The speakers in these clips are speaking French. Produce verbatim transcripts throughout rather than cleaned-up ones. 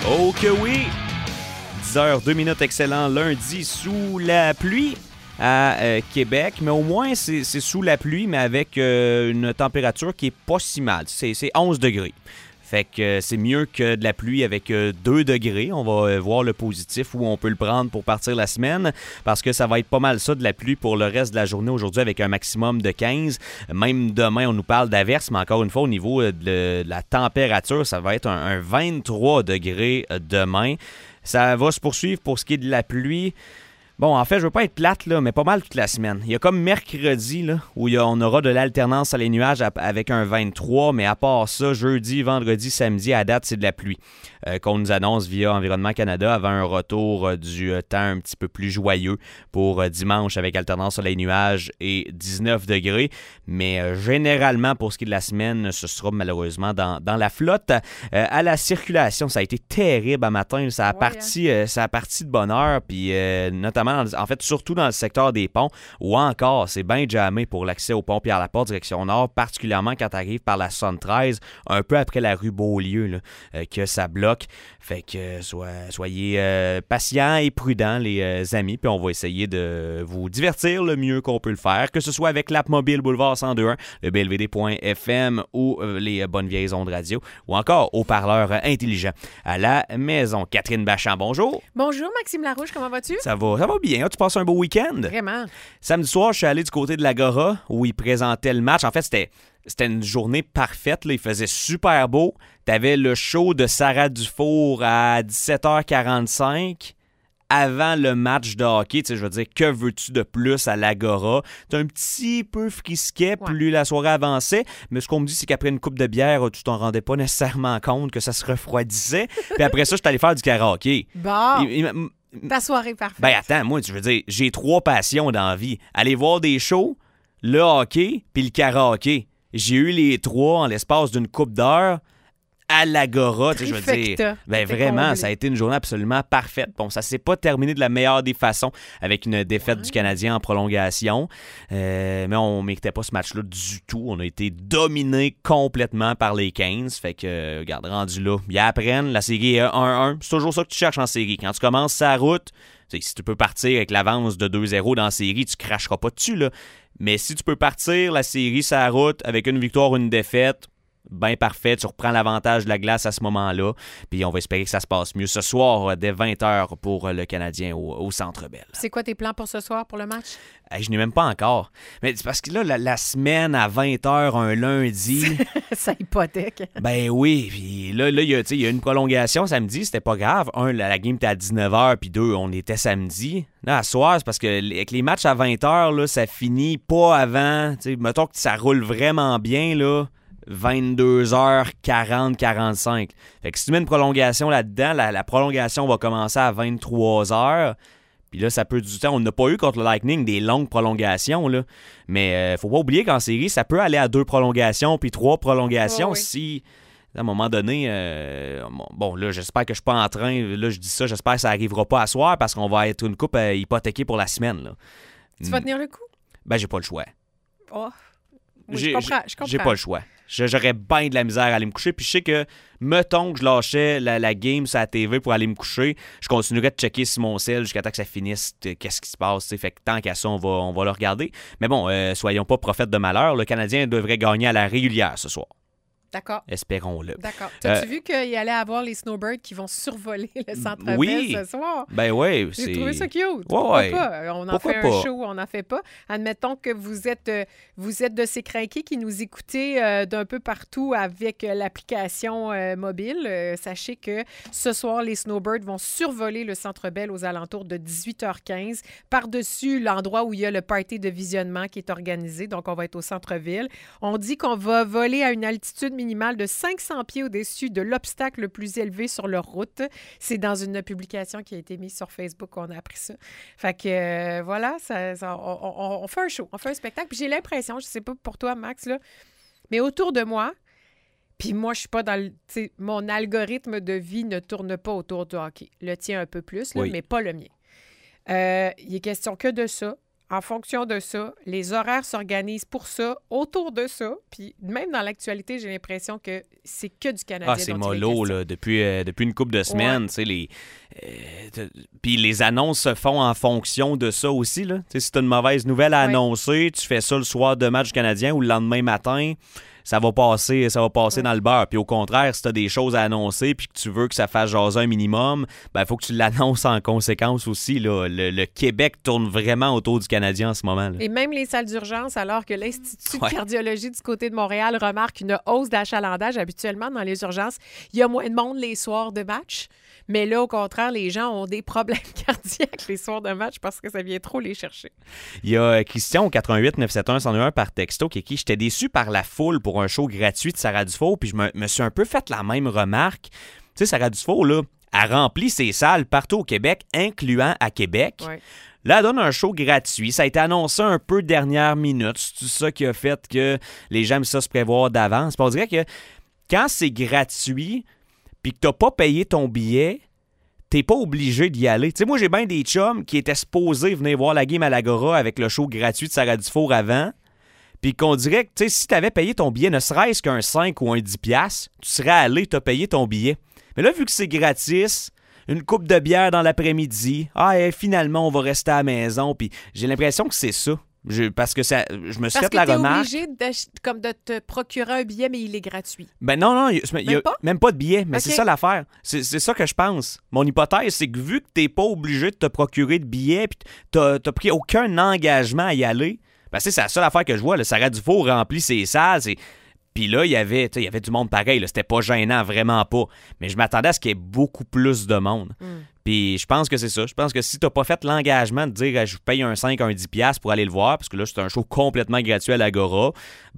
Oh que oui! dix heures deux minutes, excellent lundi sous la pluie à euh, Québec, mais au moins c'est, c'est sous la pluie, mais avec euh, une température qui est pas si mal. C'est, c'est onze degrés. Fait que euh, c'est mieux que de la pluie avec euh, deux degrés. On va euh, voir le positif où on peut le prendre pour partir la semaine parce que ça va être pas mal ça de la pluie pour le reste de la journée aujourd'hui avec un maximum de quinze. Même demain, on nous parle d'averses, mais encore une fois, au niveau de, de la température, ça va être un, un vingt-trois degrés demain. Ça va se poursuivre pour ce qui est de la pluie. Bon, en fait, je veux pas être plate, là, mais pas mal toute la semaine. Il y a comme mercredi, là, où il y a, on aura de l'alternance à les nuages avec un vingt-trois, mais à part ça, jeudi, vendredi, samedi, à date, c'est de la pluie euh, qu'on nous annonce via Environnement Canada avant un retour euh, du euh, temps un petit peu plus joyeux pour euh, dimanche avec alternance soleil nuages et dix-neuf degrés. Mais euh, généralement, pour ce qui est de la semaine, ce sera malheureusement dans, dans la flotte. Euh, à la circulation, ça a été terrible à matin. Ça a, ouais, parti, euh, ça a parti de bonne heure, puis euh, notamment en fait, surtout dans le secteur des ponts, ou encore, c'est bien jammé pour l'accès au pont Pierre-Laporte, direction nord, particulièrement quand tu arrives par la soixante-treize, un peu après la rue Beaulieu, là, euh, que ça bloque. Fait que sois, soyez euh, patients et prudents, les euh, amis, puis on va essayer de vous divertir le mieux qu'on peut le faire, que ce soit avec l'app mobile Boulevard cent deux point un, le b l v d point f m ou euh, les bonnes vieilles ondes radio, ou encore au parleur intelligent à la maison. Catherine Bachand, bonjour. Bonjour, Maxime Larouche, comment vas-tu? Ça va, ça va bien. Tu passes un beau week-end? Vraiment. Samedi soir, je suis allé du côté de l'Agora où ils présentaient le match. En fait, c'était, c'était une journée parfaite. Là. Il faisait super beau. T'avais le show de Sarah Dufour à dix-sept heures quarante-cinq avant le match de hockey. Tu sais, je veux dire, que veux-tu de plus à l'Agora? T'es un petit peu frisquet plus ouais. la soirée avançait, mais ce qu'on me dit, c'est qu'après une coupe de bière, tu t'en rendais pas nécessairement compte que ça se refroidissait. Puis après ça, je suis allé faire du karaoké. Bon! Il, il, Ta soirée parfaite. Ben attends, moi, je veux dire, j'ai trois passions dans la vie. Aller voir des shows, le hockey, puis le karaoké. J'ai eu les trois en l'espace d'une couple d'heures à l'Agora, tu sais, je veux dire. Ben vraiment, comblé. Ça a été une journée absolument parfaite. Bon, ça s'est pas terminé de la meilleure des façons avec une défaite ouais. du Canadien en prolongation. Euh, mais on méritait pas ce match-là du tout. On a été dominé complètement par les quinze. Fait que, regarde, rendu là, ils apprennent. La série est un un. C'est toujours ça que tu cherches en série. Quand tu commences sa route, si tu peux partir avec l'avance de deux zéro dans la série, tu cracheras pas dessus, là. Mais si tu peux partir la série sa route avec une victoire ou une défaite, ben parfait, tu reprends l'avantage de la glace à ce moment-là, puis on va espérer que ça se passe mieux ce soir dès vingt heures pour le Canadien au, au Centre Bell. C'est quoi tes plans pour ce soir, pour le match? Hey, je n'ai même pas encore. Mais c'est parce que là, la, la semaine à vingt heures, un lundi... ça hypothèque. Ben oui, puis là, là il y, y a une prolongation samedi, c'était pas grave. Un, la, la game était à dix-neuf heures, puis deux, on était samedi. Là, à soir, c'est parce que avec les matchs à vingt heures, là, ça finit pas avant... Mettons que ça roule vraiment bien, là... vingt-deux heures quarante quarante-cinq. Fait que si tu mets une prolongation là-dedans, la, la prolongation va commencer à vingt-trois heures. Puis là, ça peut du temps. On n'a pas eu contre le Lightning des longues prolongations, là. Mais euh, faut pas oublier qu'en série, ça peut aller à deux prolongations puis trois prolongations oh, oui. si... À un moment donné, euh, bon, là, j'espère que je suis pas en train... Là, je dis ça, j'espère que ça arrivera pas à soir parce qu'on va être une coupe euh, hypothéquée pour la semaine, là. Tu vas tenir le coup? Ben, j'ai pas le choix. Oh... Oui, j'ai, je comprends, je comprends. J'ai pas le choix. J'aurais bien de la misère à aller me coucher. Puis je sais que, mettons que je lâchais la, la game sur la T V pour aller me coucher, je continuerais de checker sur mon cell jusqu'à temps que ça finisse, qu'est-ce qui se passe. T'sais. Fait que tant qu'à ça, on va, on va le regarder. Mais bon, euh, soyons pas prophètes de malheur. Le Canadien devrait gagner à la régulière ce soir. D'accord. Espérons-le. D'accord. T'as-tu euh, vu qu'il y allait avoir les snowbirds qui vont survoler le Centre Bell oui. ce soir? Ben oui. J'ai trouvé ça cute. Ouais, Pourquoi ouais. pas? On en Pourquoi fait pas? un show, on n'en fait pas. Admettons que vous êtes, euh, vous êtes de ces crinqués qui nous écoutez euh, d'un peu partout avec euh, l'application euh, mobile. Euh, sachez que ce soir, les snowbirds vont survoler le Centre Bell aux alentours de dix-huit heures quinze, par-dessus l'endroit où il y a le party de visionnement qui est organisé. Donc, on va être au centre-ville. On dit qu'on va voler à une altitude minimale de cinq cents pieds au-dessus de l'obstacle le plus élevé sur leur route. C'est dans une publication qui a été mise sur Facebook qu'on a appris ça. Fait que euh, voilà, ça, ça, on, on, on fait un show, on fait un spectacle. Puis j'ai l'impression, je sais pas pour toi, Max, là, mais autour de moi, puis moi, je suis pas dans le... Tu sais, mon algorithme de vie ne tourne pas autour du hockey. Le tien un peu plus, là, oui. mais pas le mien. Euh, il est question que de ça. en fonction de ça, les horaires s'organisent pour ça, autour de ça. Puis même dans l'actualité, j'ai l'impression que c'est que du Canadien. Ah, c'est mollo, là, depuis, euh, depuis une couple de semaines. Ouais. Tu sais, les, euh, puis les annonces se font en fonction de ça aussi, là. Tu sais, si tu as une mauvaise nouvelle à ouais. annoncer, tu fais ça le soir de match du Canadien ou le lendemain matin, ça va passer, ça va passer ouais. dans le beurre. Puis au contraire, si tu as des choses à annoncer puis que tu veux que ça fasse jaser un minimum, ben il faut que tu l'annonces en conséquence aussi. Là. Le, le Québec tourne vraiment autour du Canadien en ce moment. Là. Et même les salles d'urgence, alors que l'Institut ouais. de cardiologie du côté de Montréal remarque une hausse d'achalandage. Habituellement, dans les urgences, il y a moins de monde les soirs de match. Mais là, au contraire, les gens ont des problèmes cardiaques les soirs de match parce que ça vient trop les chercher. Il y a Christian au quatre un huit neuf sept un un zéro un par texto qui écrit « J'étais déçu par la foule pour un show gratuit de Sarah Dufault, puis je me, me suis un peu fait la même remarque. » Tu sais, Sarah Dufault, là, a rempli ses salles partout au Québec, incluant à Québec. Ouais. Là, elle donne un show gratuit. Ça a été annoncé un peu dernière minute. C'est ça qui a fait que les gens aiment ça se prévoir d'avance. On dirait que quand c'est gratuit puis que t'as pas payé ton billet, t'es pas obligé d'y aller. Tu sais, moi, j'ai bien des chums qui étaient supposés venir voir la game à l'Agora avec le show gratuit de Sarah Dufour avant, puis qu'on dirait que, tu sais, si t'avais payé ton billet, ne serait-ce qu'un cinq ou un dix piastres, tu serais allé, t'as payé ton billet. Mais là, vu que c'est gratis, une coupe de bière dans l'après-midi, ah, et finalement, on va rester à la maison, puis j'ai l'impression que c'est ça. Je, parce que ça, je me suis parce fait la remarque. Parce que t'es obligé de, comme de te procurer un billet, mais il est gratuit. Ben non, non, il n'y a, a pas? même pas de billet. Mais okay. c'est ça l'affaire. C'est, c'est ça que je pense. Mon hypothèse, c'est que vu que t'es pas obligé de te procurer de billets puis t'as, t'as pris aucun engagement à y aller, ben c'est la seule affaire que je vois. Le Sarah Dufour remplit ses salles. C'est... Puis là, il y avait, il y avait du monde pareil. Là. C'était pas gênant, vraiment pas. Mais je m'attendais à ce qu'il y ait beaucoup plus de monde. Mm. Puis je pense que c'est ça. Je pense que si t'as pas fait l'engagement de dire je paye un cinq, un dix piastres pour aller le voir, parce que là, c'est un show complètement gratuit à l'Agora,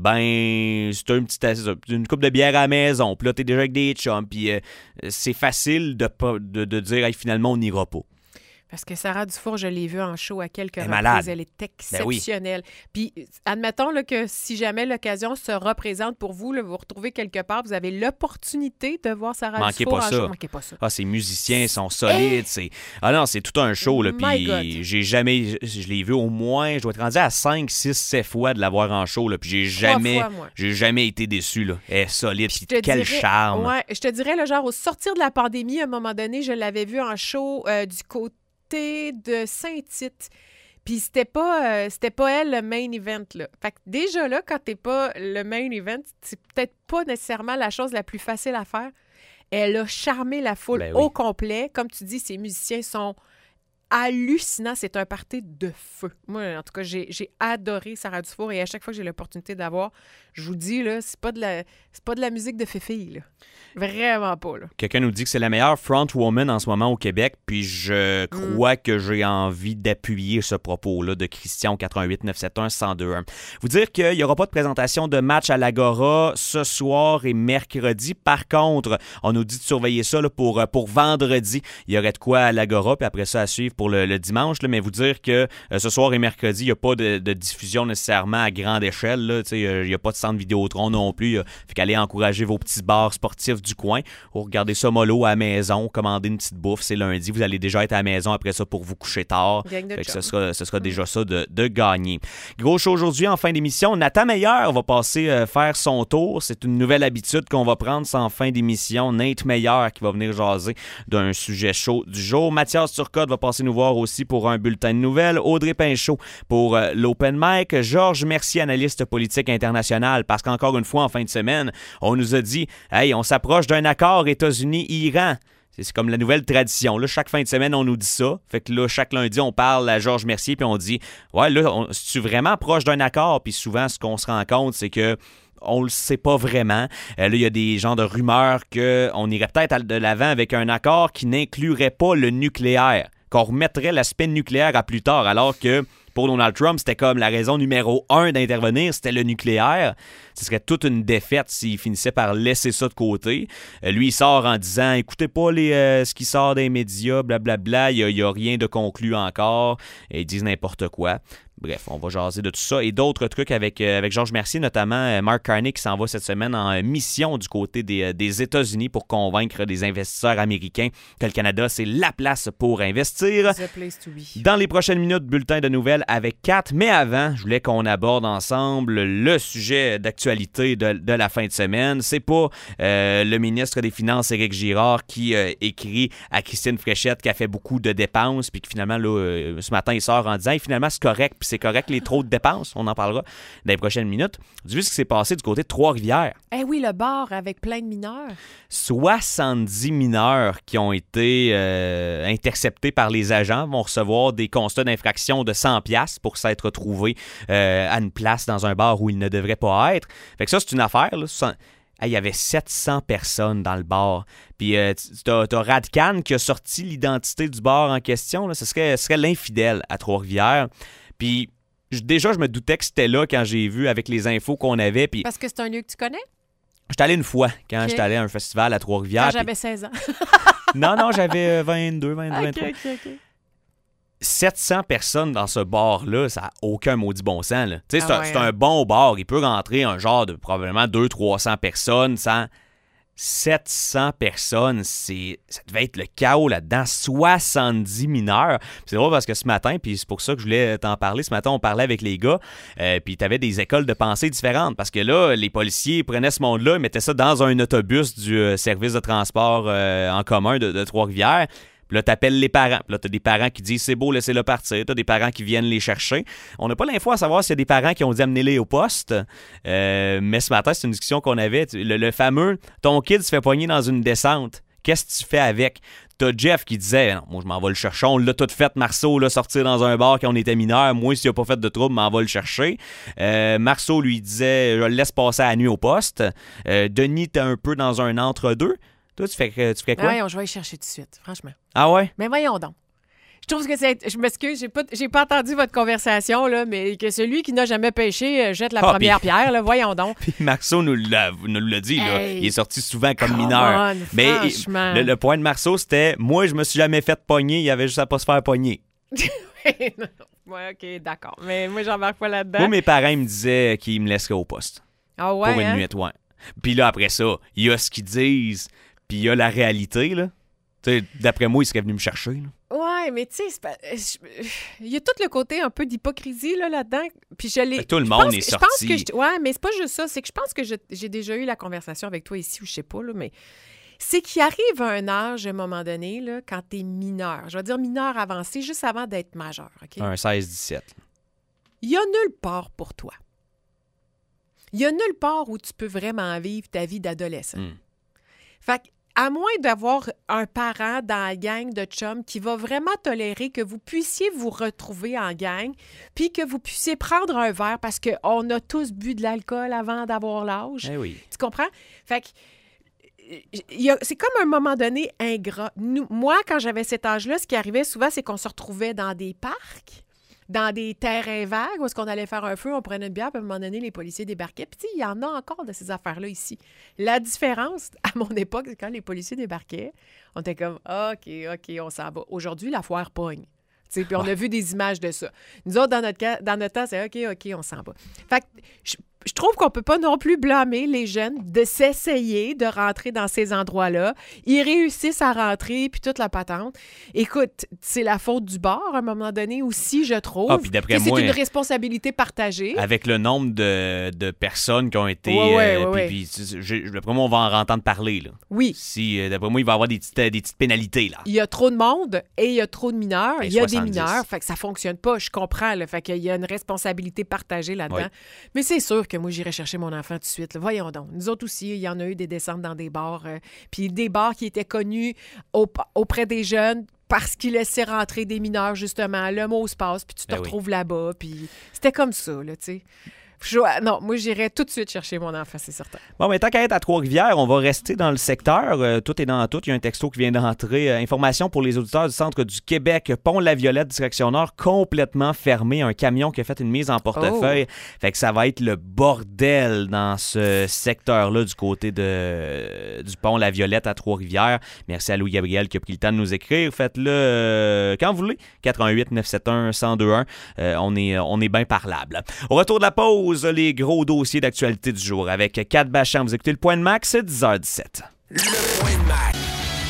ben, c'est une petite une coupe de bière à la maison. Puis là, t'es déjà avec des chums. Puis euh, c'est facile de, de, de dire hey, finalement, on n'ira pas. Parce que Sarah Dufour, je l'ai vue en show à quelques reprises. Malade. Elle est exceptionnelle. Ben oui. Puis, admettons là, que si jamais l'occasion se représente pour vous, là, vous vous retrouvez quelque part, vous avez l'opportunité de voir Sarah Manquez Dufour pas en ça. show. Manquez pas ça. Ah, ces musiciens sont solides. C'est... Ah non, c'est tout un show. Là, puis j'ai jamais... Je, je l'ai vu au moins... Je dois être rendu à cinq, six, sept fois de la voir en show. Là, puis j'ai jamais... Fois, j'ai jamais été déçu. Là. Elle est solide. Puis quel dirais, charme. Ouais, je te dirais, le genre, au sortir de la pandémie, à un moment donné, je l'avais vue en show euh, du côté de Saint-Tite. Puis c'était pas, euh, c'était pas elle le main event, là. Fait que déjà là, quand t'es pas le main event, c'est peut-être pas nécessairement la chose la plus facile à faire. Elle a charmé la foule ben oui. au complet. Comme tu dis, ces musiciens sont hallucinants. C'est un party de feu. Moi, en tout cas, j'ai, j'ai adoré Sarah Dufour et à chaque fois que j'ai l'opportunité d'avoir, je vous dis, là, c'est pas de la, c'est pas de la musique de féfille, là. Vraiment pas, là. Quelqu'un nous dit que c'est la meilleure frontwoman en ce moment au Québec, puis je crois mm. que j'ai envie d'appuyer ce propos-là de Christian quatre un huit neuf sept un un zéro deux un. Vous dire qu'il n'y aura pas de présentation de match à l'Agora ce soir et mercredi. Par contre, on nous dit de surveiller ça là, pour, pour vendredi. Il y aurait de quoi à l'Agora, puis après ça à suivre pour le, le dimanche. Là, mais vous dire que euh, ce soir et mercredi, il n'y a pas de, de diffusion nécessairement à grande échelle. Là, euh, il n'y a pas de centre Vidéotron non plus. Euh, fait qu'allez encourager vos petits bars sportifs du coin ou regardez ça mollo à la maison, commandez une petite bouffe, c'est lundi, vous allez déjà être à la maison après ça pour vous coucher tard. Fait que ce sera, ce sera mmh. déjà ça de, de gagner. Gros show aujourd'hui en fin d'émission. Nathan Meilleur va passer euh, faire son tour. C'est une nouvelle habitude qu'on va prendre en fin d'émission. Nate Meilleur qui va venir jaser d'un sujet chaud du jour. Mathias Turcotte va passer nous voir aussi pour un bulletin de nouvelles. Audrey Pinchot pour euh, l'Open Mic. Georges Mercier, analyste politique international, parce qu'encore une fois, en fin de semaine, on nous a dit « Hey, on s'approche d'un accord États-Unis-Iran. » C'est comme la nouvelle tradition. Là, chaque fin de semaine, on nous dit ça. Fait que là, chaque lundi, on parle à Georges Mercier puis on dit « Ouais, là, on, es-tu vraiment proche d'un accord? » Puis souvent, ce qu'on se rend compte, c'est que on le sait pas vraiment. Euh, là, il y a des genres de rumeurs qu'on irait peut-être de l'avant avec un accord qui n'inclurait pas le nucléaire, qu'on remettrait l'aspect nucléaire à plus tard, alors que pour Donald Trump, c'était comme la raison numéro un d'intervenir, c'était le nucléaire. Ce serait toute une défaite s'il finissait par laisser ça de côté. Euh, lui, il sort en disant « Écoutez pas les, euh, ce qui sort des médias, blablabla, il n'y a, a rien de conclu encore. » Et ils disent n'importe quoi. Bref, on va jaser de tout ça et d'autres trucs avec, euh, avec Georges Mercier, notamment euh, Mark Carney qui s'en va cette semaine en euh, mission du côté des, euh, des États-Unis pour convaincre des investisseurs américains que le Canada, c'est la place pour investir. The place to be. Dans les prochaines minutes, bulletin de nouvelles avec Kat. Mais avant, je voulais qu'on aborde ensemble le sujet d'actualité de, de la fin de semaine. C'est pas euh, le ministre des Finances, Éric Girard, qui euh, écrit à Christine Fréchette qui a fait beaucoup de dépenses puis que finalement, là, euh, ce matin, il sort en disant hey, finalement, c'est correct puis c'est correct les trop de dépenses. On en parlera dans les prochaines minutes. Tu as vu ce qui s'est passé du côté de Trois-Rivières? Eh oui, le bar avec plein de mineurs. soixante-dix mineurs qui ont été euh, interceptés par les agents vont recevoir des constats d'infraction de cent dollars pour s'être retrouvés euh, à une place dans un bar où ils ne devraient pas être. Fait que ça, c'est une affaire. Là. Il y avait sept cents personnes dans le bar. Puis euh, t'as, t'as Radcan qui a sorti l'identité du bar en question. Là. Ce serait, ce serait l'Infidèle à Trois-Rivières. Puis déjà, je me doutais que c'était là quand j'ai vu avec les infos qu'on avait. Puis parce que c'est un lieu que tu connais? J'étais allé une fois quand okay. j'étais allé à un festival à Trois-Rivières. Quand j'avais puis... seize ans. non, non, j'avais vingt-deux, vingt-deux, vingt-trois. OK, OK, OK. sept cents personnes dans ce bar-là, ça n'a aucun maudit bon sens. Là. Tu sais, Ah c'est, un, ouais, c'est hein. un bon bar. Il peut rentrer un genre de probablement deux cents à trois cents personnes sans... sept cents personnes, c'est, ça devait être le chaos là-dedans. soixante-dix mineurs. Puis c'est drôle parce que ce matin, puis c'est pour ça que je voulais t'en parler, ce matin, on parlait avec les gars, euh, puis t'avais des écoles de pensée différentes. Parce que là, les policiers prenaient ce monde-là, ils mettaient ça dans un autobus du euh, service de transport euh, en commun de, de Trois-Rivières. Puis là, t'appelles les parents. Puis là, t'as des parents qui disent « c'est beau, laissez-le partir ». T'as des parents qui viennent les chercher. On n'a pas l'info à savoir s'il y a des parents qui ont dit « amenez-les au poste euh, ». Mais ce matin, c'est une discussion qu'on avait. Le, le fameux « ton kid se fait pogner dans une descente. Qu'est-ce que tu fais avec ?» T'as Jeff qui disait « non, moi, je m'en vais le chercher. On l'a tout fait, Marceau, là, sortir dans un bar quand on était mineur. Moi, s'il n'a pas fait de trouble, m'en va le chercher. Euh, » Marceau lui disait « je le laisse passer la nuit au poste. Euh, » Denis, t'es un peu dans un entre-deux. Toi, tu fais, tu fais quoi? Ouais, je vais y chercher tout de suite, franchement. Ah ouais? Mais voyons donc. Je trouve que c'est... Je m'excuse, j'ai pas, j'ai pas entendu votre conversation, là, mais que celui qui n'a jamais pêché jette la ah, première pis... pierre, là, voyons donc. Puis Marceau nous l'a, nous l'a dit, là. Hey, il est sorti souvent comme mineur. On, mais franchement. le, le point de Marceau, c'était « moi, je me suis jamais fait pogner, il avait juste à pas se faire pogner. » Oui, OK, d'accord. Mais moi, j'embarque pas là-dedans. Moi, mes parents ils me disaient qu'ils me laisseraient au poste. Ah ouais, pour une hein? nuit, ouais. Puis là, après ça, il y a ce qu'ils disent, puis il y a la réalité, là. T'sais, d'après moi, ils seraient venus me chercher, là. Ouais, mais tu sais, pas... il y a tout le côté un peu d'hypocrisie là, là-dedans. Puis je l'ai. Tout le je monde pense, est je sorti. pense que je... Ouais, mais c'est pas juste ça. C'est que je pense que je... j'ai déjà eu la conversation avec toi ici, ou je sais pas, là, mais c'est qu'il arrive à un âge, à un moment donné, là, quand t'es mineur. Je vais dire mineur avancé, juste avant d'être majeur. OK? Un seize dix-sept. Il y a nulle part pour toi. Il y a nulle part où tu peux vraiment vivre ta vie d'adolescent. Mm. Fait que, à moins d'avoir un parent dans la gang de chums qui va vraiment tolérer que vous puissiez vous retrouver en gang, puis que vous puissiez prendre un verre parce qu'on a tous bu de l'alcool avant d'avoir l'âge. Eh oui. Tu comprends? Fait que il y a, c'est comme un moment donné ingrat. Nous, moi, quand j'avais cet âge-là, ce qui arrivait souvent, c'est qu'on se retrouvait dans des parcs, dans des terrains vagues, où est-ce qu'on allait faire un feu, on prenait une bière, puis à un moment donné, les policiers débarquaient. Puis, tu sais, il y en a encore de ces affaires-là ici. La différence, à mon époque, c'est quand les policiers débarquaient, on était comme, OK, OK, on s'en va. Aujourd'hui, la foire pogne. Puis on ouais. a vu des images de ça. Nous autres, dans notre, cas, dans notre temps, c'est OK, OK, on s'en va. Fait que je, je trouve qu'on peut pas non plus blâmer les jeunes de s'essayer de rentrer dans ces endroits-là. Ils réussissent à rentrer, puis toute la patente. Écoute, c'est la faute du bar, à un moment donné, aussi, je trouve. Ah, puis d'après c'est moi, une responsabilité partagée. Avec le nombre de, de personnes qui ont été... Ouais, ouais, euh, ouais, puis, puis, je, d'après moi, on va en entendre parler. Là. Oui. Si, euh, d'après moi, il va y avoir des petites, des petites pénalités. Là. Il y a trop de monde et il y a trop de mineurs. Ben, il y a soixante-dix. Des mineurs, fait que ça fonctionne pas. Je comprends, là, fait qu'il y a une responsabilité partagée là-dedans. Oui. Mais c'est sûr que moi, j'irai chercher mon enfant tout de suite. Là. Voyons donc. Nous autres aussi, il y en a eu des descentes dans des bars. Euh, puis des bars qui étaient connus au, auprès des jeunes parce qu'ils laissaient rentrer des mineurs, justement. Le mot se passe, puis tu te ben retrouves oui. là-bas. Puis c'était comme ça, là, tu sais. Je, non, moi, j'irais tout de suite chercher mon enfant, c'est certain. Bon, mais tant qu'à être à Trois-Rivières, on va rester dans le secteur. Euh, tout est dans tout. Il y a un texto qui vient d'entrer. Euh, information pour les auditeurs du centre du Québec. Pont-La-Violette, direction nord, complètement fermé. Un camion qui a fait une mise en portefeuille. Oh. Fait que ça va être le bordel dans ce secteur-là du côté de, du Pont-La-Violette à Trois-Rivières. Merci à Louis-Gabriel qui a pris le temps de nous écrire. Faites-le euh, quand vous voulez. quatre un huit neuf sept un un zéro deux un. Euh, on est, on est bien parlable. Au retour de la pause, les gros dossiers d'actualité du jour avec Kat Bachand. Vous écoutez le Point de Max, c'est dix heures dix-sept. Le Point de Max.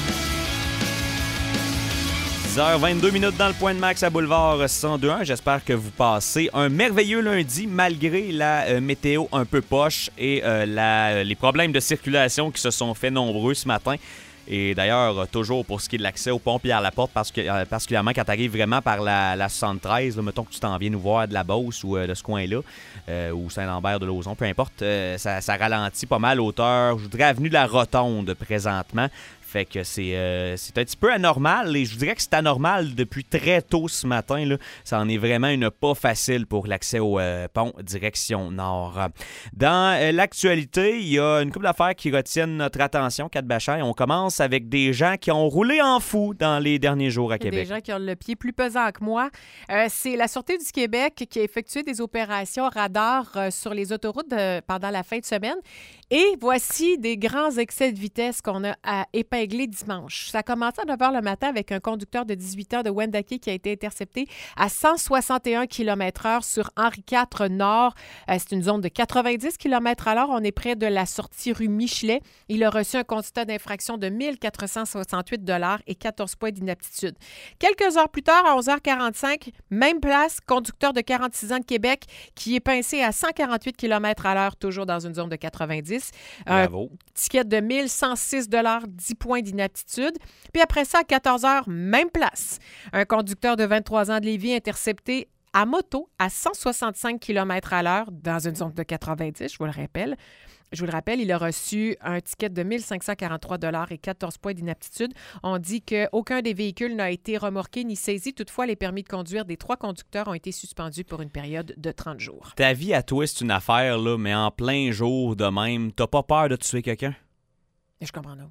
dix heures vingt-deux minutes dans le Point de Max à Boulevard cent deux un. J'espère que vous passez un merveilleux lundi malgré la euh, météo un peu poche et euh, la, les problèmes de circulation qui se sont fait nombreux ce matin. Et d'ailleurs, toujours pour ce qui est de l'accès au pont Pierre-Laporte, parce que, euh, particulièrement quand tu arrives vraiment par la, la soixante-treize, là, mettons que tu t'en viens nous voir de la Beauce ou euh, de ce coin-là, euh, ou Saint-Lambert de Lauzon, peu importe, euh, ça, ça ralentit pas mal hauteur. Je voudrais avenue de la Rotonde présentement. Fait que c'est, euh, c'est un petit peu anormal et je vous dirais que c'est anormal depuis très tôt ce matin. Là. Ça en est vraiment une pas facile pour l'accès au euh, pont direction nord. Dans euh, l'actualité, il y a une couple d'affaires qui retiennent notre attention, Kat Bachand. On commence avec des gens qui ont roulé en fou dans les derniers jours à Québec. Des gens qui ont le pied plus pesant que moi. Euh, c'est la Sûreté du Québec qui a effectué des opérations radar euh, sur les autoroutes de, pendant la fin de semaine. Et voici des grands excès de vitesse qu'on a à épingler dimanche. Ça a commencé à neuf heures le matin avec un conducteur de dix-huit ans de Wendake qui a été intercepté à cent soixante et un kilomètres heure sur Henri quatre Nord. Euh, c'est une zone de quatre-vingt-dix kilomètres à l'heure. On est près de la sortie rue Michelet. Il a reçu un constat d'infraction de mille quatre cent soixante-huit dollars et quatorze points d'inaptitude. Quelques heures plus tard, à onze heures quarante-cinq, même place, conducteur de quarante-six ans de Québec qui est pincé à cent quarante-huit kilomètres à l'heure, toujours dans une zone de quatre-vingt-dix. Bravo. Un ticket de mille cent six dollars, dix points d'inaptitude. Puis après ça, à quatorze heures, même place. Un conducteur de vingt-trois ans de Lévis intercepté à moto à cent soixante-cinq kilomètres à l'heure dans une zone de quatre-vingt-dix, je vous le rappelle. Je vous le rappelle, il a reçu un ticket de mille cinq cent quarante-trois dollars et quatorze points d'inaptitude. On dit qu'aucun des véhicules n'a été remorqué ni saisi. Toutefois, les permis de conduire des trois conducteurs ont été suspendus pour une période de trente jours. Ta vie à toi, c'est une affaire, là, mais en plein jour de même, t'as pas peur de tuer quelqu'un? Je comprends, non.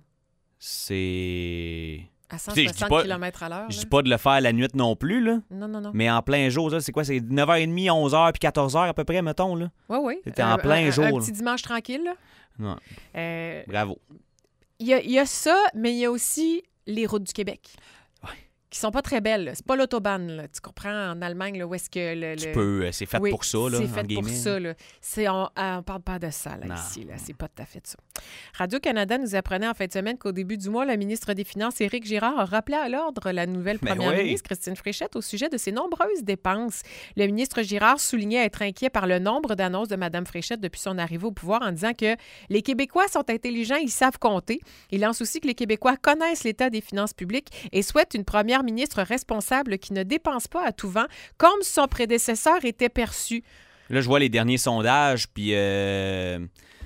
C'est... À cent soixante kilomètres à l'heure. Je dis pas de le faire la nuit non plus, là. Non, non, non. Mais en plein jour, ça, c'est quoi? C'est neuf heures trente, onze heures puis quatorze heures à peu près, mettons, là. Oui, oui. C'était en plein un, jour. Un petit dimanche tranquille, là. Non. Euh, Bravo. Il y, y a ça, mais il y a aussi les routes du Québec. Ouais. Qui sont pas très belles. C'est pas l'autobahn, là. Tu comprends, en Allemagne, là, où est-ce que... Le, le... Tu peux, c'est fait oui, pour ça, là, c'est fait en pour guillemets. ça, là. C'est, on ne parle pas de ça, là, non, ici. Là. non. C'est pas tout à fait ça. Radio-Canada nous apprenait en fin de semaine qu'au début du mois, le ministre des Finances, Éric Girard, a rappelé à l'ordre la nouvelle Ben première oui. ministre, Christine Fréchette, au sujet de ses nombreuses dépenses. Le ministre Girard soulignait être inquiet par le nombre d'annonces de Mme Fréchette depuis son arrivée au pouvoir en disant que les Québécois sont intelligents, ils savent compter. Il lance aussi que les Québécois connaissent l'état des finances publiques et souhaite une première ministre responsable qui ne dépense pas à tout vent, comme son prédécesseur était perçu. Là, je vois les derniers sondages, puis euh,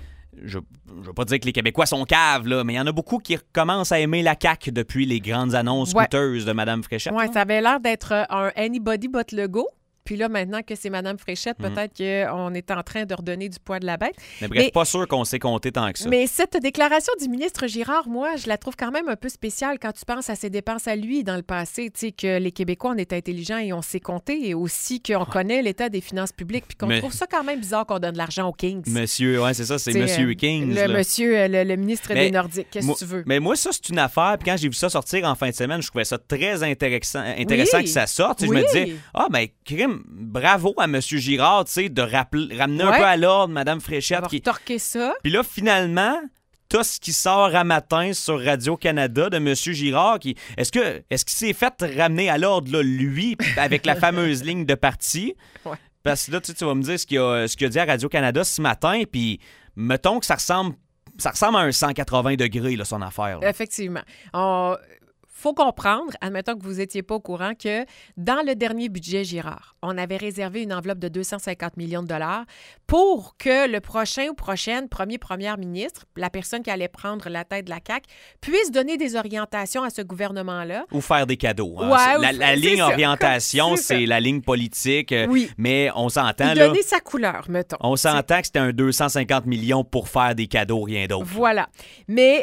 je ne veux pas dire que les Québécois sont caves, là, mais il y en a beaucoup qui recommencent à aimer la C A Q depuis les grandes annonces ouais. coûteuses de Mme Fréchette. Oui, ça avait l'air d'être un anybody but Legault. Puis là, maintenant que c'est Mme Fréchette, mm. peut-être qu'on est en train de redonner du poids de la bête. Mais bref, mais, pas sûr qu'on sait compter tant que ça. Mais cette déclaration du ministre Girard, moi, je la trouve quand même un peu spéciale quand tu penses à ses dépenses à lui dans le passé. Tu sais, que les Québécois, on est intelligents et on sait compter, et aussi qu'on oh. connaît l'état des finances publiques, puis qu'on mais... trouve ça quand même bizarre qu'on donne de l'argent aux Kings. Monsieur, oui, c'est ça, c'est t'sais, Monsieur Kings. Le là. monsieur, le, le ministre mais, des Nordiques, qu'est-ce moi, que tu veux? Mais moi, ça, c'est une affaire. Puis quand j'ai vu ça sortir en fin de semaine, je trouvais ça très intéressant, intéressant oui. que ça sorte. Oui. Je me disais, ah, ben, crime, bravo à M. Girard, tu sais, de rappel- ramener ouais. un peu à l'ordre Mme Fréchette. Qui... torquer ça. Puis là, finalement, t'as ce qui sort à matin sur Radio-Canada de M. Girard. Qui... Est-ce, que... Est-ce qu'il s'est fait ramener à l'ordre, là, lui, avec la fameuse ligne de parti? Ouais. Parce que là, tu, sais, tu vas me dire ce qu'il a, ce qu'il a dit à Radio-Canada ce matin, puis mettons que ça ressemble, ça ressemble à un cent quatre-vingts degrés, là, son affaire. Là. Effectivement. On... faut comprendre, admettons que vous n'étiez pas au courant, que dans le dernier budget Girard, on avait réservé une enveloppe de deux cent cinquante millions de dollars pour que le prochain ou prochaine premier première ministre, la personne qui allait prendre la tête de la C A Q, puisse donner des orientations à ce gouvernement-là. Ou faire des cadeaux. Hein. Ouais, la, la ligne ça. orientation, c'est, c'est la ligne politique. Oui. Mais on s'entend, Et là. donner sa couleur, mettons. On s'entend c'est... que c'était un deux cent cinquante millions pour faire des cadeaux, rien d'autre. Voilà. Mais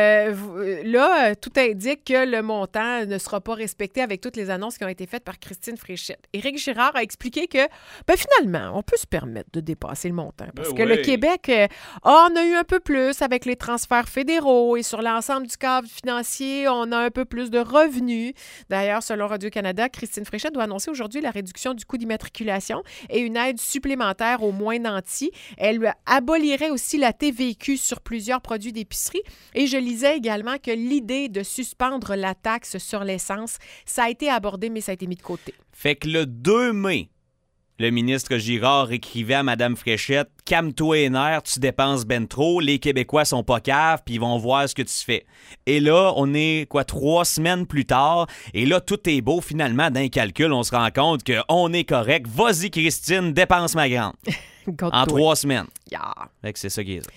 euh, là, tout indique que le montant ne sera pas respecté avec toutes les annonces qui ont été faites par Christine Fréchette. Éric Girard a expliqué que, ben, finalement, on peut se permettre de dépasser le montant parce ben que oui. le Québec, euh, on a eu un peu plus avec les transferts fédéraux et sur l'ensemble du cadre financier, on a un peu plus de revenus. D'ailleurs, selon Radio-Canada, Christine Fréchette doit annoncer aujourd'hui la réduction du coût d'immatriculation et une aide supplémentaire aux moins nantis. Elle abolirait aussi la T V Q sur plusieurs produits d'épicerie. Et je lisais également que l'idée de suspendre la taxe sur l'essence, ça a été abordé, mais ça a été mis de côté. Fait que le deux mai, le ministre Girard écrivait à Mme Fréchette « Calme-toi les nerfs, tu dépenses ben trop, les Québécois sont pas caves, puis ils vont voir ce que tu fais. » Et là, on est, quoi, trois semaines plus tard, et là, tout est beau. Finalement, d'un calcul, on se rend compte qu'on est correct. Vas-y, Christine, dépense ma grande. En trois semaines. Yeah. Fait que c'est ça qui est ça.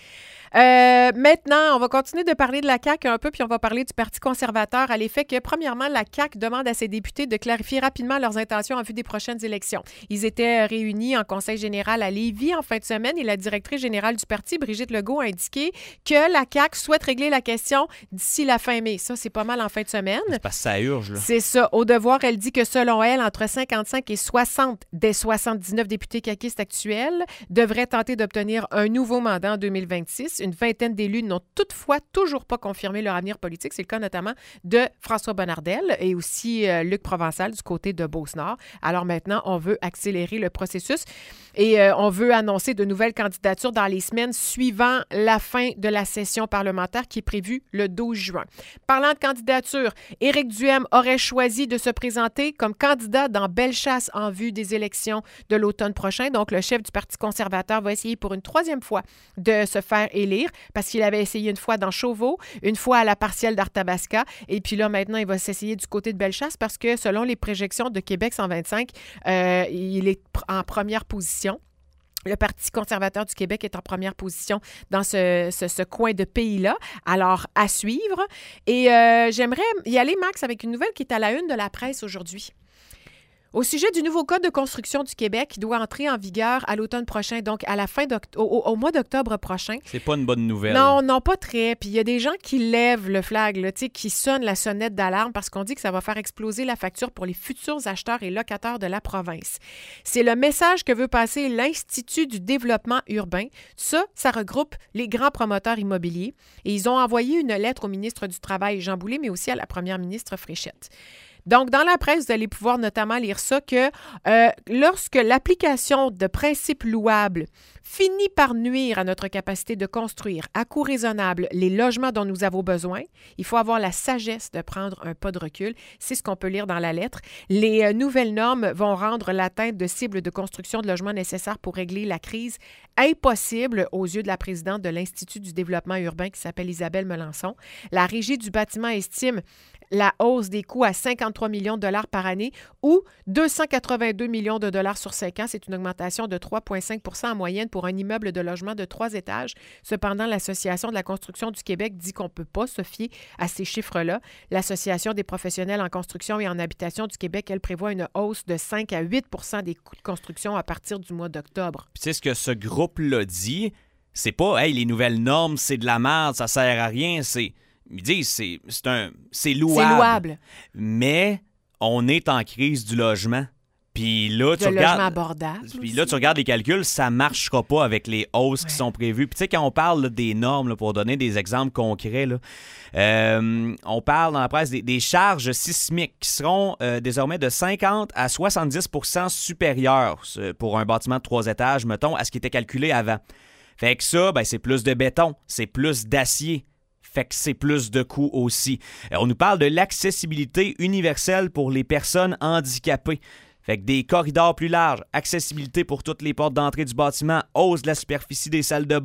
Euh, maintenant, on va continuer de parler de la C A Q un peu, puis on va parler du Parti conservateur à l'effet que, premièrement, la C A Q demande à ses députés de clarifier rapidement leurs intentions en vue des prochaines élections. Ils étaient réunis en conseil général à Lévis en fin de semaine et la directrice générale du parti, Brigitte Legault, a indiqué que la C A Q souhaite régler la question d'ici la fin mai. Ça, c'est pas mal en fin de semaine. C'est parce que ça urge, là. C'est ça. Au devoir, elle dit que selon elle, entre cinquante-cinq et soixante des soixante-dix-neuf députés caquistes actuels devraient tenter d'obtenir un nouveau mandat en deux mille vingt-six. Une vingtaine d'élus n'ont toutefois toujours pas confirmé leur avenir politique. C'est le cas notamment de François Bonnardel et aussi euh, Luc Provençal du côté de Beauce-Nord. Alors maintenant, on veut accélérer le processus et euh, on veut annoncer de nouvelles candidatures dans les semaines suivant la fin de la session parlementaire qui est prévue le douze juin. Parlant de candidature, Éric Duhem aurait choisi de se présenter comme candidat dans Bellechasse en vue des élections de l'automne prochain. Donc, le chef du Parti conservateur va essayer pour une troisième fois de se faire élire parce qu'il avait essayé une fois dans Chauveau, une fois à la partielle d'Arthabasca, et puis là, maintenant, il va s'essayer du côté de Bellechasse parce que, selon les projections de Québec cent vingt-cinq, euh, il est en première position. Le Parti conservateur du Québec est en première position dans ce, ce, ce coin de pays-là. Alors, à suivre. Et euh, j'aimerais y aller, Max, avec une nouvelle qui est à la une de la presse aujourd'hui. Au sujet du nouveau Code de construction du Québec qui doit entrer en vigueur à l'automne prochain, donc à la fin au, au, au mois d'octobre prochain. C'est pas une bonne nouvelle. Non, non, pas très. Puis il y a des gens qui lèvent le flag, là, qui sonnent la sonnette d'alarme parce qu'on dit que ça va faire exploser la facture pour les futurs acheteurs et locataires de la province. C'est le message que veut passer l'Institut du développement urbain. Ça, ça regroupe les grands promoteurs immobiliers. Et ils ont envoyé une lettre au ministre du Travail, Jean Boulet, mais aussi à la première ministre Fréchette. Donc, dans la presse, vous allez pouvoir notamment lire ça, que euh, lorsque l'application de principes louables finit par nuire à notre capacité de construire à coût raisonnable les logements dont nous avons besoin, il faut avoir la sagesse de prendre un pas de recul. C'est ce qu'on peut lire dans la lettre. Les euh, nouvelles normes vont rendre l'atteinte de cibles de construction de logements nécessaires pour régler la crise impossible aux yeux de la présidente de l'Institut du développement urbain qui s'appelle Isabelle Melançon. La Régie du bâtiment estime la hausse des coûts à cinquante-trois millions de dollars par année ou deux cent quatre-vingt-deux millions de dollars sur cinq ans. C'est une augmentation de trois virgule cinq pour cent en moyenne pour un immeuble de logement de trois étages. Cependant, l'Association de la construction du Québec dit qu'on ne peut pas se fier à ces chiffres-là. L'Association des professionnels en construction et en habitation du Québec, elle prévoit une hausse de cinq à huit pour cent des coûts de construction à partir du mois d'octobre. Puis tu sais ce que ce groupe-là dit, c'est pas « Hey, les nouvelles normes, c'est de la merde, ça sert à rien », c'est... Ils disent c'est c'est un c'est louable. C'est louable. Mais on est en crise du logement. Puis là, tu de regardes. logement abordable. Puis là, tu regardes les calculs, ça ne marchera pas avec les hausses ouais. qui sont prévues. Puis tu sais, quand on parle là, des normes, là, pour donner des exemples concrets, là, euh, on parle dans la presse des, des charges sismiques qui seront euh, désormais de cinquante à soixante-dix pour cent supérieures pour un bâtiment de trois étages, mettons, à ce qui était calculé avant. Fait que ça, ben, c'est plus de béton, c'est plus d'acier. Fait que c'est plus de coûts aussi. On nous parle de l'accessibilité universelle pour les personnes handicapées. Fait que des corridors plus larges, accessibilité pour toutes les portes d'entrée du bâtiment, hausse de la superficie des salles de bain.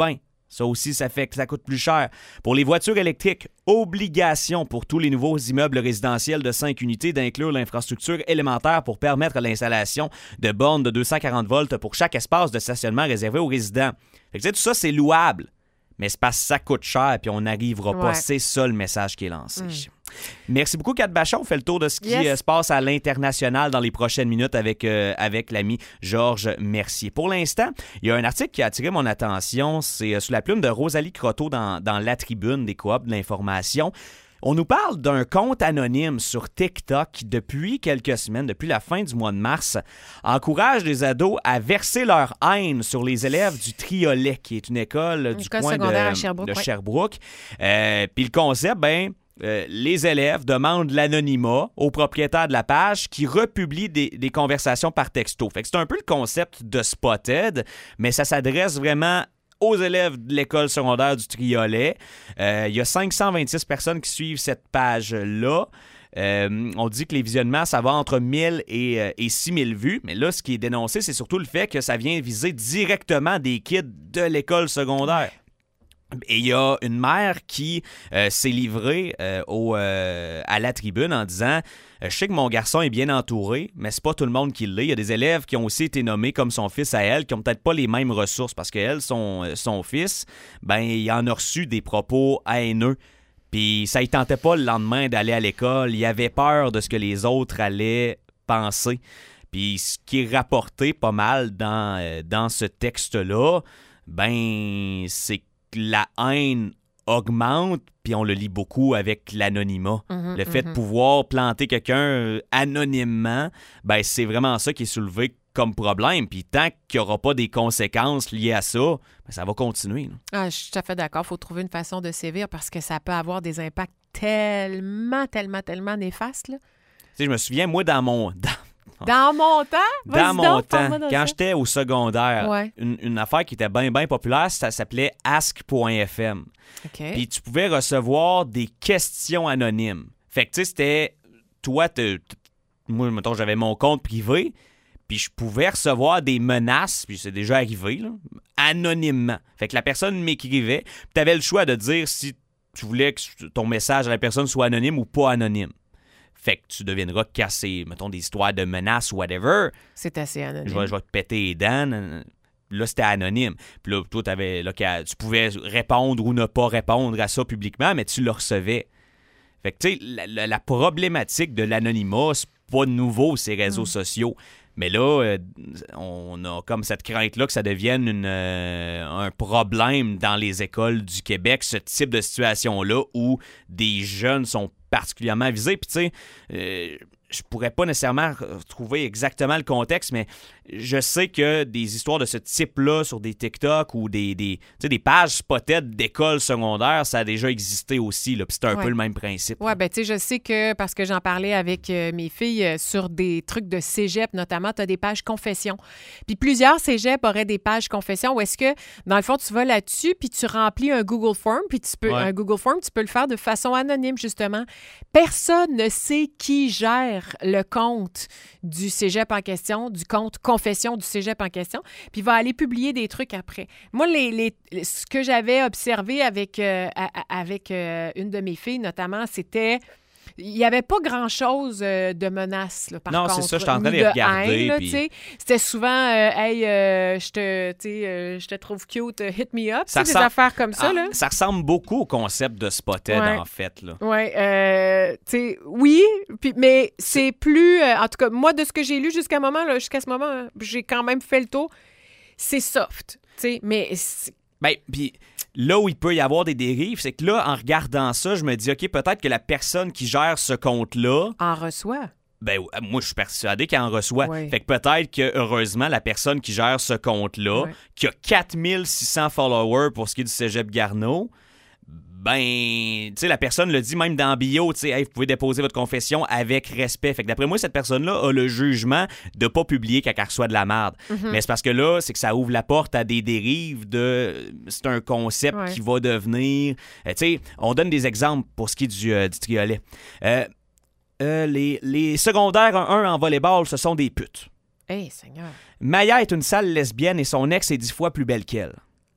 Ça aussi, ça fait que ça coûte plus cher. Pour les voitures électriques, obligation pour tous les nouveaux immeubles résidentiels de cinq unités d'inclure l'infrastructure élémentaire pour permettre l'installation de bornes de deux cent quarante volts pour chaque espace de stationnement réservé aux résidents. Fait que, tout ça, c'est louable. Mais c'est parce que ça coûte cher et on n'arrivera ouais. pas. C'est ça le message qui est lancé. Mm. Merci beaucoup, Kat Bachon. On fait le tour de ce qui yes. euh, se passe à l'international dans les prochaines minutes avec, euh, avec l'ami Georges Mercier. Pour l'instant, il y a un article qui a attiré mon attention. C'est euh, sous la plume de Rosalie Croteau dans, dans La Tribune des Coops de l'information. On nous parle d'un compte anonyme sur TikTok qui, depuis quelques semaines, depuis la fin du mois de mars, encourage les ados à verser leur haine sur les élèves du Triolet, qui est une école une du école coin secondaire de à Sherbrooke. De ouais. Sherbrooke. Euh, Puis le concept, ben... Euh, les élèves demandent l'anonymat au propriétaire de la page qui republie des, des conversations par texto. Fait que c'est un peu le concept de Spotted, mais ça s'adresse vraiment aux élèves de l'école secondaire du Triolet. Euh, il y a cinq cent vingt-six personnes qui suivent cette page-là. Euh, on dit que les visionnements, ça va entre mille et, euh, et six mille vues. Mais là, ce qui est dénoncé, c'est surtout le fait que ça vient viser directement des kids de l'école secondaire. Et il y a une mère qui euh, s'est livrée euh, au, euh, à la tribune en disant euh, « Je sais que mon garçon est bien entouré, mais c'est pas tout le monde qui l'est. Il y a des élèves qui ont aussi été nommés comme son fils à elle, qui ont peut-être pas les mêmes ressources parce qu'elle, son, son fils, ben il en a reçu des propos haineux. Puis ça ne tentait pas le lendemain d'aller à l'école. Il avait peur de ce que les autres allaient penser. Puis ce qui est rapporté pas mal dans, euh, dans ce texte-là, ben c'est la haine augmente, puis on le lit beaucoup avec l'anonymat. Mm-hmm, le fait mm-hmm. de pouvoir planter quelqu'un euh, anonymement, ben c'est vraiment ça qui est soulevé comme problème. Puis tant qu'il n'y aura pas des conséquences liées à ça, ben ça va continuer. Ah, je suis tout à fait d'accord. Il faut trouver une façon de sévir parce que ça peut avoir des impacts tellement, tellement, tellement néfastes. Là. Tu sais, je me souviens, moi, dans mon... Dans... Dans mon temps? Dans mon donc, temps, quand ça. J'étais au secondaire, ouais. une, une affaire qui était bien, bien populaire, ça s'appelait ask point f m. Okay. Puis tu pouvais recevoir des questions anonymes. Fait que tu sais, c'était... Toi, te, te, moi, mettons, j'avais mon compte privé, puis je pouvais recevoir des menaces, puis c'est déjà arrivé, là, anonymement. Fait que la personne m'écrivait, puis tu avais le choix de dire si tu voulais que ton message à la personne soit anonyme ou pas anonyme. Fait que tu devineras quand c'est, mettons, des histoires de menaces ou whatever. C'est assez anonyme. Je vais, je vais te péter les dents. Là, c'était anonyme. Puis là, toi, t'avais, là, tu pouvais répondre ou ne pas répondre à ça publiquement, mais tu le recevais. Fait que, tu sais, la, la, la problématique de l'anonymat, c'est pas nouveau, ces réseaux mm. sociaux. Mais là, euh, on a comme cette crainte-là que ça devienne une, euh, un problème dans les écoles du Québec, ce type de situation-là où des jeunes sont particulièrement visés. Puis tu sais, euh, je pourrais pas nécessairement trouver exactement le contexte, mais je sais que des histoires de ce type-là sur des TikTok ou des, des, des pages Spotted d'écoles secondaires, ça a déjà existé aussi. Là, puis c'est un ouais. peu le même principe. Oui, bien tu sais, je sais que, parce que j'en parlais avec euh, mes filles euh, sur des trucs de cégep, notamment, tu as des pages confession. Puis plusieurs cégeps auraient des pages confession où est-ce que, dans le fond, tu vas là-dessus, puis tu remplis un Google Form, puis tu peux, ouais. un Google Form, tu peux le faire de façon anonyme, justement. Personne ne sait qui gère le compte du cégep en question, du compte confession du cégep en question, puis il va aller publier des trucs après. Moi, les, les, ce que j'avais observé avec, euh, avec euh, une de mes filles, notamment, c'était... Il n'y avait pas grand-chose euh, de menaces, là, par non, contre. Non, c'est ça, je suis en train de les regarder. Haine, là, puis... C'était souvent euh, « Hey, euh, je te, euh, te trouve cute, hit me up », ça des ressemble... affaires comme ça. Ah, là. Ça ressemble beaucoup au concept de Spotted, ouais. en fait. Là. Ouais, euh, tu sais, oui, puis, mais c'est plus... Euh, en tout cas, moi, de ce que j'ai lu jusqu'à moment, là, jusqu'à ce moment, j'ai quand même fait le tour. C'est soft, tu sais, mais... C'est... Ben, puis... Là où il peut y avoir des dérives, c'est que là, en regardant ça, je me dis, OK, peut-être que la personne qui gère ce compte-là... En reçoit. Ben, moi, je suis persuadé qu'elle en reçoit. Oui. Fait que peut-être que, heureusement, la personne qui gère ce compte-là, oui. qui a quatre mille six cents followers pour ce qui est du Cégep Garneau, ben, tu sais, la personne le dit même dans bio, tu sais, hey, vous pouvez déposer votre confession avec respect. Fait que d'après moi, cette personne-là a le jugement de pas publier quand elle reçoit de la merde. Mm-hmm. Mais c'est parce que là, c'est que ça ouvre la porte à des dérives de... C'est un concept ouais. qui va devenir... Euh, tu sais, on donne des exemples pour ce qui est du, euh, du triolet. Euh, euh, les, les secondaires un en volleyball, ce sont des putes. Hey, Seigneur. Maya est une sale lesbienne et son ex est dix fois plus belle qu'elle.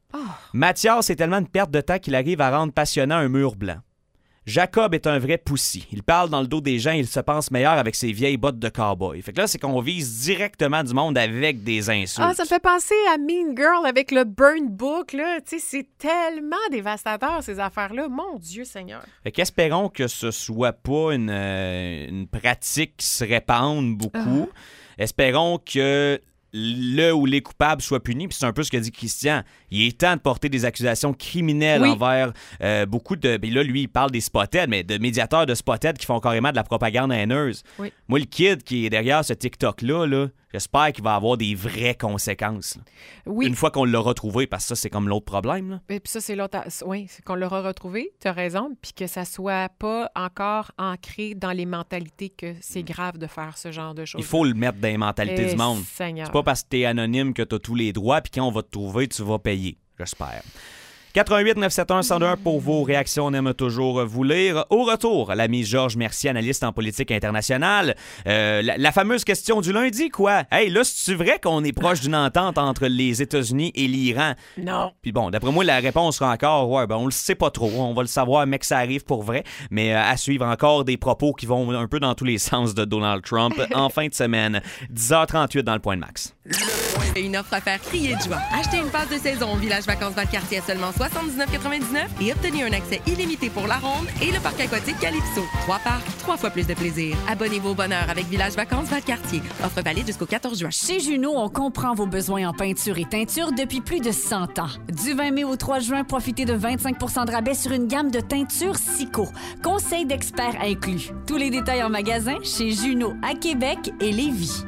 Oh. Mathias est tellement une perte de temps qu'il arrive à rendre passionnant un mur blanc. Jacob est un vrai poussi. Il parle dans le dos des gens et il se pense meilleur avec ses vieilles bottes de cow-boy. Fait que là, c'est qu'on vise directement du monde avec des insultes. Ah, ça me fait penser à Mean Girl avec le Burn Book, là. Tu sais, c'est tellement dévastateur, ces affaires-là. Mon Dieu Seigneur. Fait qu'espérons que ce soit pas une, euh, une pratique qui se répande beaucoup. Ah. Espérons que le ou les coupables soient punis. Puis c'est un peu ce que dit Christian. Il est temps de porter des accusations criminelles oui. envers euh, beaucoup de... Puis là, lui, il parle des spotted, mais de médiateurs de spotted qui font carrément de la propagande haineuse. Oui. Moi, le kid qui est derrière ce TikTok-là, là, j'espère qu'il va avoir des vraies conséquences. Là. Oui. Une fois qu'on l'aura retrouvé, parce que ça, c'est comme l'autre problème. Là. Et puis ça, c'est l'autre... Oui, c'est qu'on l'aura retrouvé, tu as raison, puis que ça soit pas encore ancré dans les mentalités que c'est grave de faire ce genre de choses. Il faut le mettre dans les mentalités Eh, du monde. Seigneur. C'est pas parce que t'es anonyme que t'as tous les droits, puis quand on va te trouver, tu vas payer. J'espère. quatre un huit neuf sept un un zéro un pour vos réactions. On aime toujours vous lire. Au retour, l'ami Georges Mercier, analyste en politique internationale. Euh, la, la fameuse question du lundi, quoi? Hey, là, c'est-tu vrai qu'on est proche d'une entente entre les États-Unis et l'Iran? Non. Puis bon, d'après moi, la réponse sera encore, ouais, ben on le sait pas trop. On va le savoir, mais que ça arrive pour vrai. Mais euh, à suivre encore des propos qui vont un peu dans tous les sens de Donald Trump en fin de semaine. dix heures trente-huit dans le Point de Max. Une offre à faire crier de joie. Achetez une passe de saison au Village Vacances Valcartier à seulement soixante-dix-neuf quatre-vingt-dix-neuf et obtenez un accès illimité pour la Ronde et le parc aquatique Calypso. Trois parcs, trois fois plus de plaisir. Abonnez-vous au bonheur avec Village Vacances Valcartier. Offre valide jusqu'au quatorze juin. Chez Juno, on comprend vos besoins en peinture et teinture depuis plus de cent ans. Du vingt mai au trois juin, profitez de vingt-cinq pour cent de rabais sur une gamme de teintures Sico. Conseils d'experts inclus. Tous les détails en magasin chez Juno à Québec et Lévis.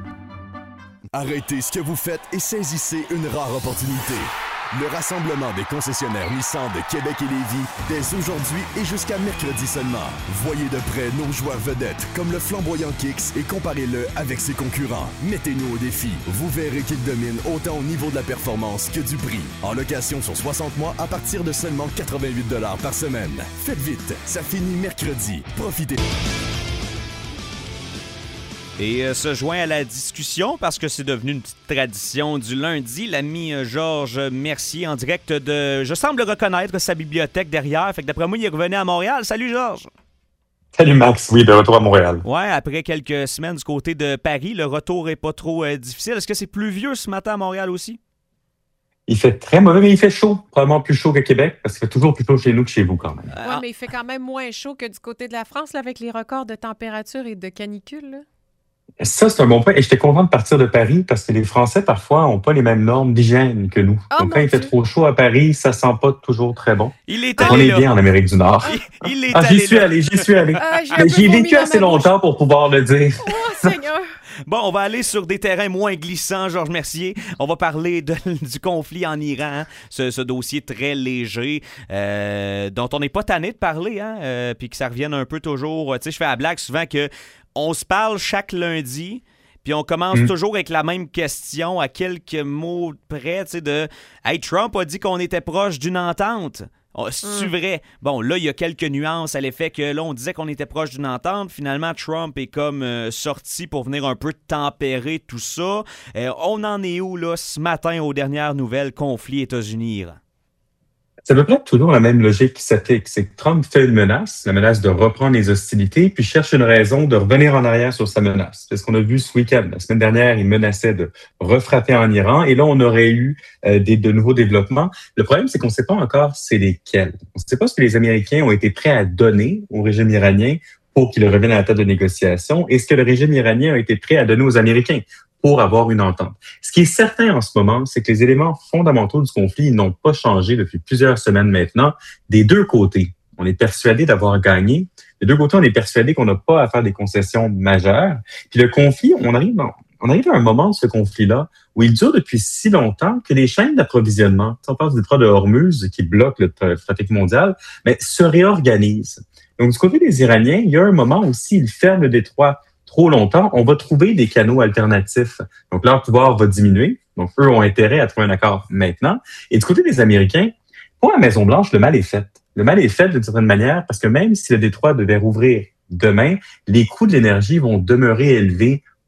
Arrêtez ce que vous faites et saisissez une rare opportunité. Le rassemblement des concessionnaires Nissan de Québec et Lévis dès aujourd'hui et jusqu'à mercredi seulement. Voyez de près nos joueurs vedettes comme le flamboyant Kicks et comparez-le avec ses concurrents. Mettez-nous au défi. Vous verrez qu'il domine autant au niveau de la performance que du prix. En location sur soixante mois à partir de seulement quatre-vingt-huit dollars par semaine. Faites vite, ça finit mercredi. Profitez. Et euh, se joint à la discussion, parce que c'est devenu une petite tradition du lundi, l'ami euh, Georges Mercier en direct de, je semble reconnaître sa bibliothèque derrière, fait que d'après moi, il est revenu à Montréal. Salut Georges! Salut Max, oui, de retour à Montréal. Ouais, après quelques semaines du côté de Paris, le retour est pas trop euh, difficile. Est-ce que c'est pluvieux ce matin à Montréal aussi? Il fait très mauvais, mais il fait chaud. Probablement plus chaud que Québec, parce qu'il fait toujours plus chaud chez nous que chez vous quand même. Oui, mais il fait quand même moins chaud que du côté de la France, là, avec les records de température et de canicule, là. Ça, c'est un bon point. Et j'étais content de partir de Paris parce que les Français, parfois, n'ont pas les mêmes normes d'hygiène que nous. Oh, Donc, quand il Dieu. fait trop chaud à Paris, ça sent pas toujours très bon. Il est On allé est là. bien en Amérique du Nord. Il, il est Ah, allé j'y suis là. allé, j'y suis allé. Ah, j'ai un Mais peu j'y ai vomi vécu dans assez ma bouche. longtemps pour pouvoir le dire. Oh, Seigneur! Bon, on va aller sur des terrains moins glissants, Georges Mercier. On va parler de- du conflit en Iran, hein. ce, ce dossier très léger euh, dont on n'est pas tanné de parler, hein, euh, puis que ça revienne un peu toujours. Tu sais, je fais la blague souvent que on se parle chaque lundi. Puis on commence Mm. toujours avec la même question à quelques mots près, tu sais, de « Hey, Trump a dit qu'on était proche d'une entente. Oh, c'est-tu vrai? » Bon, là, il y a quelques nuances à l'effet que là, on disait qu'on était proche d'une entente. Finalement, Trump est comme euh, sorti pour venir un peu tempérer tout ça. Euh, on en est où, là, ce matin, aux dernières nouvelles, conflit États-Unis-Iran? C'est à peu près toujours la même logique qui s'applique. C'est que Trump fait une menace, la menace de reprendre les hostilités, puis cherche une raison de revenir en arrière sur sa menace. C'est ce qu'on a vu ce week-end. La semaine dernière, il menaçait de refrapper en Iran, et là, on aurait eu euh, des, de nouveaux développements. Le problème, c'est qu'on ne sait pas encore c'est lesquels. On ne sait pas ce que les Américains ont été prêts à donner au régime iranien pour qu'il revienne à la table de négociation, et ce que le régime iranien a été prêt à donner aux Américains pour avoir une entente. Ce qui est certain en ce moment, c'est que les éléments fondamentaux du conflit n'ont pas changé depuis plusieurs semaines maintenant, des deux côtés. On est persuadé d'avoir gagné. Des deux côtés, on est persuadé qu'on n'a pas à faire des concessions majeures. Puis le conflit, on arrive, dans, on arrive à un moment de ce conflit-là où il dure depuis si longtemps que les chaînes d'approvisionnement, on passe du détroit de Hormuz qui bloque le tra- trafic mondial, mais se réorganisent. Donc du côté des Iraniens, il y a un moment où s'ils ferment le détroit trop longtemps, on va trouver des canaux alternatifs. Donc, leur pouvoir va diminuer. Donc, eux ont intérêt à trouver un accord maintenant. Et du côté des Américains, pour la Maison-Blanche, le mal est fait. Le mal est fait d'une certaine manière parce que même si le détroit devait rouvrir demain, les coûts de l'énergie vont demeurer élevés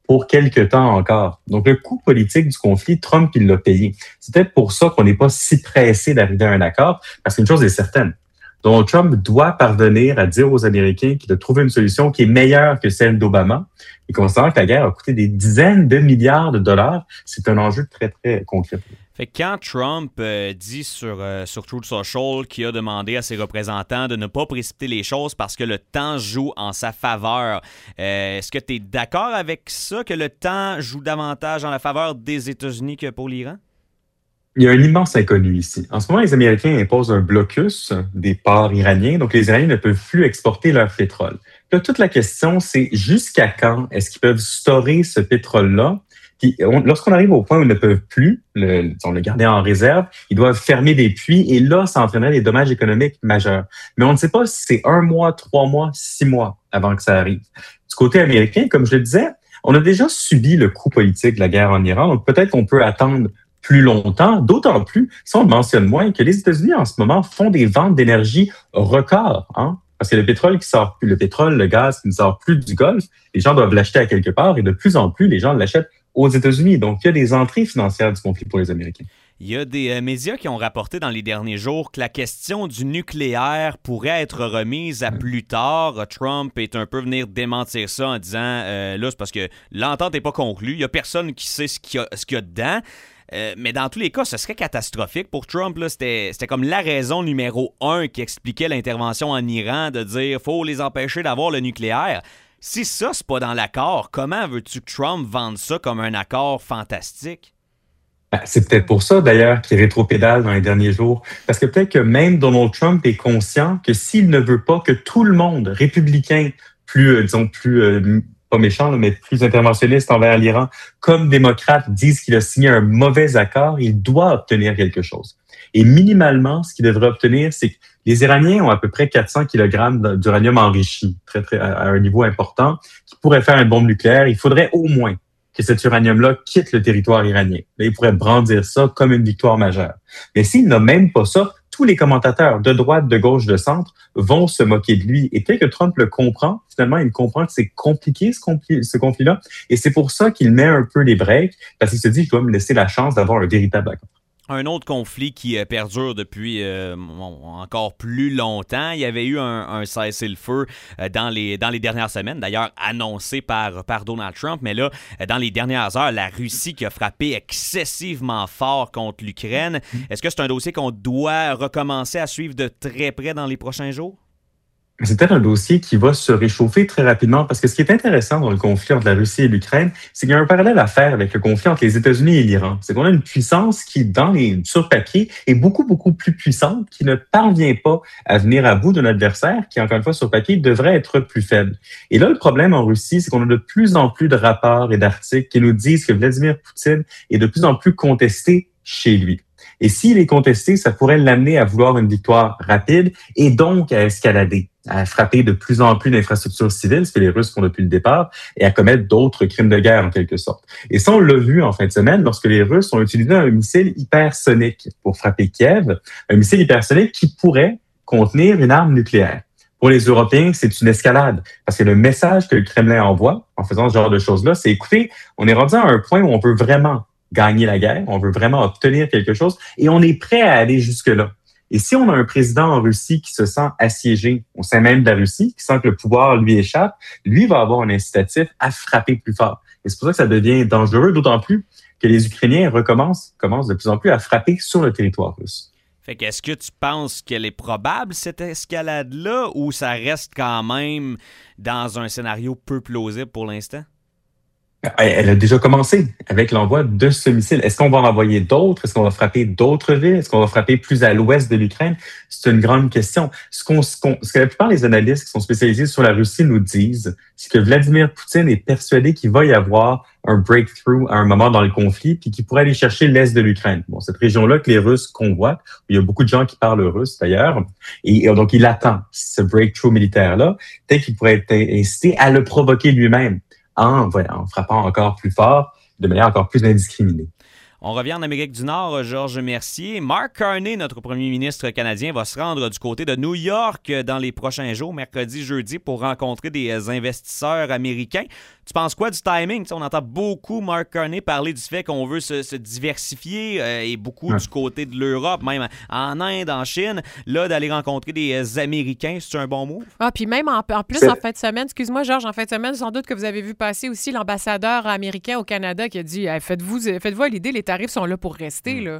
pour quelque temps encore. Donc, le coût politique du conflit, Trump, il l'a payé. C'est peut-être pour ça qu'on n'est pas si pressé d'arriver à un accord, parce qu'une chose est certaine. Donald Trump doit parvenir à dire aux Américains qu'il a trouvé une solution qui est meilleure que celle d'Obama. Et considérant que la guerre a coûté des dizaines de milliards de dollars, c'est un enjeu très, très concret. Fait que quand Trump euh, dit sur, euh, sur Truth Social qu'il a demandé à ses représentants de ne pas précipiter les choses parce que le temps joue en sa faveur, euh, est-ce que tu es d'accord avec ça, que le temps joue davantage en la faveur des États-Unis que pour l'Iran? Il y a un immense inconnu ici. En ce moment, les Américains imposent un blocus des ports iraniens, donc les Iraniens ne peuvent plus exporter leur pétrole. Là, toute la question, c'est jusqu'à quand est-ce qu'ils peuvent storer ce pétrole-là? Puis, on, lorsqu'on arrive au point où ils ne peuvent plus le, disons, le garder en réserve, ils doivent fermer des puits et là, ça entraînerait des dommages économiques majeurs. Mais on ne sait pas si c'est un mois, trois mois, six mois avant que ça arrive. Du côté américain, comme je le disais, on a déjà subi le coût politique de la guerre en Iran, donc peut-être qu'on peut attendre plus longtemps, d'autant plus, si on mentionne moins, que les États-Unis en ce moment font des ventes d'énergie records, hein? Parce que le pétrole qui sort plus, le pétrole, le gaz qui ne sort plus du Golfe, les gens doivent l'acheter à quelque part et de plus en plus, les gens l'achètent aux États-Unis. Donc, il y a des entrées financières du conflit pour les Américains. Il y a des euh, médias qui ont rapporté dans les derniers jours que la question du nucléaire pourrait être remise à plus tard. Trump est un peu venu démentir ça en disant euh, là, c'est parce que l'entente n'est pas conclue. Il n'y a personne qui sait ce qu'il y a, ce qu'il y a dedans. Euh, mais dans tous les cas, ce serait catastrophique pour Trump. Là. C'était, c'était comme la raison numéro un qui expliquait l'intervention en Iran de dire faut les empêcher d'avoir le nucléaire. Si ça, c'est pas dans l'accord, comment veux-tu que Trump vende ça comme un accord fantastique? C'est peut-être pour ça, d'ailleurs, qu'il rétropédale dans les derniers jours. Parce que peut-être que même Donald Trump est conscient que s'il ne veut pas que tout le monde, républicain, plus, euh, disons, plus, euh, pas méchant, mais plus interventionniste envers l'Iran, comme démocrate, disent qu'il a signé un mauvais accord, il doit obtenir quelque chose. Et minimalement, ce qu'il devrait obtenir, c'est que les Iraniens ont à peu près quatre cents kilogrammes d'uranium enrichi, très, très, à un niveau important, qui pourrait faire une bombe nucléaire. Il faudrait au moins que cet uranium-là quitte le territoire iranien. Là, il pourrait brandir ça comme une victoire majeure. Mais s'il n'a même pas ça, tous les commentateurs de droite, de gauche, de centre vont se moquer de lui. Et peut-être que Trump le comprend. Finalement, il comprend que c'est compliqué, ce, compli- ce conflit-là. Et c'est pour ça qu'il met un peu les breaks, parce qu'il se dit qu'il doit me laisser la chance d'avoir un véritable accord. Un autre conflit qui euh, perdure depuis euh, encore plus longtemps. Il y avait eu un, un cessez-le-feu euh, dans les dans les dernières semaines, d'ailleurs annoncé par, par Donald Trump. Mais là, euh, dans les dernières heures, la Russie qui a frappé excessivement fort contre l'Ukraine. Est-ce que c'est un dossier qu'on doit recommencer à suivre de très près dans les prochains jours? C'est peut-être un dossier qui va se réchauffer très rapidement parce que ce qui est intéressant dans le conflit entre la Russie et l'Ukraine, c'est qu'il y a un parallèle à faire avec le conflit entre les États-Unis et l'Iran. C'est qu'on a une puissance qui, dans les, sur papier, est beaucoup, beaucoup plus puissante, qui ne parvient pas à venir à bout d'un adversaire qui, encore une fois, sur papier, devrait être plus faible. Et là, le problème en Russie, c'est qu'on a de plus en plus de rapports et d'articles qui nous disent que Vladimir Poutine est de plus en plus contesté chez lui. Et s'il est contesté, ça pourrait l'amener à vouloir une victoire rapide et donc à escalader, à frapper de plus en plus d'infrastructures civiles, ce que les Russes font depuis le départ, et à commettre d'autres crimes de guerre en quelque sorte. Et ça, on l'a vu en fin de semaine lorsque les Russes ont utilisé un missile hypersonique pour frapper Kiev, un missile hypersonique qui pourrait contenir une arme nucléaire. Pour les Européens, c'est une escalade, parce que le message que le Kremlin envoie en faisant ce genre de choses-là, c'est écoutez, on est rendu à un point où on veut vraiment gagner la guerre, on veut vraiment obtenir quelque chose et on est prêt à aller jusque-là. Et si on a un président en Russie qui se sent assiégé au sein même de la Russie, qui sent que le pouvoir lui échappe, lui va avoir un incitatif à frapper plus fort. Et c'est pour ça que ça devient dangereux, d'autant plus que les Ukrainiens recommencent, commencent de plus en plus à frapper sur le territoire russe. Fait qu'est-ce que tu penses qu'elle est probable, cette escalade-là, ou ça reste quand même dans un scénario peu plausible pour l'instant? Elle a déjà commencé avec l'envoi de ce missile. Est-ce qu'on va en envoyer d'autres? Est-ce qu'on va frapper d'autres villes? Est-ce qu'on va frapper plus à l'ouest de l'Ukraine? C'est une grande question. Ce, qu'on, ce, qu'on, ce que la plupart des analystes qui sont spécialisés sur la Russie nous disent, c'est que Vladimir Poutine est persuadé qu'il va y avoir un breakthrough à un moment dans le conflit puis qu'il pourrait aller chercher l'est de l'Ukraine. Bon, cette région-là que les Russes convoitent, où il y a beaucoup de gens qui parlent russe d'ailleurs, et, et donc il attend ce breakthrough militaire-là, peut-être qu'il pourrait être incité à le provoquer lui-même. En, voilà, en frappant encore plus fort, de manière encore plus indiscriminée. On revient en Amérique du Nord, Georges Mercier. Mark Carney, notre premier ministre canadien, va se rendre du côté de New York dans les prochains jours, mercredi, jeudi, pour rencontrer des investisseurs américains. Tu penses quoi du timing? T'sais, on entend beaucoup Mark Carney parler du fait qu'on veut se, se diversifier euh, et beaucoup ouais. du côté de l'Europe, même en Inde, en Chine. Là, d'aller rencontrer des euh, Américains, c'est un bon move? Ah, puis même en, en plus, c'est... en fin de semaine, excuse-moi, Georges, en fin de semaine, sans doute que vous avez vu passer aussi l'ambassadeur américain au Canada qui a dit hey, faites-vous, faites-vous à l'idée, les tarifs sont là pour rester. Là.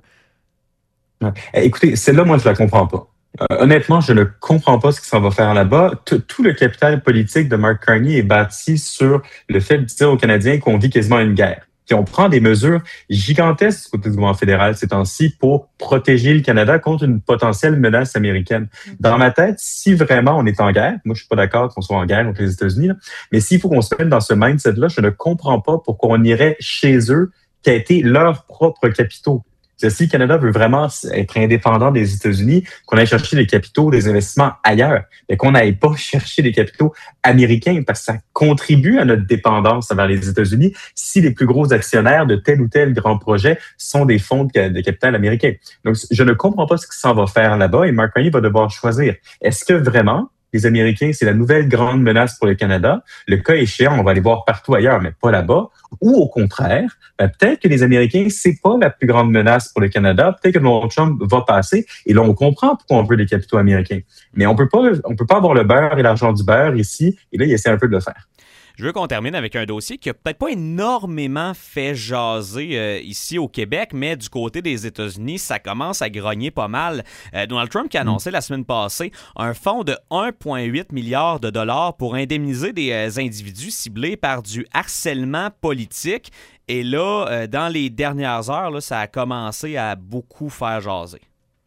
Ouais. Écoutez, celle-là, moi, je la comprends pas. Euh, honnêtement, je ne comprends pas ce qu'il s'en va faire là-bas. T- tout le capital politique de Mark Carney est bâti sur le fait de dire aux Canadiens qu'on vit quasiment une guerre. Qu'on prend des mesures gigantesques du côté du gouvernement fédéral ces temps-ci pour protéger le Canada contre une potentielle menace américaine. Dans ma tête, si vraiment on est en guerre, moi je suis pas d'accord qu'on soit en guerre contre les États-Unis, là, mais s'il faut qu'on se mette dans ce mindset-là, je ne comprends pas pourquoi on irait chez eux quêter leurs propres capitaux. Si le Canada veut vraiment être indépendant des États-Unis, qu'on aille chercher des capitaux, des investissements ailleurs, mais qu'on n'aille pas chercher des capitaux américains parce que ça contribue à notre dépendance envers les États-Unis si les plus gros actionnaires de tel ou tel grand projet sont des fonds de, de capital américains. Donc, je ne comprends pas ce qu'il s'en va faire là-bas et Mark Carney va devoir choisir. Est-ce que vraiment les Américains, c'est la nouvelle grande menace pour le Canada? Le cas échéant, on va aller voir partout ailleurs, mais pas là-bas. Ou au contraire, ben, peut-être que les Américains, c'est pas la plus grande menace pour le Canada. Peut-être que Donald Trump va passer. Et là, on comprend pourquoi on veut des capitaux américains. Mais on peut pas, on peut pas avoir le beurre et l'argent du beurre ici. Et là, il essaie un peu de le faire. Je veux qu'on termine avec un dossier qui a peut-être pas énormément fait jaser euh, ici au Québec, mais du côté des États-Unis, ça commence à grogner pas mal. Euh, Donald Trump qui a annoncé la semaine passée un fonds de un virgule huit milliard de dollars pour indemniser des euh, individus ciblés par du harcèlement politique. Et là, euh, dans les dernières heures, là, ça a commencé à beaucoup faire jaser.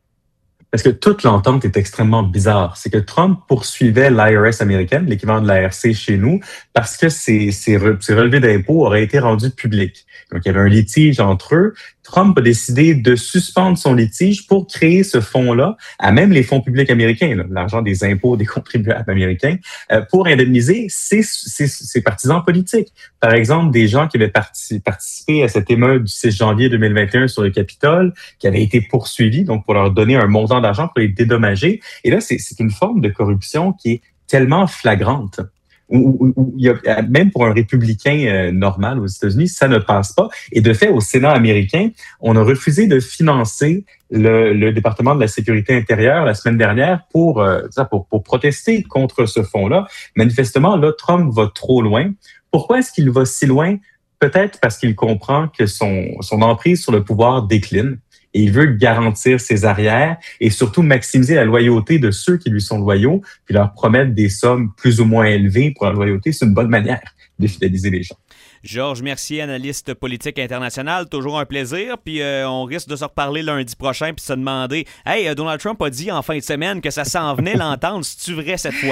Parce que toute l'entente est extrêmement bizarre. C'est que Trump poursuivait l'I R S américaine, l'équivalent de l'A R C chez nous, parce que ses, ses, re, ses relevés d'impôts auraient été rendus publics. Donc, il y avait un litige entre eux. Trump a décidé de suspendre son litige pour créer ce fonds-là, à même les fonds publics américains, là, l'argent des impôts des contribuables américains, euh, pour indemniser ses, ses, ses partisans politiques. Par exemple, des gens qui avaient parti, participé à cette émeute du six janvier deux mille vingt et un sur le Capitole, qui avaient été poursuivis, donc pour leur donner un montant d'argent pour les dédommager. Et là, c'est, c'est une forme de corruption qui est tellement flagrante. Où, où, où il y a, même pour un républicain euh, normal aux États-Unis, ça ne passe pas. Et de fait, au Sénat américain, on a refusé de financer le, le département de la sécurité intérieure la semaine dernière pour, euh, pour, pour protester contre ce fonds-là. Manifestement, là, Trump va trop loin. Pourquoi est-ce qu'il va si loin? Peut-être parce qu'il comprend que son, son emprise sur le pouvoir décline. Et il veut garantir ses arrières et surtout maximiser la loyauté de ceux qui lui sont loyaux, puis leur promettre des sommes plus ou moins élevées pour la loyauté. C'est une bonne manière de fidéliser les gens. Georges Mercier, analyste politique international, toujours un plaisir. Puis euh, on risque de se reparler lundi prochain puis se demander « Hey, Donald Trump a dit en fin de semaine que ça s'en venait l'entendre. C'est-tu vrai cette fois-là? »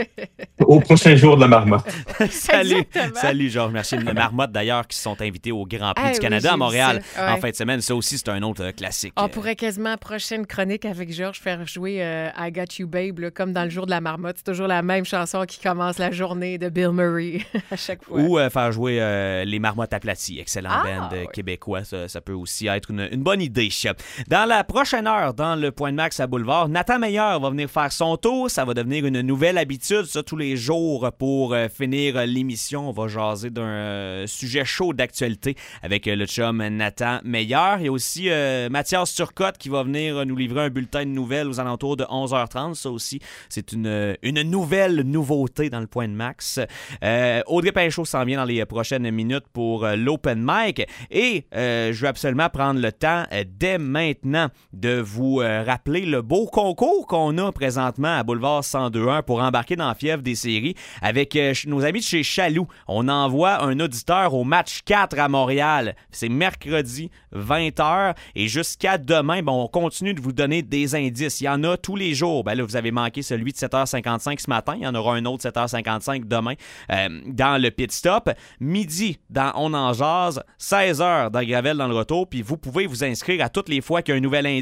Au prochain jour de la marmotte. Salut, salut Georges Mercier. Les marmottes d'ailleurs qui sont invités au Grand Prix hey, du Canada oui, à Montréal ouais. en fin de semaine. Ça aussi, c'est un autre euh, classique. On pourrait quasiment, prochaine chronique avec Georges, faire jouer euh, I Got You Babe, là, comme dans le jour de la marmotte. C'est toujours la même chanson qui commence la journée de Bill Murray à chaque fois. Ou euh, faire jouer euh, les marmottes aplaties. Excellent ah, band oui. québécois. Ça, ça peut aussi être une, une bonne idée. Dans la prochaine heure, dans le Point de Max à Boulevard, Nathan Meilleur va venir faire son tour. Ça va devenir une nouvelle habitude, ça, tous les jours pour euh, finir l'émission. On va jaser d'un euh, sujet chaud d'actualité avec euh, le chum Nathan Meilleur. Il y a aussi euh, Mathias Turcotte qui va venir nous livrer un bulletin de nouvelles aux alentours de onze heures trente. Ça aussi, c'est une, une nouvelle nouveauté dans le Point de Max. Euh, Audrey Pinchot s'en vient dans les prochaines minutes pour euh, l'Open Mic. Et euh, je veux absolument prendre le temps euh, dès maintenant de vous euh, rappeler le beau concours qu'on a présentement à Boulevard cent deux un pour embarquer dans la fièvre des séries avec euh, nos amis de chez Chaloux. On envoie un auditeur au match quatre à Montréal. C'est mercredi vingt heures et jusqu'à demain, ben, on continue de vous donner des indices. Il y en a tous les jours. Ben là, vous avez manqué celui de sept heures cinquante-cinq ce matin. Il y en aura un autre sept heures cinquante-cinq demain euh, dans le pit stop. Midi dans On en jase, seize heures dans Gravel dans le retour. Puis vous pouvez vous inscrire à toutes les fois qu'il y a un nouvel indice.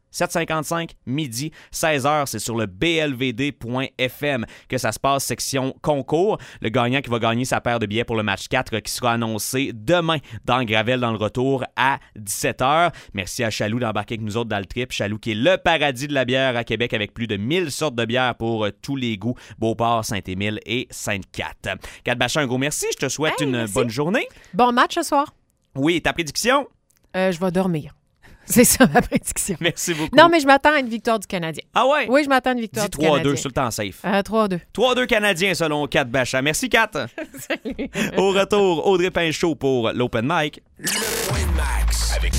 sept cinquante-cinq, midi, seize heures, c'est sur le b l v d point f m que ça se passe, section concours. Le gagnant qui va gagner sa paire de billets pour le match quatre qui sera annoncé demain dans Gravel dans le retour à dix-sept heures. Merci à Chaloux d'embarquer avec nous autres dans le trip. Chaloux qui est le paradis de la bière à Québec avec plus de mille sortes de bières pour euh, tous les goûts. Beauport, Saint-Émile et Sainte-Cat. Kat Bachin, un gros merci. Je te souhaite hey, une merci. bonne journée. Bon match ce soir. Oui, ta prédiction? Euh, je vais dormir. C'est ça ma prédiction. Merci beaucoup. Non, mais je m'attends à une victoire du Canadien. Ah ouais? Oui, je m'attends à une victoire Dis du Canadien. trois deux, sur le temps safe. Euh, trois deux. trois deux Canadiens selon Kat Bachin. Merci, Kat. Salut. Au retour, Audrey Pinchot pour l'Open Mic. Le Point Max avec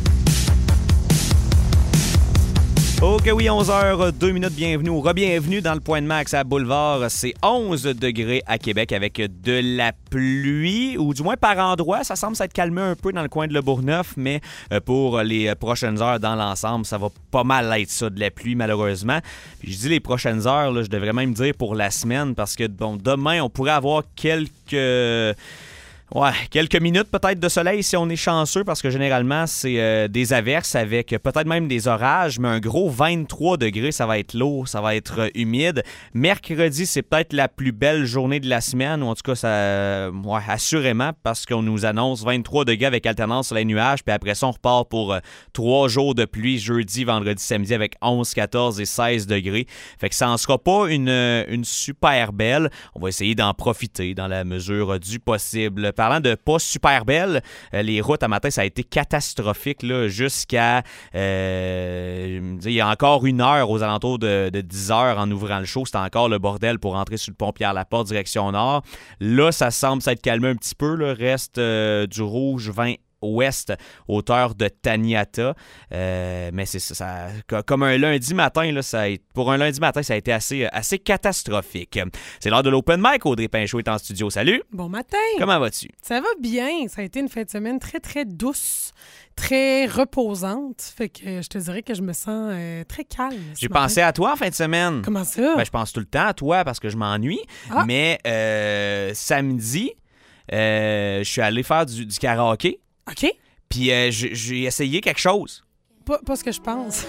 Ok, oui, onze heures, deux minutes, bienvenue ou re-bienvenue dans le Point de Max à Boulevard. C'est onze degrés à Québec avec de la pluie, ou du moins par endroit. Ça semble s'être calmé un peu dans le coin de Le Bourgneuf, mais pour les prochaines heures dans l'ensemble, ça va pas mal être ça, de la pluie, malheureusement. Puis je dis les prochaines heures, là, je devrais même dire pour la semaine, parce que bon, demain, on pourrait avoir quelques... Ouais, quelques minutes peut-être de soleil si on est chanceux, parce que généralement, c'est euh, des averses avec peut-être même des orages, mais un gros vingt-trois degrés, ça va être lourd, ça va être euh, humide. Mercredi, c'est peut-être la plus belle journée de la semaine, ou en tout cas, ça, euh, ouais, assurément, parce qu'on nous annonce vingt-trois degrés avec alternance sur les nuages, puis après ça, on repart pour euh, trois jours de pluie, jeudi, vendredi, samedi, avec onze, quatorze et seize degrés. Fait que ça en sera pas une, une super belle. On va essayer d'en profiter dans la mesure du possible. Parlant de pas super belle, euh, les routes à matin, ça a été catastrophique là, jusqu'à... Euh, il y a encore une heure aux alentours de, de dix heures en ouvrant le show. C'était encore le bordel pour rentrer sur le pont Pierre-Laporte, direction nord. Là, ça semble s'être calmé un petit peu. Là. Reste euh, du rouge vingt ouest, hauteur de Taniata. Euh, mais c'est ça, ça, comme un lundi matin, là, ça a, pour un lundi matin, ça a été assez, assez catastrophique. C'est l'heure de l'Open Mic. Audrey Pinchot est en studio. Salut! Bon matin! Comment vas-tu? Ça va bien. Ça a été une fin de semaine très, très douce, très reposante. Fait que je te dirais que je me sens euh, très calme. J'ai pensé à toi en fin de semaine. Comment ça? Ben, je pense tout le temps à toi parce que je m'ennuie. Ah. Mais euh, samedi, euh, je suis allé faire du, du karaoké. OK. Puis euh, j'ai, j'ai essayé quelque chose. Pas, pas ce que je pense.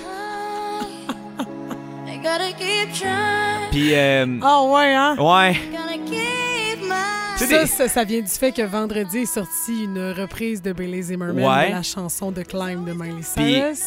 Puis... Euh, Ah oh, ouais, hein? ouais. Ça, des... ça, ça vient du fait que vendredi est sorti une reprise de Bailey Zimmerman ouais. de la chanson de Climb de Miley Puis... Cyrus.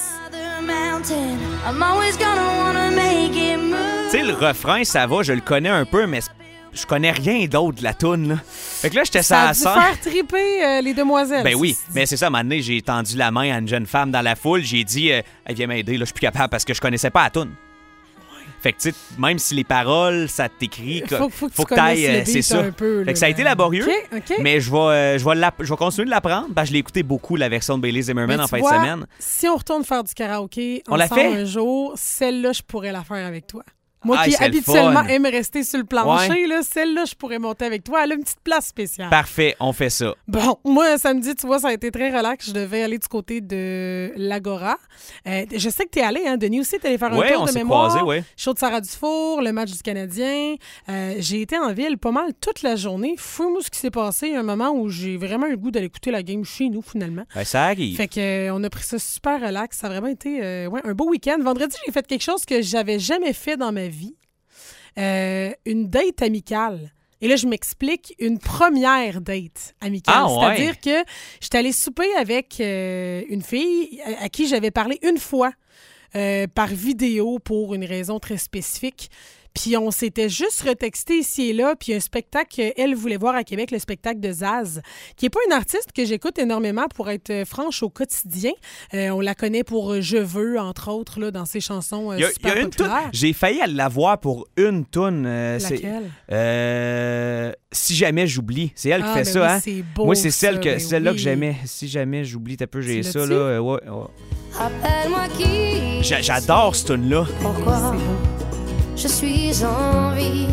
Tu sais, le refrain, ça va, je le connais un peu, mais je connais rien d'autre de la toune, là. Fait que là, j'étais ça a ça dû faire triper euh, les demoiselles. Ben oui, c'est... mais c'est ça, à un moment donné, j'ai tendu la main à une jeune femme dans la foule, j'ai dit, euh, hey, viens m'aider, là, je suis plus capable parce que je connaissais pas la toune. Ouais. Fait que, tu sais, même si les paroles, ça t'écrit, faut, faut que faut tu que t'ailles, connaisses le euh, c'est beat ça. un peu, là, fait que ça a été laborieux, OK, OK. mais je vais, euh, je vais, la, je vais continuer de l'apprendre, parce que je l'ai écouté beaucoup, la version de Bailey Zimmerman Mais en tu fin vois, de semaine. Si on retourne faire du karaoké On l'a ensemble fait? un jour, celle-là, je pourrais la faire avec toi. Moi Ah, qui c'est le habituellement fun. aime rester sur le plancher, Ouais. là, celle-là, je pourrais monter avec toi. Elle a une petite place spéciale. Parfait, on fait ça. Bon, moi, samedi, tu vois, ça a été très relax. Je devais aller du côté de l'Agora. Euh, je sais que tu es allé, hein, Denis aussi, tu allé faire un Ouais, tour on de s'est mémoire. croisés, ouais. Show de Sarah Dufour, le match du Canadien. Euh, j'ai été en ville pas mal toute la journée. Fou-moi ce qui s'est passé. Un moment où j'ai vraiment eu le goût d'aller écouter la game chez nous, finalement. Ben, ça arrive. Fait que, euh, on a pris ça super relax. Ça a vraiment été euh, ouais, un beau week-end. Vendredi, j'ai fait quelque chose que j'avais jamais fait dans ma vie. Euh, une date amicale. Et là, je m'explique, une première date amicale. Ah, ouais. C'est-à-dire que j'étais allée souper avec euh, une fille à, à qui j'avais parlé une fois euh, par vidéo pour une raison très spécifique. Puis on s'était juste retexté ici et là, puis un spectacle qu'elle voulait voir à Québec, le spectacle de Zaz, qui n'est pas une artiste que j'écoute énormément pour être franche au quotidien. Euh, on la connaît pour Je veux, entre autres, là, dans ses chansons euh, Il y a, super il y a une toune. populaires. J'ai failli aller la voir pour une toune. Euh, Laquelle? C'est, euh, si jamais j'oublie. C'est elle qui Ah, fait ben ça, oui, hein? c'est beau, Moi, c'est celle ça, que, ben celle-là oui. que j'aimais. Si jamais j'oublie, t'as peu, j'ai Tu ça, l'as-tu? là. euh, ouais, ouais. Appelle-moi qui. J'a- J'adore cette tune-là. Pourquoi je suis en vie.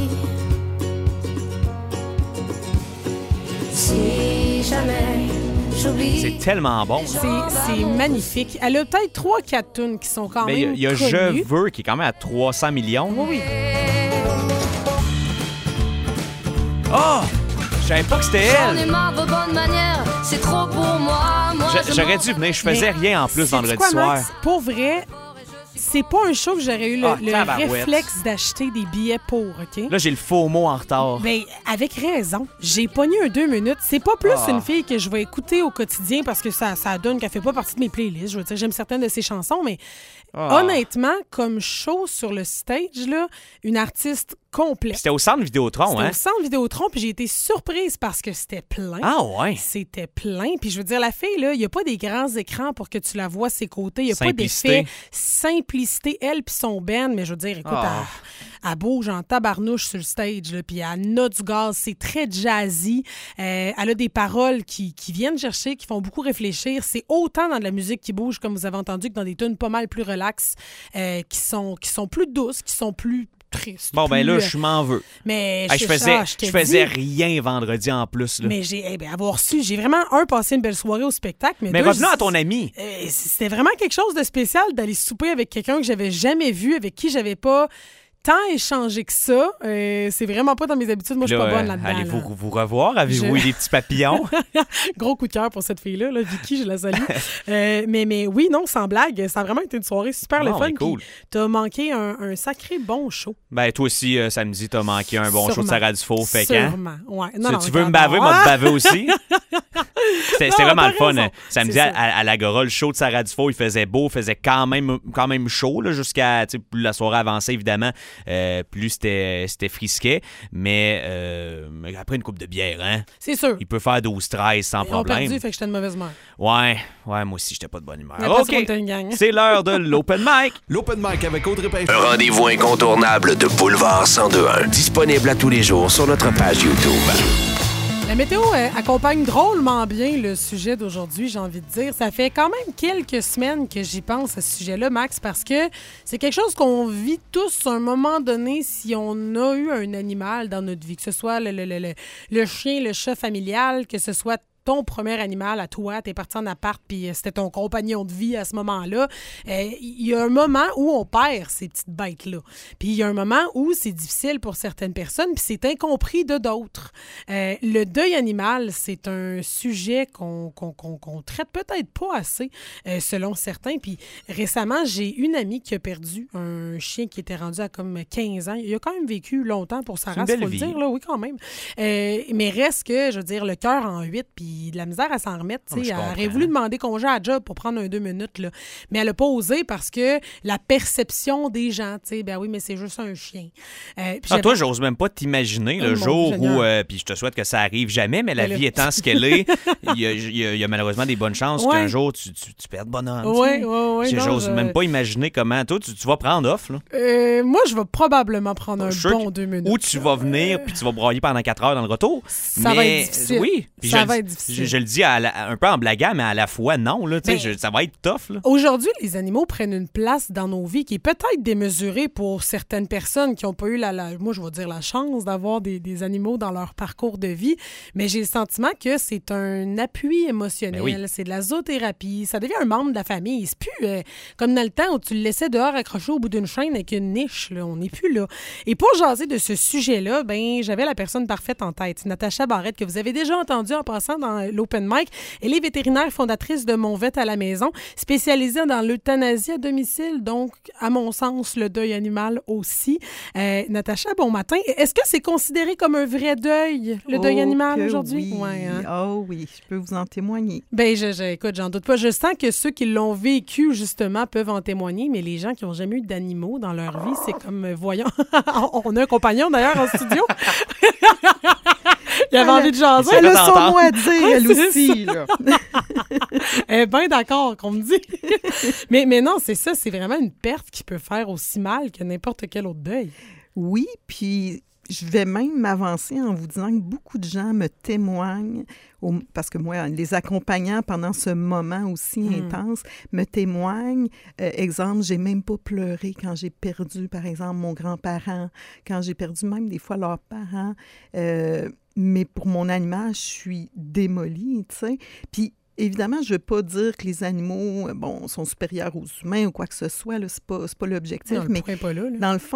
Si jamais j'oublie. C'est tellement bon. C'est, c'est magnifique. Elle a peut-être trois quatre tunes qui sont quand Mais il y a- même il y a, connues. Je veux qui est quand même à trois cents millions. Oui, oui. Oh! Je savais pas que c'était J'en ai elle. marre de vos bonnes manières, c'est trop pour moi. moi J'a- je J'aurais m'en- dû venir. Je faisais Mais rien en plus sais-tu vendredi quoi, soir. Max? Pour vrai, c'est pas un show que j'aurais eu le, Ah, le tabarouette. réflexe d'acheter des billets pour, OK? Là, j'ai le faux mot en retard. Ben, avec raison. J'ai pogné un deux minutes. C'est pas plus Ah. une fille que je vais écouter au quotidien parce que ça, ça donne qu'elle fait pas partie de mes playlists. Je veux dire, j'aime certaines de ses chansons, mais Ah. honnêtement, comme show sur le stage, là, une artiste complète. C'était au centre Vidéotron, C'était hein? au centre Vidéotron, puis j'ai été surprise parce que c'était plein. Ah ouais? C'était plein. Puis je veux dire, la fille, là, il n'y a pas des grands écrans pour que tu la vois ses côtés. Il n'y a Simplicité. pas d'effet. Simplicité, elle puis son band. Mais je veux dire, écoute, Ah. elle, elle bouge en tabarnouche sur le stage, là, puis elle a du gaz. C'est très jazzy. Euh, elle a des paroles qui, qui viennent chercher, qui font beaucoup réfléchir. C'est autant dans de la musique qui bouge, comme vous avez entendu, que dans des tunes pas mal plus relaxes, euh, qui, sont, qui sont plus douces, qui sont plus tristes. Bon, ben plus, là, euh, je m'en veux. Mais Hey, je faisais, ah, te je faisais dis. rien vendredi en plus. Là. Mais j'ai eh ben, avoir su, j'ai vraiment, un, passé une belle soirée au spectacle. Mais, Mais deux, revenons j- à ton ami. euh, C'était vraiment quelque chose de spécial d'aller souper avec quelqu'un que j'avais jamais vu, avec qui j'avais pas tant échangé que ça. Euh, c'est vraiment pas dans mes habitudes. Moi, je suis Là, pas bonne euh, là-dedans. Allez-vous là. vous revoir? Avez-vous Je- eu des petits papillons? Gros coup de cœur pour cette fille-là, là, Vicky, je la salue. Euh, mais, mais oui, non, sans blague, ça a vraiment été une soirée super le Bon, fun. ben, cool. Puis t'as manqué un, un sacré bon show. Ben, toi aussi, euh, samedi, t'as manqué un bon show de Sûrement. Sarah Dufault. Fait qu'un. Sûrement. Ouais. Non, Tu, non, tu veux me regarde, baver, bon. moi te baver aussi. C'était c'était Non, vraiment t'as le fun. raison. hein. Samedi, C'est à, ça. à, à l'Agora, le show de Sarah Dufault, il faisait beau, faisait quand même, quand même chaud, là, jusqu'à, tu sais, plus la soirée avançait, évidemment, euh, plus c'était, c'était frisquet. Mais euh, après une coupe de bière, hein, C'est sûr. il peut faire douze treize sans Ils ont problème. perdu, fait que j'étais de mauvaise humeur. Ouais, ouais, moi aussi, j'étais pas de bonne humeur. Mais après, OK, c'est qu'on était une gang. c'est l'heure de l'Open Mic. L'Open Mic avec Audrey Payne. Un rendez-vous incontournable de Boulevard cent deux un. Disponible à tous les jours sur notre page YouTube. La météo euh, accompagne drôlement bien le sujet d'aujourd'hui, j'ai envie de dire. Ça fait quand même quelques semaines que j'y pense à ce sujet-là, Max, parce que c'est quelque chose qu'on vit tous à un moment donné si on a eu un animal dans notre vie, que ce soit le, le, le, le, le chien, le chat familial, que ce soit ton premier animal à toi, t'es parti en appart puis c'était ton compagnon de vie à ce moment-là. Il euh, y a un moment où on perd ces petites bêtes-là. Puis il y a un moment où c'est difficile pour certaines personnes puis c'est incompris de d'autres. Euh, le deuil animal, c'est un sujet qu'on qu'on, qu'on, qu'on traite peut-être pas assez euh, selon certains. Puis récemment, j'ai une amie qui a perdu un chien qui était rendu à comme quinze ans. Il a quand même vécu longtemps pour sa C'est une race, belle faut le vie. dire. Là, oui, quand même. Euh, mais reste que, je veux dire, le cœur en huit, puis de la misère à s'en remettre. Oh, je Elle aurait comprends. voulu demander congé à job pour prendre un deux minutes, là. Mais elle n'a pas osé parce que la perception des gens, tu sais, ben oui, mais c'est juste un chien. Euh, puis Ah, j'avais- toi, j'ose même pas t'imaginer Oh, le mon jour Seigneur. où, euh, puis je te souhaite que ça arrive jamais, mais la Ben là. vie étant ce qu'elle est, il y, a- il y a- il y a malheureusement des bonnes chances Ouais. qu'un jour tu, tu, tu perdes bonhomme. tu Oui, sais. oui, oui. J'ai- non, J'ose je- même pas imaginer comment. Toi, tu, tu vas prendre off, là. Euh, moi, je vais probablement prendre un Je suis sûr bon que- deux minutes. Ou tu vas venir puis tu vas broyer pendant quatre heures dans le retour. Ça mais, va être difficile. Oui. Puis Ça je, va le- être difficile. Je, je le dis à la- un peu en blaguant, mais à la fois non. Là, tu sais, Ben, je- ça va être tough. Là. Aujourd'hui, les animaux prennent une place dans nos vies qui est peut-être démesurée pour certaines personnes qui n'ont pas eu, la, la- moi je vais dire la chance d'avoir des, des animaux dans leur parcours de vie, mais j'ai le sentiment que c'est un appui émotionnel, Ben oui. c'est de la zoothérapie, ça devient un membre de la famille. C'est plus euh, comme dans le temps où tu le laissais dehors accroché au bout d'une chaîne avec une niche, là. On n'est plus là. Et pour jaser de ce sujet-là, ben j'avais la personne parfaite en tête, Natacha Barrette, que vous avez déjà entendue en passant dans l'Open Mic. Elle est vétérinaire fondatrice de Mon Vet à la maison, spécialisée dans l'euthanasie à domicile, donc, à mon sens, le deuil animal aussi. Euh, Natacha, bon matin. Est-ce que c'est considéré comme un vrai deuil, le deuil Oh, animal que aujourd'hui? Oui. Ouais, hein? Oh oui, je peux vous en témoigner. Ben, je, je- écoute, j'en doute pas. Je sens que ceux qui l'ont vécu, justement, peuvent en témoigner, mais les gens qui n'ont jamais eu d'animaux dans leur vie, c'est comme, euh, voyons, on a un compagnon, d'ailleurs, en studio. Il avait Elle- envie de jaser. Elle a fait son entendre. mot à dire, elle C'est aussi. Là. Elle est bien d'accord qu'on me dit. mais, mais non, c'est ça, c'est vraiment une perte qui peut faire aussi mal que n'importe quel autre deuil. Oui, puis je vais même m'avancer en vous disant que beaucoup de gens me témoignent, au- parce que moi, les accompagnants pendant ce moment aussi Mm. intense, me témoignent. Euh, exemple, j'ai même pas pleuré quand j'ai perdu, par exemple, mon grand-parent, quand j'ai perdu même des fois leurs parents. Euh, mais pour mon animal, je suis démolie, tu sais. Puis évidemment, je ne veux pas dire que les animaux, euh, bon, sont supérieurs aux humains ou quoi que ce soit, là, c'est pas, c'est pas l'objectif, Non, le mais point est pas là, là. dans le fond,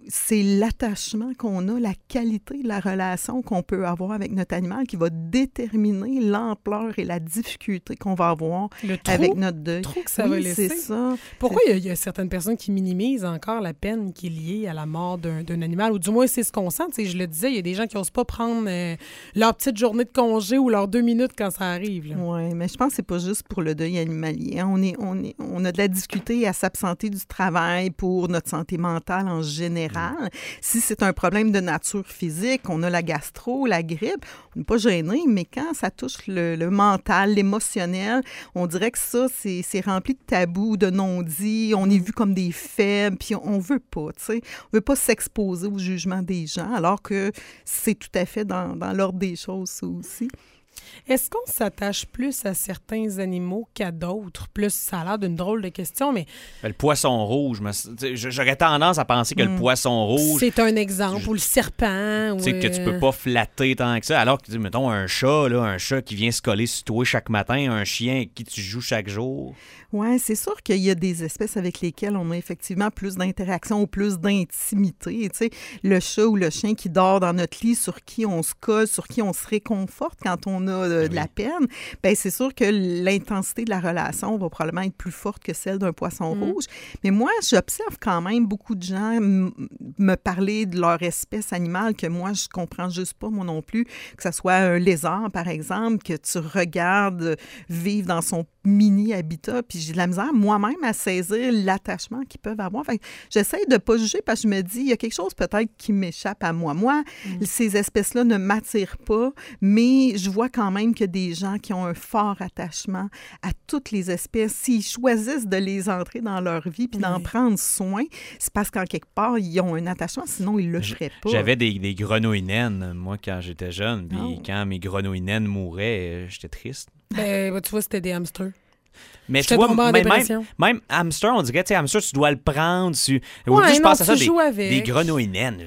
c'est l'attachement qu'on a, la qualité de la relation qu'on peut avoir avec notre animal qui va déterminer l'ampleur et la difficulté qu'on va avoir le trou, avec notre deuil. Le trou que ça oui, va laisser. c'est ça. Pourquoi il y, y a certaines personnes qui minimisent encore la peine qui est liée à la mort d'un, d'un animal, ou du moins c'est ce qu'on sent. Tu sais, je le disais, il y a des gens qui n'osent pas prendre euh, leur petite journée de congé ou leurs deux minutes quand ça arrive. Oui, mais je pense que c'est pas juste pour le deuil animalier. Hein. On, est, on, est, on a de la difficulté à s'absenter du travail pour notre santé mentale en général. Si c'est un problème de nature physique, on a la gastro, la grippe, on n'est pas gêné, mais quand ça touche le, le mental, l'émotionnel, on dirait que ça, c'est, c'est rempli de tabous, de non-dits, on est vu comme des faibles, puis on veut pas, tu sais, on veut pas s'exposer au jugement des gens, alors que c'est tout à fait dans, dans l'ordre des choses, ça aussi. Est-ce qu'on s'attache plus à certains animaux qu'à d'autres? Plus, ça a l'air d'une drôle de question, mais... Le poisson rouge, j'aurais tendance à penser que mmh. le poisson rouge... C'est un exemple, je... ou le serpent. Tu sais, ou... que tu peux pas flatter tant que ça, alors que, mettons, un chat, là, un chat qui vient se coller sur toi chaque matin, un chien avec qui tu joues chaque jour... Oui, c'est sûr qu'il y a des espèces avec lesquelles on a effectivement plus d'interaction ou plus d'intimité. Tu sais, le chat ou le chien qui dort dans notre lit, sur qui on se colle, sur qui on se réconforte quand on a euh, oui. de la peine, bien, c'est sûr que l'intensité de la relation va probablement être plus forte que celle d'un poisson mmh. rouge. Mais moi, j'observe quand même beaucoup de gens m- me parler de leur espèce animale que moi, je comprends juste pas, moi non plus, que ce soit un lézard, par exemple, que tu regardes vivre dans son mini-habitat, puis j'ai de la misère moi-même à saisir l'attachement qu'ils peuvent avoir. Fait que j'essaie de ne pas juger parce que je me dis, il y a quelque chose peut-être qui m'échappe à moi. Moi, mm. ces espèces-là ne m'attirent pas, mais je vois quand même que des gens qui ont un fort attachement à toutes les espèces, s'ils choisissent de les entrer dans leur vie puis d'en oui. prendre soin, c'est parce qu'en quelque part, ils ont un attachement, sinon ils ne le feraient pas. J'avais des, des grenouilles naines, moi, quand j'étais jeune, puis oh. quand mes grenouilles naines mouraient, j'étais triste. Ben, tu vois, c'était des hamsters. Mais tu vois, même, même, même hamster, on dirait, tu sais, hamster, tu dois le prendre. Tu... Ouais, je non, pense à ça, des, avec. des grenouilles naines.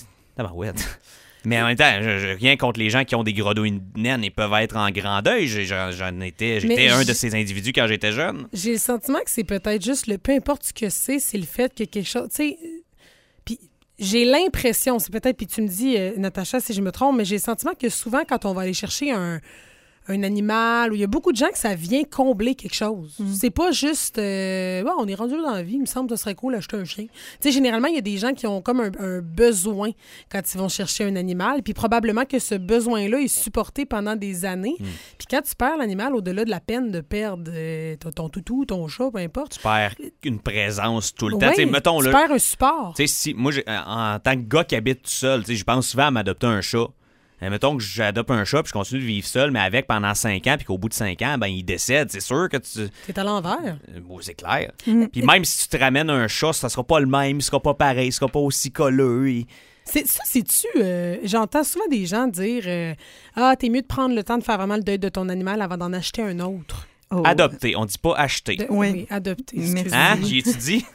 Mais en même temps, je, je, rien contre les gens qui ont des grenouilles naines et peuvent être en grand deuil. J'en, j'en étais, j'étais Mais un j'... de ces individus quand j'étais jeune. J'ai le sentiment que c'est peut-être juste le peu importe ce que c'est, c'est le fait que quelque chose... Tu sais, puis j'ai l'impression, c'est peut-être, puis tu me dis, euh, Natacha, si je me trompe, mais j'ai le sentiment que souvent, quand on va aller chercher un... un animal, où il y a beaucoup de gens que ça vient combler quelque chose. Mm. C'est pas juste, euh, bon, on est rendu dans la vie, il me semble que ce serait cool d'acheter un chien. Tu sais, généralement, il y a des gens qui ont comme un, un besoin quand ils vont chercher un animal, puis probablement que ce besoin-là est supporté pendant des années. Mm. Puis quand tu perds l'animal, au-delà de la peine de perdre euh, ton toutou, ton chat, peu importe. Tu perds une présence tout le oui, temps. T'sais, mettons, tu là, perds un support. Tu sais, si, moi, en tant que gars qui habite tout seul, je pense souvent à m'adopter un chat. Et mettons que j'adopte un chat puis je continue de vivre seul, mais avec pendant cinq ans, puis qu'au bout de cinq ans, ben il décède. C'est sûr que tu... T'es à l'envers. Euh, bon, c'est clair. Mm-hmm. Puis même si tu te ramènes un chat, ça sera pas le même, il sera pas pareil, il sera pas aussi colleux. Et... C'est, ça, c'est-tu... Euh, j'entends souvent des gens dire euh, « Ah, t'es mieux de prendre le temps de faire vraiment le deuil de ton animal avant d'en acheter un autre. Oh. » Adopter, on dit pas acheter. De, oui. oui, adopter. Hein? J'y ai-tu dit?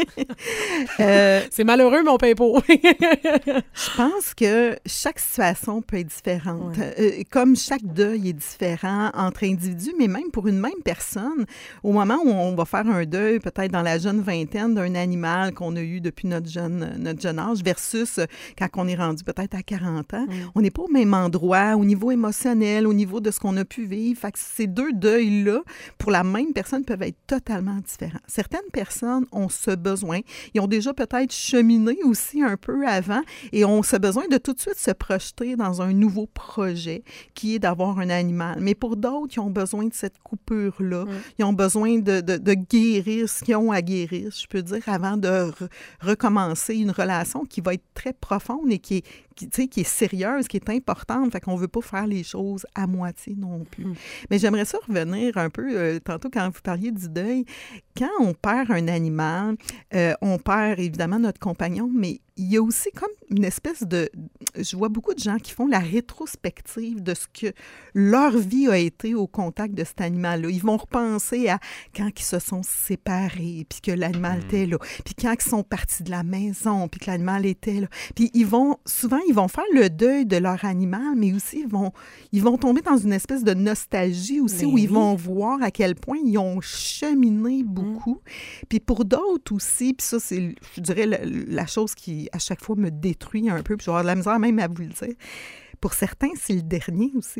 euh, c'est malheureux, mon pépo. Je pense que chaque situation peut être différente. Ouais. Euh, comme chaque deuil est différent entre individus, mais même pour une même personne, au moment où on va faire un deuil, peut-être dans la jeune vingtaine, d'un animal qu'on a eu depuis notre jeune, notre jeune âge, versus quand on est rendu peut-être à quarante ans, mm. on n'est pas au même endroit, au niveau émotionnel, au niveau de ce qu'on a pu vivre. Fait que ces deux deuils-là, pour la même personne, peuvent être totalement différents. Certaines personnes ont ce besoin. Ils ont déjà peut-être cheminé aussi un peu avant et ont ce besoin de tout de suite se projeter dans un nouveau projet qui est d'avoir un animal. Mais pour d'autres, ils ont besoin de cette coupure-là. Mm. Ils ont besoin de, de, de guérir ce qu'ils ont à guérir, je peux dire, avant de re- recommencer une relation qui va être très profonde et qui est, qui, tu sais, qui est sérieuse, qui est importante. Fait qu'on ne veut pas faire les choses à moitié non plus. Mm. Mais j'aimerais ça revenir un peu, euh, tantôt quand vous parliez du deuil. Quand on perd un animal, euh, on perd évidemment notre compagnon, mais il y a aussi comme une espèce de... Je vois beaucoup de gens qui font la rétrospective de ce que leur vie a été au contact de cet animal-là. Ils vont repenser à quand ils se sont séparés, puis que l'animal mmh. était là, puis quand ils sont partis de la maison, puis que l'animal était là. Puis ils vont... Souvent, ils vont faire le deuil de leur animal, mais aussi ils vont, ils vont tomber dans une espèce de nostalgie aussi, mais où ils vont voir à quel point ils ont cheminé beaucoup. Mmh. Puis pour d'autres aussi, puis ça, c'est, je dirais, la, la chose qui qui, à chaque fois, me détruit un peu, puis je vais avoir de la misère même à vous le dire. Pour certains, c'est le dernier aussi.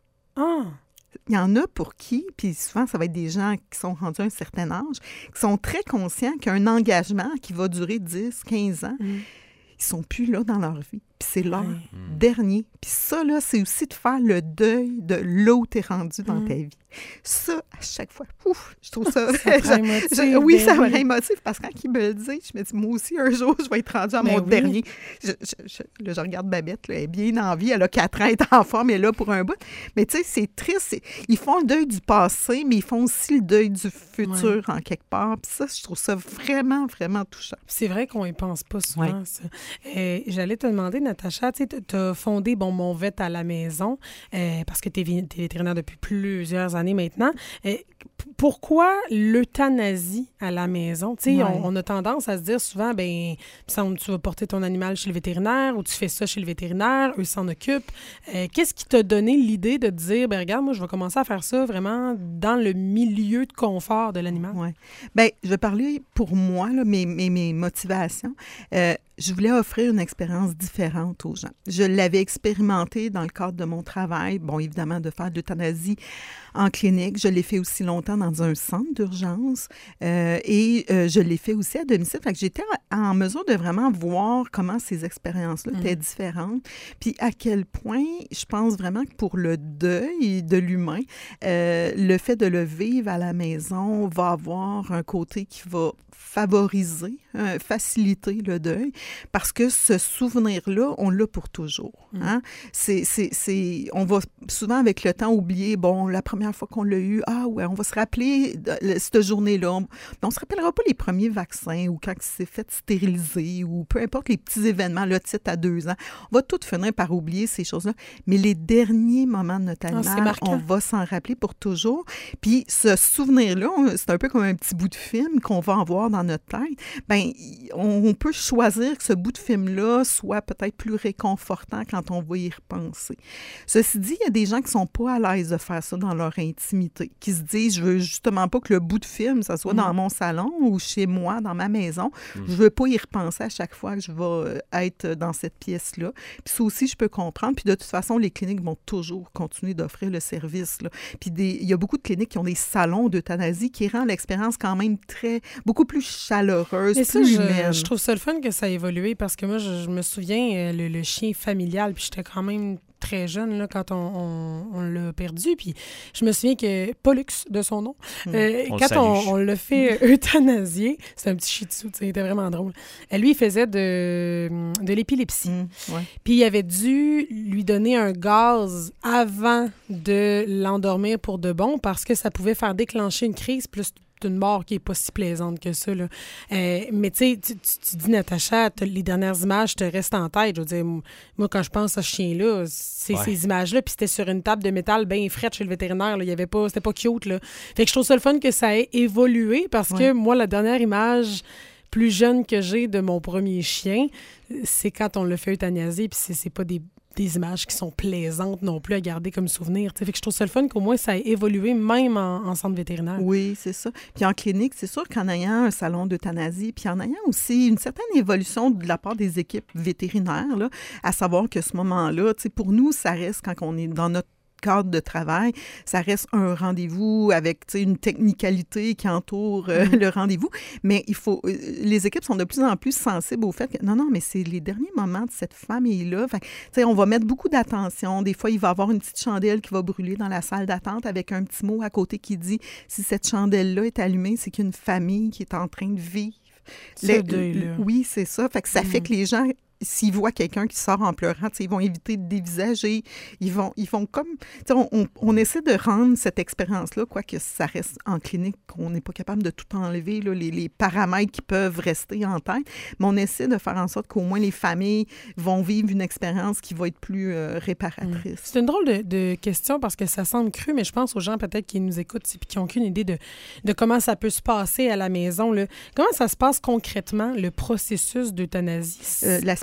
Ah! Il y en a pour qui, puis souvent, ça va être des gens qui sont rendus à un certain âge, qui sont très conscients qu'un engagement qui va durer dix, quinze ans, mm. ils sont plus là dans leur vie. Puis c'est leur ouais. dernier. Puis ça, là, c'est aussi de faire le deuil de là où t'es rendu dans mm. ta vie. Ça, à chaque fois, ouf, je trouve ça... ça émotif, je, oui, ça me rend émotif, parce que quand il me le dit, je me dis, moi aussi, un jour, je vais être rendue à mon oui. dernier. Je, je, je, là, je regarde Babette, là, elle est bien en vie, elle a quatre ans, elle est en forme, elle est là pour un bout. Mais tu sais, c'est triste. C'est, ils font le deuil du passé, mais ils font aussi le deuil du futur, ouais. en quelque part. Puis ça, je trouve ça vraiment, vraiment touchant. C'est vrai qu'on y pense pas souvent, ouais. ça. Euh, j'allais te demander, Natacha, tu sais, tu as fondé bon, Mon Vet à la maison, euh, parce que tu es vétérinaire depuis plusieurs années maintenant. Euh, pourquoi l'euthanasie à la maison? Tu sais, ouais. on, on a tendance à se dire souvent, ben, il me semble que tu vas porter ton animal chez le vétérinaire ou tu fais ça chez le vétérinaire, eux s'en occupent. Euh, qu'est-ce qui t'a donné l'idée de te dire, ben regarde, moi, je vais commencer à faire ça vraiment dans le milieu de confort de l'animal? Oui. Bien, je vais parler pour moi, là, mes, mes, mes motivations. Euh, je voulais offrir une expérience différente aux gens. Je l'avais expérimenté dans le cadre de mon travail, bon, évidemment, de faire de l'euthanasie en clinique. Je l'ai fait aussi longtemps dans un centre d'urgence euh, et euh, je l'ai fait aussi à domicile. Fait que j'étais en mesure de vraiment voir comment ces expériences-là mmh. étaient différentes. Puis à quel point, je pense vraiment que pour le deuil de l'humain, euh, le fait de le vivre à la maison va avoir un côté qui va favoriser, euh, faciliter le deuil, parce que ce souvenir-là, on l'a pour toujours. Hein? Mm. C'est, c'est, c'est, on va souvent, avec le temps, oublier, bon, la première fois qu'on l'a eu, ah ouais, on va se rappeler de, de, cette journée-là. On ne se rappellera pas les premiers vaccins ou quand il s'est fait stériliser ou peu importe les petits événements, le titre à deux ans. On va tout finir par oublier ces choses-là. Mais les derniers moments de notre animal, on va s'en rappeler pour toujours. Puis ce souvenir-là, c'est un peu comme un petit bout de film qu'on va avoir dans notre tête. Bien, on peut choisir que ce bout de film-là soit peut-être plus réconfortant quand on va y repenser. Ceci dit, il y a des gens qui ne sont pas à l'aise de faire ça dans leur intimité, qui se disent, je veux justement pas que le bout de film, ça soit mmh. dans mon salon ou chez moi, dans ma maison. Mmh. Je veux pas y repenser à chaque fois que je vais être dans cette pièce-là. Puis ça aussi, je peux comprendre. Puis de toute façon, les cliniques vont toujours continuer d'offrir le service, là. Puis des, il y a beaucoup de cliniques qui ont des salons d'euthanasie qui rendent l'expérience quand même très, beaucoup plus chaleureuse, mais plus ça, humaine. Je, je trouve ça le fun que ça a évolué parce que moi, je, je me souviens, le, le chien familial, puis j'étais quand même très jeune là, quand on, on, on l'a perdu. Puis je me souviens que Pollux, de son nom, mmh. euh, on quand on, on l'a fait euthanasier, c'est un petit shih tzu, il était vraiment drôle. Lui, il faisait de, de l'épilepsie. Mmh, ouais. Puis il avait dû lui donner un gaz avant de l'endormir pour de bon parce que ça pouvait faire déclencher une crise plus d'une mort qui n'est pas si plaisante que ça. Là. Euh, mais tu sais, tu, tu dis, Natacha, les dernières images te restent en tête. Je veux dire, moi, quand je pense à ce chien-là, c'est ouais. ces images-là, puis c'était sur une table de métal bien frette chez le vétérinaire. Là. Il y avait pas, c'était pas cute. Là. Fait que je trouve ça le fun que ça ait évolué parce ouais. que moi, la dernière image plus jeune que j'ai de mon premier chien, c'est quand on l'a fait euthanasier, puis c'est, c'est pas des des images qui sont plaisantes non plus à garder comme souvenir. Fait que je trouve ça le fun qu'au moins ça ait évolué même en, en centre vétérinaire. Oui, c'est ça. Puis en clinique, c'est sûr qu'en ayant un salon d'euthanasie, puis en ayant aussi une certaine évolution de la part des équipes vétérinaires, là, à savoir que ce moment-là, pour nous, ça reste quand on est dans notre cadre de travail, ça reste un rendez-vous avec une technicalité qui entoure euh, mmh. le rendez-vous, mais il faut, euh, les équipes sont de plus en plus sensibles au fait que non, non, mais c'est les derniers moments de cette famille-là. Fait, on va mettre beaucoup d'attention. Des fois, il va y avoir une petite chandelle qui va brûler dans la salle d'attente avec un petit mot à côté qui dit si cette chandelle-là est allumée, c'est qu'une famille qui est en train de vivre. Ce deuil-là. Oui, c'est ça. Fait que ça mmh. fait que les gens, s'ils voient quelqu'un qui sort en pleurant, ils vont éviter de dévisager. Ils vont, ils vont comme... On, on, on essaie de rendre cette expérience-là, quoique ça reste en clinique, qu'on n'est pas capable de tout enlever, là, les, les paramètres qui peuvent rester en tête, mais on essaie de faire en sorte qu'au moins les familles vont vivre une expérience qui va être plus euh, réparatrice. Mmh. C'est une drôle de, de question parce que ça semble cru, mais je pense aux gens peut-être qui nous écoutent et qui n'ont aucune idée de, de comment ça peut se passer à la maison. Là. Comment ça se passe concrètement, le processus d'euthanasie? Euh, l'aspect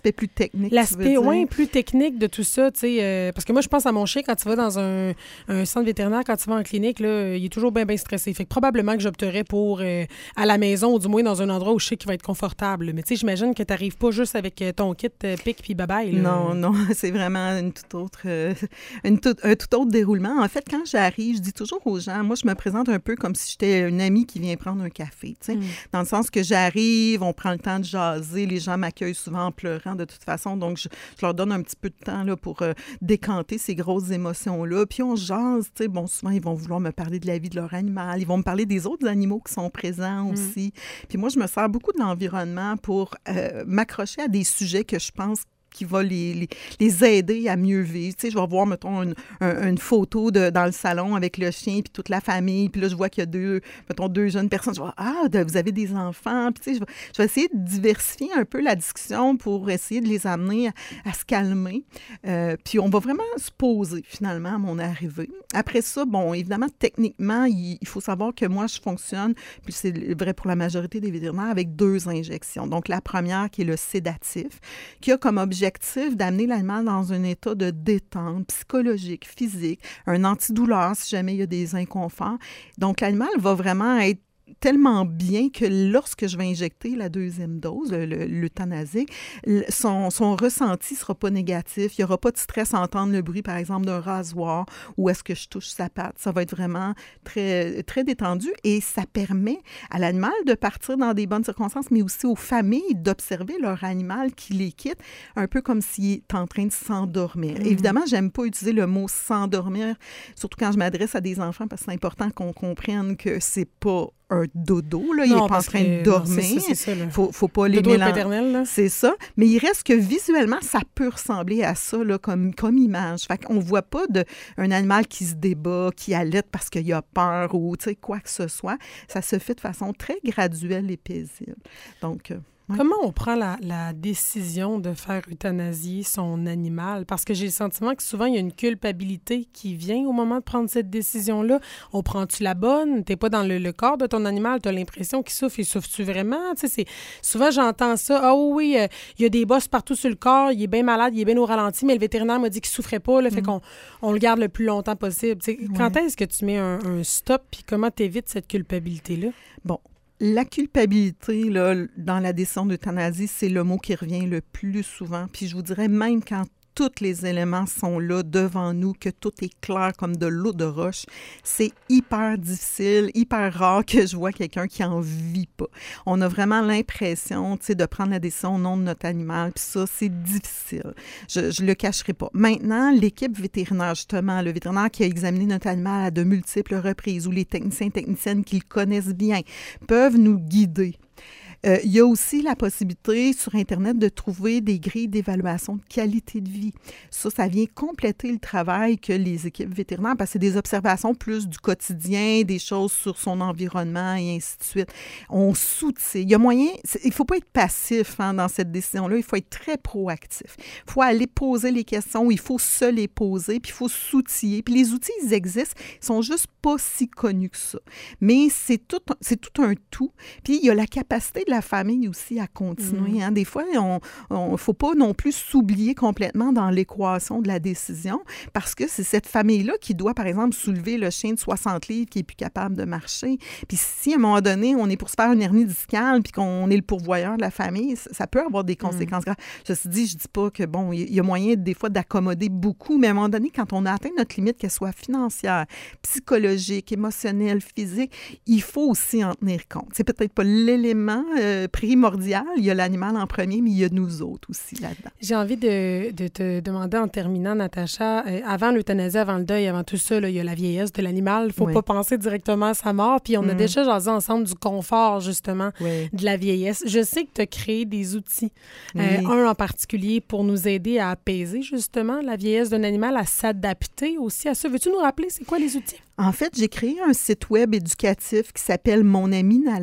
l'aspect plus technique. L'aspect, oui, plus technique de tout ça, tu sais, euh, parce que moi, je pense à mon chien, quand tu vas dans un, un centre vétérinaire, quand tu vas en clinique, là, il est toujours bien, bien stressé. Fait que probablement que j'opterais pour euh, à la maison, ou du moins dans un endroit où je sais qu'il va être confortable. Mais tu sais, j'imagine que tu n'arrives pas juste avec ton kit euh, pic puis bye-bye. Là. Non, non, c'est vraiment une toute autre, euh, une tout, un tout autre déroulement. En fait, quand j'arrive, je dis toujours aux gens, moi, je me présente un peu comme si j'étais une amie qui vient prendre un café, tu sais, mm. dans le sens que j'arrive, on prend le temps de jaser, les gens m'accueillent souvent en pleurant de toute façon, donc je, je leur donne un petit peu de temps là, pour euh, décanter ces grosses émotions-là. Puis on jase, tu sais, bon, souvent, ils vont vouloir me parler de la vie de leur animal, ils vont me parler des autres animaux qui sont présents mm. aussi. Puis moi, je me sers beaucoup de l'environnement pour euh, m'accrocher à des sujets que je pense qui va les, les, les aider à mieux vivre. Tu sais, je vais voir, mettons, une, un, une photo de, dans le salon avec le chien puis toute la famille, puis là, je vois qu'il y a deux, mettons, deux jeunes personnes. Je vois, ah, vous avez des enfants. Puis tu sais, je vais, je vais essayer de diversifier un peu la discussion pour essayer de les amener à, à se calmer. Euh, puis on va vraiment se poser, finalement, à mon arrivée. Après ça, bon, évidemment, techniquement, il, il faut savoir que moi, je fonctionne, puis c'est vrai pour la majorité des vétérinaires, avec deux injections. Donc, la première, qui est le sédatif, qui a comme objectif d'amener l'animal dans un état de détente psychologique, physique, un antidouleur si jamais il y a des inconforts. Donc, l'animal va vraiment être tellement bien que lorsque je vais injecter la deuxième dose, le, le, l'euthanasique, son, son ressenti ne sera pas négatif. Il n'y aura pas de stress à entendre le bruit, par exemple, d'un rasoir ou est-ce que je touche sa patte. Ça va être vraiment très, très détendu et ça permet à l'animal de partir dans des bonnes circonstances, mais aussi aux familles d'observer leur animal qui les quitte, un peu comme s'il est en train de s'endormir. Mmh. Évidemment, j'aime pas utiliser le mot « s'endormir », surtout quand je m'adresse à des enfants, parce que c'est important qu'on comprenne que c'est pas un dodo, là. Il n'est pas en train de dormir. Il ne faut, faut pas les mélanger. C'est ça. Mais il reste que visuellement, ça peut ressembler à ça là, comme, comme image. Fait qu'on ne voit pas de, un animal qui se débat, qui allaite parce qu'il a peur ou quoi que ce soit. Ça se fait de façon très graduelle et paisible. Donc... Euh, Ouais. Comment on prend la, la décision de faire euthanasier son animal? Parce que j'ai le sentiment que souvent, il y a une culpabilité qui vient au moment de prendre cette décision-là. On prend-tu la bonne? T'es pas dans le, le corps de ton animal, t'as l'impression qu'il souffre. Il souffre-tu vraiment? Tu sais, c'est... Souvent, j'entends ça. Ah oh, oui, euh, il y a des bosses partout sur le corps, il est bien malade, il est bien au ralenti, mais le vétérinaire m'a dit qu'il souffrait pas, là, mm. fait qu'on on le garde le plus longtemps possible. Tu sais, ouais. Quand est-ce que tu mets un, un stop, puis comment t'évites cette culpabilité-là? Bon. La culpabilité, là, dans la décision d'euthanasie, c'est le mot qui revient le plus souvent. Puis je vous dirais, même quand tous les éléments sont là devant nous, que tout est clair comme de l'eau de roche, c'est hyper difficile, hyper rare que je vois quelqu'un qui en vit pas. On a vraiment l'impression, tu sais, de prendre la décision au nom de notre animal, puis ça, c'est difficile. Je, je le cacherai pas. Maintenant, l'équipe vétérinaire, justement, le vétérinaire qui a examiné notre animal à de multiples reprises, ou les techniciens et techniciennes qui le connaissent bien, peuvent nous guider. Euh, il y a aussi la possibilité sur Internet de trouver des grilles d'évaluation de qualité de vie. Ça, ça vient compléter le travail que les équipes vétérinaires, parce que c'est des observations plus du quotidien, des choses sur son environnement et ainsi de suite. On soutient. Il y a moyen, il ne faut pas être passif hein, dans cette décision-là, il faut être très proactif. Il faut aller poser les questions, il faut se les poser, puis il faut s'outiller. Puis les outils, ils existent, ils sont juste pas si connus que ça. Mais c'est tout, c'est tout un tout. Puis il y a la capacité de la famille aussi à continuer. Hein. Des fois, il ne faut pas non plus s'oublier complètement dans l'équation de la décision parce que c'est cette famille-là qui doit, par exemple, soulever le chien de soixante livres qui n'est plus capable de marcher. Puis si, à un moment donné, on est pour se faire une hernie discale puis qu'on est le pourvoyeur de la famille, ça peut avoir des conséquences mmh. graves. Ceci dit, je ne dis pas que, bon, il y a moyen, des fois, d'accommoder beaucoup, mais à un moment donné, quand on a atteint notre limite, qu'elle soit financière, psychologique, émotionnelle, physique, il faut aussi en tenir compte. C'est peut-être pas l'élément Euh, primordial. Il y a l'animal en premier, mais il y a nous autres aussi là-dedans. J'ai envie de, de te demander en terminant, Natacha, euh, avant l'euthanasie, avant le deuil, avant tout ça, là, il y a la vieillesse de l'animal. Il ne faut oui. pas penser directement à sa mort. Puis on mm. a déjà jasé ensemble du confort, justement, oui. de la vieillesse. Je sais que tu as créé des outils. Oui. Euh, un en particulier pour nous aider à apaiser, justement, la vieillesse d'un animal, à s'adapter aussi à ça. Veux-tu nous rappeler, c'est quoi les outils? En fait, j'ai créé un site web éducatif qui s'appelle Mon ami Nala.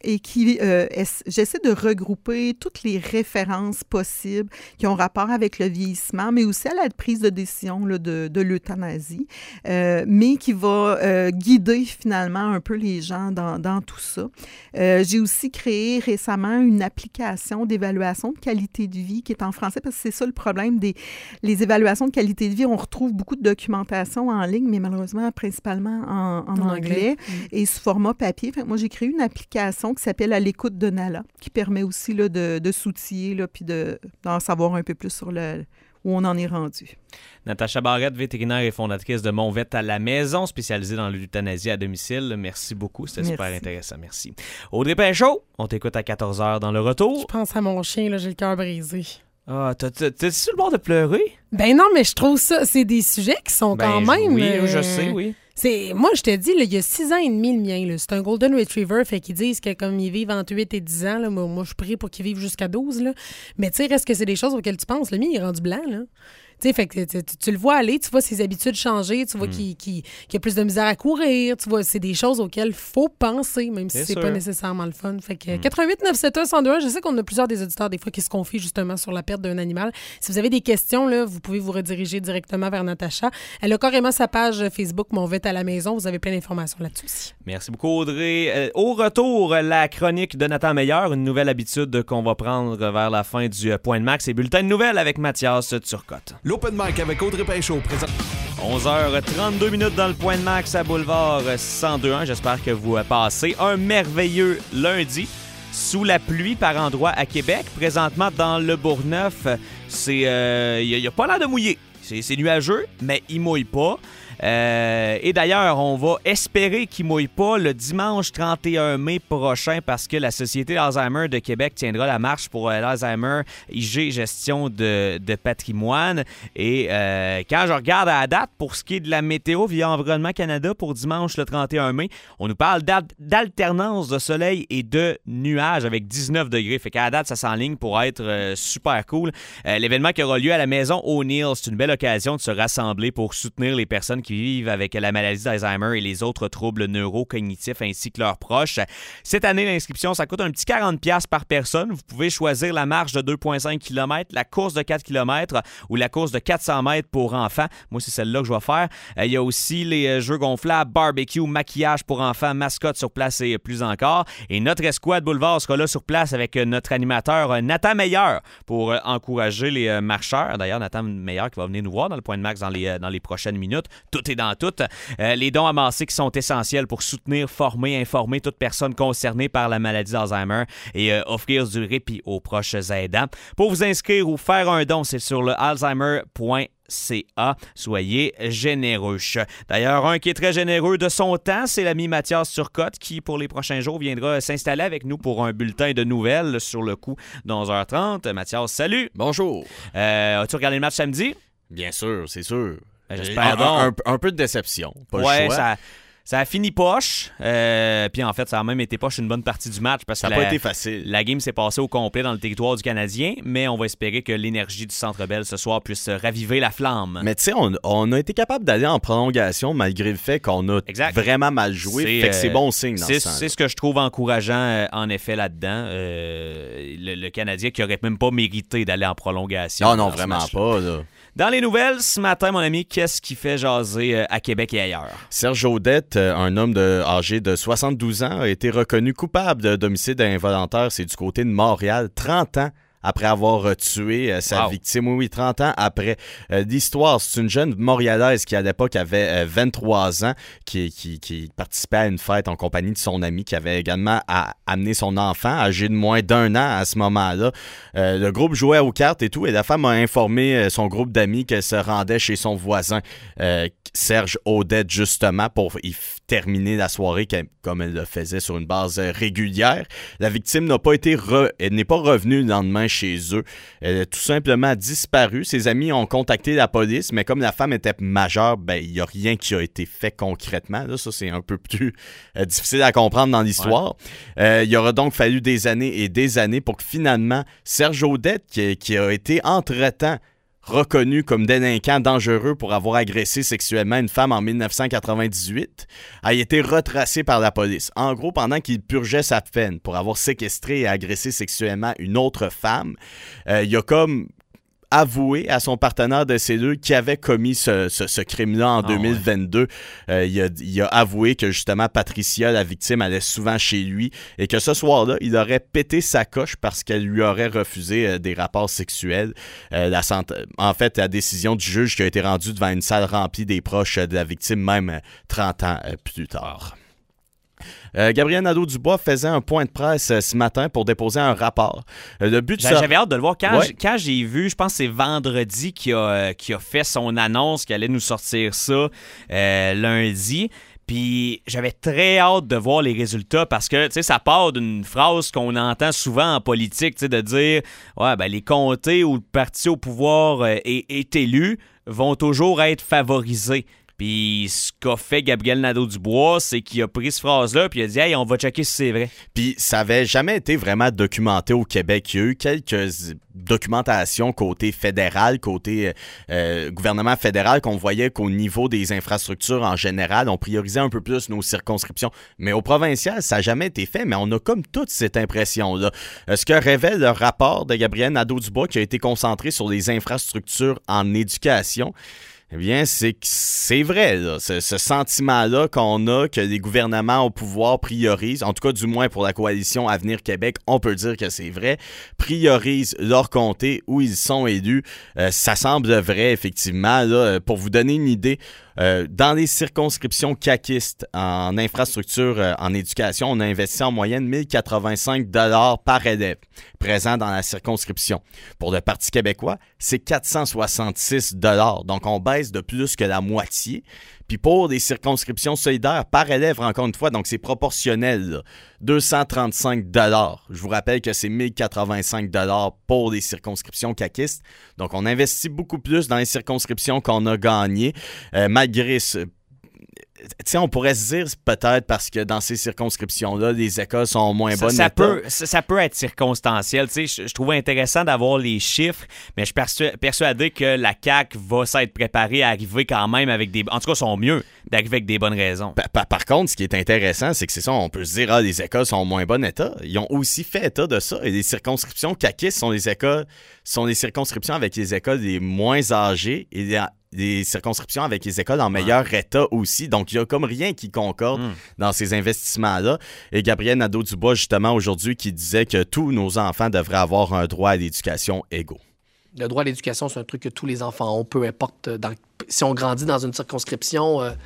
et qui euh, ess- j'essaie de regrouper toutes les références possibles qui ont rapport avec le vieillissement, mais aussi à la prise de décision là, de, de l'euthanasie, euh, mais qui va euh, guider finalement un peu les gens dans, dans tout ça. Euh, j'ai aussi créé récemment une application d'évaluation de qualité de vie qui est en français, parce que c'est ça le problème des les évaluations de qualité de vie. On retrouve beaucoup de documentation en ligne, mais malheureusement principalement en, en, en anglais, anglais mmh. et sous format papier. Fait que moi, j'ai créé une application qui s'appelle « À l'écoute de Nala », qui permet aussi là, de, de s'outiller là, puis de, d'en savoir un peu plus sur le, où on en est rendu. Natacha Barrette, vétérinaire et fondatrice de Mon Vet à la maison, spécialisée dans l'euthanasie à domicile. Merci beaucoup, c'était Merci. super intéressant. Merci. Audrey Pinchot, on t'écoute à quatorze heures dans le retour. Je pense à mon chien, là, j'ai le cœur brisé. Ah, t'as, t'as, t'es sur le bord de pleurer? Ben non, mais je trouve ça, c'est des sujets qui sont ben, quand même... Oui, euh, je sais, oui. C'est, moi, je te dis, là, il y a six ans et demi, le mien. Là, c'est un Golden Retriever, fait qu'ils disent que comme ils vivent entre huit et dix ans, là, moi, moi je prie pour qu'ils vivent jusqu'à douze. Là. Mais tu sais, reste que c'est des choses auxquelles tu penses. Le mien, il est rendu blanc, là. Tu sais, fait que tu, tu, tu le vois aller, tu vois ses habitudes changer, tu vois mm. qu'il, qu'il, qu'il a plus de misère à courir, tu vois, c'est des choses auxquelles il faut penser, même si c'est, c'est pas nécessairement le fun. Fait que mm. quatre un huit neuf sept un un zéro deux un, je sais qu'on a plusieurs des auditeurs des fois qui se confient justement sur la perte d'un animal. Si vous avez des questions, là, vous pouvez vous rediriger directement vers Natacha. Elle a carrément sa page Facebook Mon Vet à la maison. Vous avez plein d'informations là-dessus aussi. Merci beaucoup, Audrey. Euh, au retour, la chronique de Nathan Meilleur, une nouvelle habitude qu'on va prendre vers la fin du Point de Max et bulletin de nouvelles avec Mathias Turcotte. L'Open Mic avec Audrey Pinchot présent. onze heures trente-deux minutes dans le Point de Max à Boulevard cent deux un. J'espère que vous passez un merveilleux lundi sous la pluie par endroits à Québec. Présentement, dans le Bourgneuf, c'est il euh, n'y a, a pas l'air de mouiller. C'est, c'est nuageux, mais il mouille pas. Euh, et d'ailleurs, on va espérer qu'il ne mouille pas le dimanche trente et un mai prochain parce que la Société d'Alzheimer de Québec tiendra la marche pour euh, l'Alzheimer I G Gestion de, de patrimoine. Et euh, quand je regarde à la date, pour ce qui est de la météo via Environnement Canada pour dimanche le trente et un mai, on nous parle d'al- d'alternance de soleil et de nuages avec dix-neuf degrés. Fait qu'à la date, ça s'enligne pour être euh, super cool. Euh, l'événement qui aura lieu à la maison O'Neill, c'est une belle occasion de se rassembler pour soutenir les personnes qui vivent avec la maladie d'Alzheimer et les autres troubles neurocognitifs ainsi que leurs proches. Cette année, l'inscription, ça coûte un petit quarante dollars par personne. Vous pouvez choisir la marche de deux virgule cinq kilomètres, la course de quatre kilomètres ou la course de quatre cents mètres pour enfants. Moi, c'est celle-là que je vais faire. Il y a aussi les jeux gonflables, barbecue, maquillage pour enfants, mascotte sur place et plus encore. Et notre escouade Boulevard sera là sur place avec notre animateur Nathan Meilleur pour encourager les marcheurs. D'ailleurs, Nathan Meilleur qui va venir nous voir dans le Point de Max dans les, dans les prochaines minutes. Tout est dans tout. Euh, les dons amassés qui sont essentiels pour soutenir, former, informer toute personne concernée par la maladie d'Alzheimer et euh, offrir du répit aux proches aidants. Pour vous inscrire ou faire un don, c'est sur le alzheimer point c a. Soyez généreux. D'ailleurs, un qui est très généreux de son temps, c'est l'ami Mathias Turcotte qui, pour les prochains jours, viendra s'installer avec nous pour un bulletin de nouvelles sur le coup d'onze heures trente. Mathias, salut! Bonjour! Euh, as-tu regardé le match samedi? Bien sûr, c'est sûr. J'espère un, un, un peu de déception. Pas ouais, le choix. ça, ça a fini poche. Euh, puis en fait, ça a même été poche une bonne partie du match parce ça que n'a la, pas été facile. La game s'est passée au complet dans le territoire du Canadien, mais on va espérer que l'énergie du Centre Bell ce soir puisse raviver la flamme. Mais tu sais, on, on a été capable d'aller en prolongation malgré le fait qu'on a exact. vraiment mal joué. C'est, fait que c'est bon signe dans c'est, ce sens. C'est ce que je trouve encourageant euh, en effet là-dedans. Euh, le, le Canadien qui aurait même pas mérité d'aller en prolongation. Non, non, vraiment pas. Là. Dans les nouvelles, ce matin, mon ami, qu'est-ce qui fait jaser à Québec et ailleurs? Serge Audette, un homme de, âgé de soixante-douze ans, a été reconnu coupable de d'homicide involontaire. C'est du côté de Montréal, trente ans après avoir tué euh, sa wow. victime. Oui, oui, trente ans après. Euh, l'histoire, c'est une jeune Montréalaise qui, à l'époque, avait euh, vingt-trois ans, qui, qui, qui participait à une fête en compagnie de son ami, qui avait également à, amené son enfant, âgé de moins d'un an à ce moment-là. Euh, le groupe jouait aux cartes et tout, et la femme a informé son groupe d'amis qu'elle se rendait chez son voisin, euh, Serge Audette, justement, pour y terminer la soirée comme elle le faisait sur une base régulière. La victime n'a pas été re... elle n'est pas revenue le lendemain chez eux. Elle a tout simplement disparu. Ses amis ont contacté la police, mais comme la femme était majeure, ben il n'y a rien qui a été fait concrètement. Là, ça, c'est un peu plus euh, difficile à comprendre dans l'histoire. Ouais. Euh, il aura donc fallu des années et des années pour que finalement, Serge Audette, qui, qui a été entre-temps reconnu comme délinquant dangereux pour avoir agressé sexuellement une femme en dix-neuf cent quatre-vingt-dix-huit, a été retracé par la police. En gros, pendant qu'il purgeait sa peine pour avoir séquestré et agressé sexuellement une autre femme, euh, il a comme avoué à son partenaire de cellule qu'il avait commis ce, ce, ce crime-là en oh, deux mille vingt-deux. Ouais. Euh, il, a, il a avoué que justement Patricia, la victime, allait souvent chez lui et que ce soir-là, il aurait pété sa coche parce qu'elle lui aurait refusé euh, des rapports sexuels. Euh, la, en fait, la décision du juge qui a été rendue devant une salle remplie des proches de la victime, même trente ans euh, plus tard. Euh, Gabriel Nadeau-Dubois faisait un point de presse euh, ce matin pour déposer un rapport. Euh, le but de ça... J'avais hâte de le voir. Quand, ouais. j- quand j'ai vu, je pense que c'est vendredi qu'il a, euh, qu'il a fait son annonce qu'il allait nous sortir ça euh, lundi. Puis j'avais très hâte de voir les résultats parce que, tu sais, ça part d'une phrase qu'on entend souvent en politique, tu sais, de dire « Ouais, ben les comtés où le parti au pouvoir euh, est, est élu vont toujours être favorisés. » Puis ce qu'a fait Gabriel Nadeau-Dubois, c'est qu'il a pris cette phrase-là puis il a dit « Hey, on va checker si c'est vrai. » Puis ça avait jamais été vraiment documenté au Québec. Il y a eu quelques documentations côté fédéral, côté euh, gouvernement fédéral, qu'on voyait qu'au niveau des infrastructures en général, on priorisait un peu plus nos circonscriptions. Mais au provincial, ça n'a jamais été fait, mais on a comme toute cette impression-là. Euh, ce que révèle le rapport de Gabriel Nadeau-Dubois qui a été concentré sur les infrastructures en éducation, eh bien, c'est que c'est vrai, là, ce, ce sentiment-là qu'on a, que les gouvernements au pouvoir priorisent, en tout cas du moins pour la coalition Avenir Québec, on peut dire que c'est vrai, priorisent leur comté où ils sont élus. Euh, ça semble vrai, effectivement. Là, pour vous donner une idée, euh, dans les circonscriptions caquistes en infrastructure, euh, en éducation, on a investi en moyenne mille quatre-vingt-cinq dollars par élève présent dans la circonscription. Pour le Parti québécois, c'est quatre cent soixante-six dollars. Donc, on baisse de plus que la moitié. Puis pour des circonscriptions solidaires par élève, encore une fois, donc c'est proportionnel, là, deux cent trente-cinq dollars. Je vous rappelle que c'est mille quatre-vingt-cinq dollars pour des circonscriptions caquistes. Donc, on investit beaucoup plus dans les circonscriptions qu'on a gagnées, euh, malgré ce... Tu sais, on pourrait se dire peut-être parce que dans ces circonscriptions-là, les écoles sont moins ça, bonnes. Ça peut, ça, ça peut être circonstanciel. Tu sais, je, je trouvais intéressant d'avoir les chiffres, mais je suis persu- persuadé que la C A Q va s'être préparée à arriver quand même avec des... En tout cas, sont mieux d'arriver avec des bonnes raisons. Par, par, par contre, ce qui est intéressant, c'est que c'est ça, on peut se dire, ah, les écoles sont en moins bon état. Ils ont aussi fait état de ça. Et les circonscriptions caquistes sont les écoles, sont les circonscriptions avec les écoles les moins âgées et les... des circonscriptions avec les écoles en meilleur ouais. état aussi. Donc, il n'y a comme rien qui concorde mm. dans ces investissements-là. Et Gabriel Nadeau-Dubois, justement, aujourd'hui, qui disait que tous nos enfants devraient avoir un droit à l'éducation égaux. Le droit à l'éducation, c'est un truc que tous les enfants ont, peu importe. Dans, si on grandit dans une circonscription euh,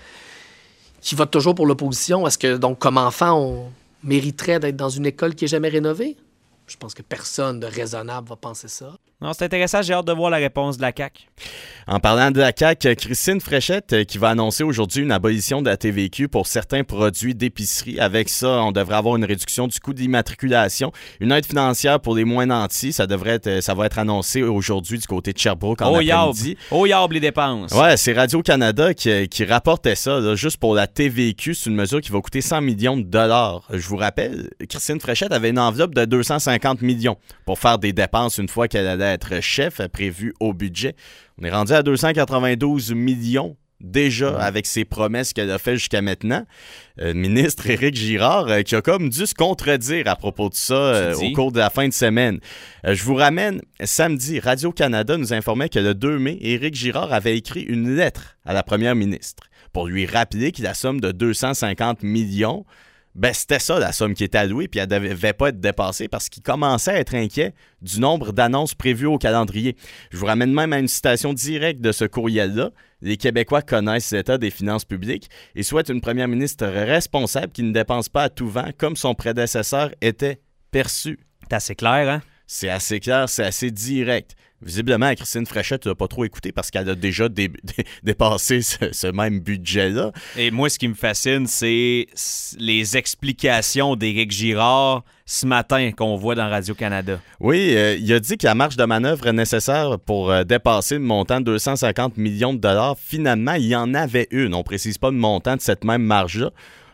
qui vote toujours pour l'opposition, est-ce que, donc, comme enfant, on mériterait d'être dans une école qui n'est jamais rénovée? Je pense que personne de raisonnable va penser ça. Non, c'est intéressant. J'ai hâte de voir la réponse de la C A Q. En parlant de la C A Q, Christine Fréchette qui va annoncer aujourd'hui une abolition de la T V Q pour certains produits d'épicerie. Avec ça, on devrait avoir une réduction du coût d'immatriculation. Une aide financière pour les moins nantis. Ça devrait être, ça va être annoncé aujourd'hui du côté de Sherbrooke en oh après-midi. Oh, yab les dépenses. Ouais, c'est Radio-Canada qui, qui rapportait ça. Là, juste pour la T V Q, c'est une mesure qui va coûter cent millions de dollars. Je vous rappelle, Christine Fréchette avait une enveloppe de deux cent cinquante millions pour faire des dépenses une fois qu'elle allait être chef, prévu au budget. On est rendu à deux cent quatre-vingt-douze millions déjà mmh. avec ses promesses qu'elle a faites jusqu'à maintenant. Euh, ministre Éric Girard euh, qui a comme dû se contredire à propos de ça euh, au cours de la fin de semaine. Euh, je vous ramène, samedi, Radio-Canada nous informait que le deux mai, Éric Girard avait écrit une lettre à la première ministre pour lui rappeler que la somme de deux cent cinquante millions, ben, c'était ça la somme qui était allouée, puis elle ne devait pas être dépassée parce qu'il commençait à être inquiet du nombre d'annonces prévues au calendrier. Je vous ramène même à une citation directe de ce courriel-là. Les Québécois connaissent l'état des finances publiques et souhaitent une première ministre responsable qui ne dépense pas à tout vent comme son prédécesseur était perçu. C'est assez clair, hein? C'est assez clair, c'est assez direct. Visiblement, Christine Fréchette n'a pas trop écouté parce qu'elle a déjà dé- dé- dépassé ce, ce même budget-là. Et moi, ce qui me fascine, c'est les explications d'Éric Girard ce matin qu'on voit dans Radio-Canada. Oui, euh, il a dit que la marge de manœuvre nécessaire pour euh, dépasser le montant de deux cent cinquante millions de dollars, finalement, il y en avait une. On ne précise pas le montant de cette même marge-là.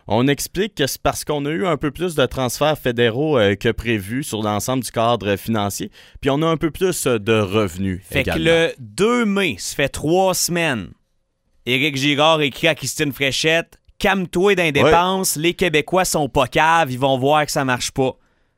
On explique que c'est parce qu'on a eu un peu plus de transferts fédéraux euh, que prévu sur l'ensemble du cadre financier, puis on a un peu plus euh, de revenus Fait également. que le deux mai, ça fait trois semaines, Éric Girard écrit à Christine Fréchette « Calme-toi dans les dépenses, ouais. les Québécois sont pas caves, ils vont voir que ça marche pas. »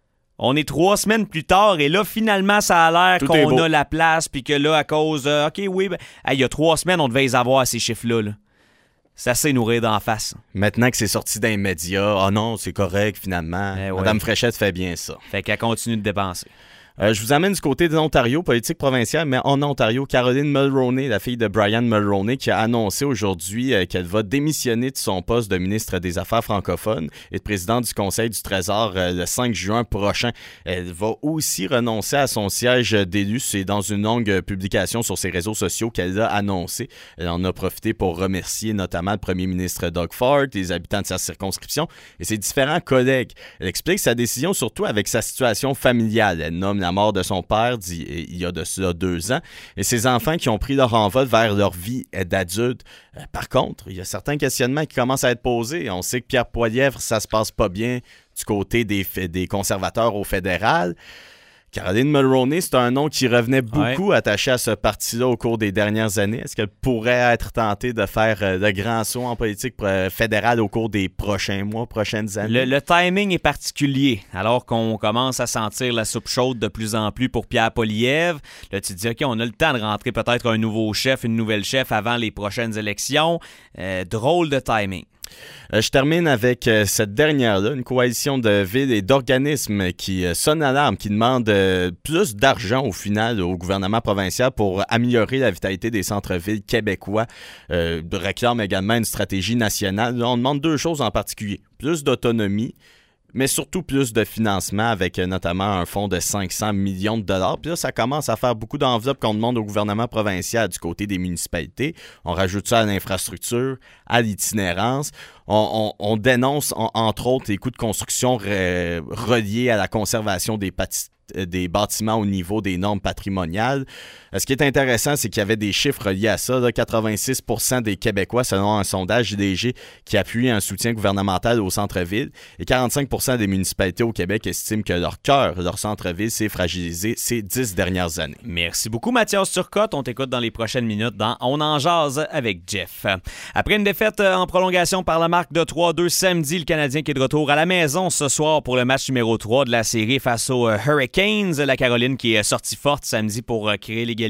On est trois semaines plus tard et là, finalement, ça a l'air Tout qu'on a la place puis que là, à cause... Euh, OK, oui, ben, hey, il y a trois semaines, on devait les avoir, ces chiffres-là. Là. C'est assez nourrir d'en face. Maintenant que c'est sorti dans les médias, ah oh non, c'est correct finalement. Eh ouais. Madame Fréchette fait bien ça. Fait qu'elle continue de dépenser. Euh, je vous amène du côté de l'Ontario, politique provinciale, mais en Ontario, Caroline Mulroney, la fille de Brian Mulroney, qui a annoncé aujourd'hui euh, qu'elle va démissionner de son poste de ministre des Affaires francophones et de présidente du Conseil du Trésor euh, le cinq juin prochain. Elle va aussi renoncer à son siège d'élu. C'est dans une longue publication sur ses réseaux sociaux qu'elle a annoncé. Elle en a profité pour remercier notamment le premier ministre Doug Ford, les habitants de sa circonscription et ses différents collègues. Elle explique sa décision surtout avec sa situation familiale. Elle nomme la mort de son père il y a de cela deux ans et ses enfants qui ont pris leur envol vers leur vie d'adulte. Par contre, il y a certains questionnements qui commencent à être posés. On sait que Pierre Poilievre, ça se passe pas bien du côté des, des conservateurs au fédéral. Caroline Mulroney, c'est un nom qui revenait beaucoup ouais. attaché à ce parti-là au cours des dernières années. Est-ce qu'elle pourrait être tentée de faire de grands sauts en politique fédérale au cours des prochains mois, prochaines années? Le, le timing est particulier, alors qu'on commence à sentir la soupe chaude de plus en plus pour Pierre Poilievre. Là, tu te dis, OK, on a le temps de rentrer peut-être un nouveau chef, une nouvelle chef avant les prochaines élections. Euh, drôle de timing. Euh, je termine avec euh, cette dernière-là, une coalition de villes et d'organismes qui euh, sonne l'alarme, qui demande euh, plus d'argent au final au gouvernement provincial pour améliorer la vitalité des centres-villes québécois. Euh, réclame également une stratégie nationale. Là, on demande deux choses en particulier. Plus d'autonomie, mais surtout plus de financement avec euh, notamment un fonds de cinq cents millions de dollars. Puis là, ça commence à faire beaucoup d'enveloppes qu'on demande au gouvernement provincial du côté des municipalités. On rajoute ça à l'infrastructure, à l'itinérance. On, on, on dénonce, en, entre autres, les coûts de construction re, reliés à la conservation des, pati- des bâtiments au niveau des normes patrimoniales. Ce qui est intéressant, c'est qu'il y avait des chiffres reliés à ça. Là, quatre-vingt-six pour cent des Québécois, selon un sondage J D G, qui appuie un soutien gouvernemental au centre-ville. Et quarante-cinq pour cent des municipalités au Québec estiment que leur cœur, leur centre-ville, s'est fragilisé ces dix dernières années. Merci beaucoup, Mathias Turcotte. On t'écoute dans les prochaines minutes dans On en jase avec Jeff. Après une défaite en prolongation par la marque de trois deux samedi, le Canadien qui est de retour à la maison ce soir pour le match numéro trois de la série face aux Hurricanes. La Caroline qui est sortie forte samedi pour créer l'égalité.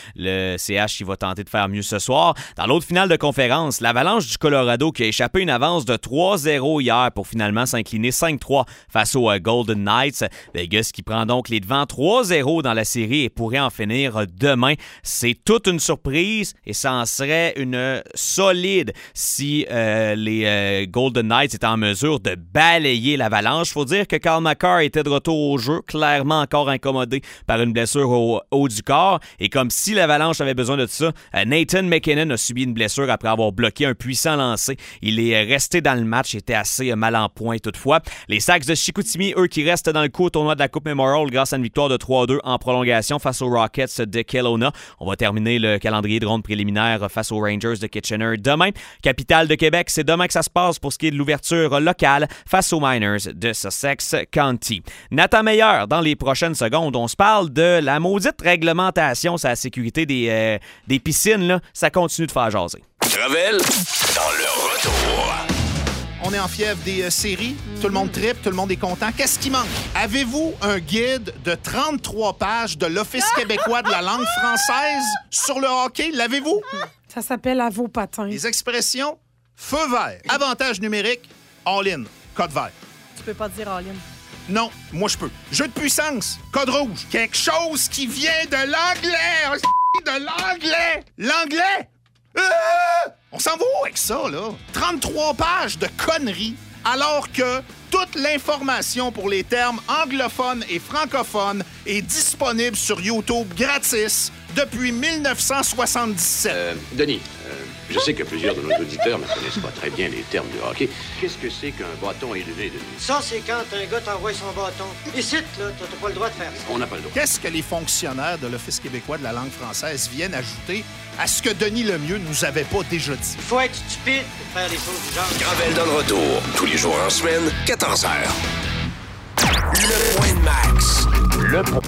Le C H qui va tenter de faire mieux ce soir. Dans l'autre finale de conférence, l'Avalanche du Colorado qui a échappé une avance de trois zéro hier pour finalement s'incliner cinq trois face aux Golden Knights. Vegas qui prend donc les devants trois zéro dans la série et pourrait en finir demain. C'est toute une surprise et ça en serait une solide si euh, les euh, Golden Knights étaient en mesure de balayer l'Avalanche. Faut dire que Cale Makar était de retour au jeu, clairement encore incommodé par une blessure au haut du corps. Et comme si l'Avalanche avait besoin de ça, Nathan McKinnon a subi une blessure après avoir bloqué un puissant lancer. Il est resté dans le match, était assez mal en point toutefois. Les Sacs de Chicoutimi, eux, qui restent dans le coup au tournoi de la Coupe Memorial grâce à une victoire de trois deux en prolongation face aux Rockets de Kelowna. On va terminer le calendrier de ronde préliminaire face aux Rangers de Kitchener demain. Capitale de Québec, c'est demain que ça se passe pour ce qui est de l'ouverture locale face aux Miners de Sussex County. Nathan Meilleur, dans les prochaines secondes, on se parle de la maudite réglementation sur la sécurité des, euh, des piscines. Là, ça continue de faire jaser. Gravel, dans le retour. On est en fièvre des euh, séries. Mm-hmm. Tout le monde tripe, tout le monde est content. Qu'est-ce qui manque? Avez-vous un guide de trente-trois pages de l'Office québécois de la langue française sur le hockey? L'avez-vous? Ça s'appelle À vos patins. Les expressions feu vert, avantage numérique, all-in, code vert. Tu peux pas dire all-in. Non, moi je peux. Jeu de puissance, code rouge. Quelque chose qui vient de l'anglais. De l'anglais. L'anglais. Euh, on s'en va où avec ça, là? trente-trois pages de conneries, alors que toute l'information pour les termes anglophones et francophones est disponible sur YouTube gratis depuis dix-neuf cent soixante-dix-sept. Euh, Denis, euh, je sais que plusieurs de nos auditeurs ne connaissent pas très bien les termes de hockey. Qu'est-ce que c'est qu'un bâton élevé, Denis? Ça, c'est quand un gars t'envoie son bâton. Ici, là, t'as pas le droit de faire ça. On n'a pas le droit. Qu'est-ce que les fonctionnaires de l'Office québécois de la langue française viennent ajouter à ce que Denis Lemieux nous avait pas déjà dit? Il faut être stupide pour faire des choses du genre. Gravel dans le retour, tous les jours en semaine, quatorze heures. Le point de Max. Le point.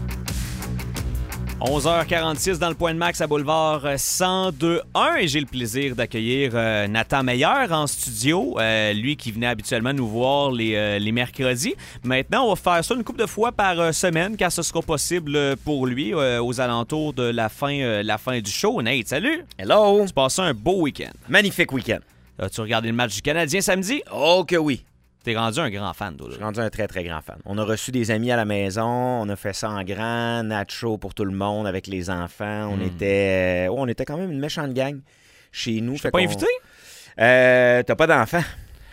onze heures quarante-six dans le point de Max à Boulevard cent deux un et j'ai le plaisir d'accueillir euh, Nathan Meyer en studio, euh, lui qui venait habituellement nous voir les, euh, les mercredis. Maintenant, on va faire ça une couple de fois par euh, semaine car ce sera possible pour lui euh, aux alentours de la fin, euh, la fin du show. Nate, salut! Hello! Tu passes un beau week-end. Magnifique week-end. As-tu regardé le match du Canadien samedi? Oh que oui! T'es rendu un grand fan, toi. Je suis rendu un très, très grand fan. On a reçu des amis à la maison, on a fait ça en grand, nacho pour tout le monde avec les enfants. On, mm. était, oh, on était quand même une méchante gang chez nous. Tu t'es pas invité? Euh, t'as pas d'enfant.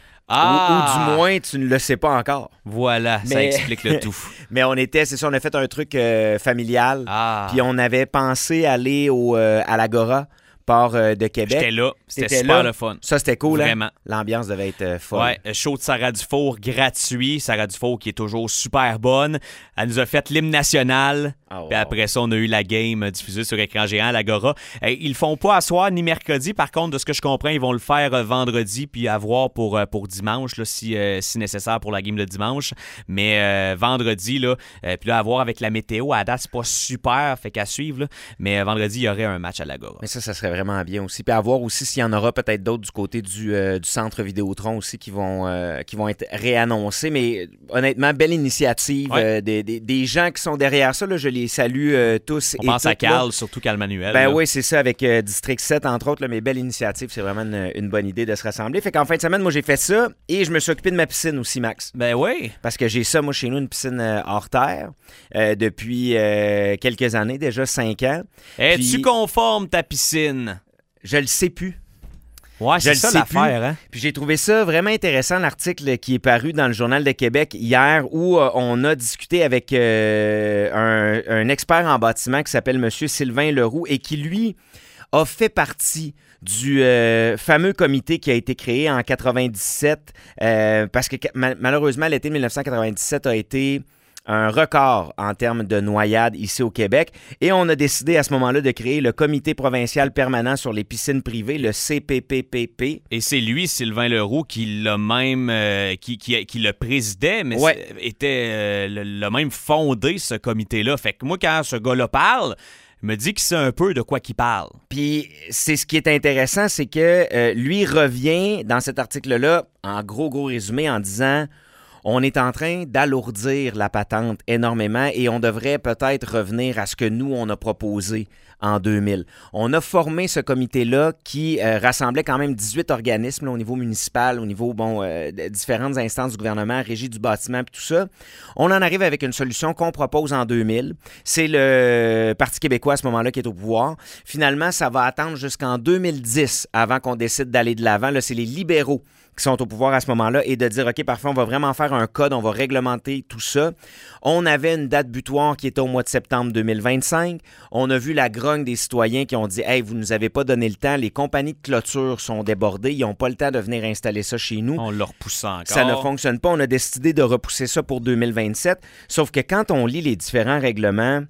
Ah! Ou, ou du moins, tu ne le sais pas encore. Voilà, mais... ça explique le tout. Mais on était, c'est ça, on a fait un truc euh, familial. Ah. Puis on avait pensé aller au, euh, à l'Agora. Port de Québec. J'étais là. C'était super là. le fun. Ça, c'était cool. Vraiment. Hein? L'ambiance devait être euh, folle. Ouais, show de Sarah Dufour gratuit. Sarah Dufour qui est toujours super bonne. Elle nous a fait l'hymne national. Oh, wow. Puis après ça, on a eu la game diffusée sur écran géant à l'Agora. Et ils le font pas à soir ni mercredi. Par contre, de ce que je comprends, ils vont le faire vendredi puis à voir pour, pour dimanche, là, si, euh, si nécessaire pour la game de dimanche. Mais euh, vendredi, là, euh, puis là, à voir avec la météo, à date, c'est pas super, fait qu'à suivre. Là. Mais euh, vendredi, il y aurait un match à l'Agora. Mais ça, ça serait vraiment bien aussi. Puis à voir aussi s'il y en aura peut-être d'autres du côté du, euh, du centre Vidéotron aussi qui vont, euh, qui vont être réannoncés. Mais honnêtement, belle initiative. Ouais. Euh, des, des, des gens qui sont derrière ça, là, je les salue euh, tous. On et pense toutes, à Cal, là. surtout Cal Manuel. Ben là. oui, c'est ça, avec euh, District sept, entre autres. Là, mais belle initiative, c'est vraiment une, une bonne idée de se rassembler. Fait qu'en fin de semaine, moi, j'ai fait ça et je me suis occupé de ma piscine aussi, Max. Ben oui. Parce que j'ai ça, moi, chez nous, une piscine euh, hors terre euh, depuis euh, quelques années, déjà cinq ans. Es-tu Puis... conforme ta piscine? Je le sais plus. Ouais, c'est ça l'affaire, hein? Puis j'ai trouvé ça vraiment intéressant, l'article qui est paru dans le Journal de Québec hier, où euh, on a discuté avec euh, un, un expert en bâtiment qui s'appelle M. Sylvain Leroux et qui, lui, a fait partie du euh, fameux comité qui a été créé en quatre-vingt-dix-sept, euh, parce que ma- malheureusement, l'été dix-neuf cent quatre-vingt-dix-sept a été un record en termes de noyades ici au Québec. Et on a décidé à ce moment-là de créer le Comité provincial permanent sur les piscines privées, le C P P P P. Et c'est lui, Sylvain Leroux, qui l'a même euh, qui, qui, qui le présidait, mais ouais. était euh, le, le même fondé, ce comité-là. Fait que moi, quand ce gars-là parle, il me dit qu'il sait un peu de quoi qu'il parle. Puis c'est ce qui est intéressant, c'est que euh, lui revient dans cet article-là, en gros, gros résumé, en disant... On est en train d'alourdir la patente énormément et on devrait peut-être revenir à ce que nous, on a proposé en deux mille. On a formé ce comité-là qui euh, rassemblait quand même dix-huit organismes là, au niveau municipal, au niveau bon, euh, de différentes instances du gouvernement, régie du bâtiment et tout ça. On en arrive avec une solution qu'on propose en deux mille. C'est le Parti québécois à ce moment-là qui est au pouvoir. Finalement, ça va attendre jusqu'en deux mille dix avant qu'on décide d'aller de l'avant. Là, c'est les libéraux qui sont au pouvoir à ce moment-là et de dire, OK, parfois, on va vraiment faire un code, on va réglementer tout ça. On avait une date butoir qui était au mois de septembre deux mille vingt-cinq. On a vu la grogne des citoyens qui ont dit, hey, vous nous avez pas donné le temps, les compagnies de clôture sont débordées, ils n'ont pas le temps de venir installer ça chez nous. On le repousse encore. Ça ne fonctionne pas. On a décidé de repousser ça pour deux mille vingt-sept. Sauf que quand on lit les différents règlements,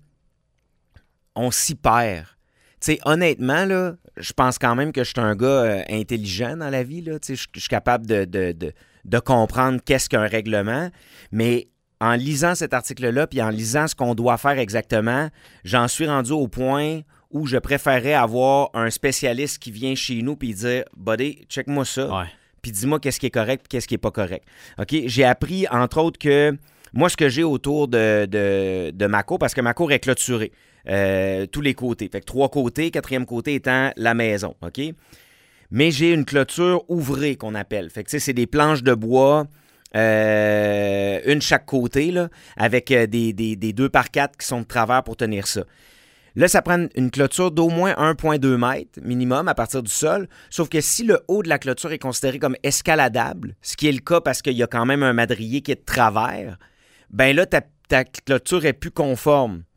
on s'y perd. Tu sais, honnêtement, là, je pense quand même que je suis un gars euh, intelligent dans la vie. Je suis capable de, de, de, de comprendre qu'est-ce qu'un règlement. Mais en lisant cet article-là puis en lisant ce qu'on doit faire exactement, j'en suis rendu au point où je préférerais avoir un spécialiste qui vient chez nous puis dire « Buddy, check-moi ça. Ouais. Puis dis-moi qu'est-ce qui est correct et qu'est-ce qui n'est pas correct. » OK? J'ai appris, entre autres, que moi, ce que j'ai autour de, de, de ma cour, parce que ma cour est clôturée, euh, tous les côtés. Fait que trois côtés, quatrième côté étant la maison, OK? Mais j'ai une clôture ouvrée qu'on appelle. Fait que, tu sais, c'est des planches de bois, euh, une chaque côté, là, avec euh, des, des, des deux par quatre qui sont de travers pour tenir ça. Là, ça prend une clôture d'au moins un virgule deux mètres minimum à partir du sol. Sauf que si le haut de la clôture est considéré comme escaladable, ce qui est le cas parce qu'il y a quand même un madrier qui est de travers, ben là, ta, ta clôture est plus conforme.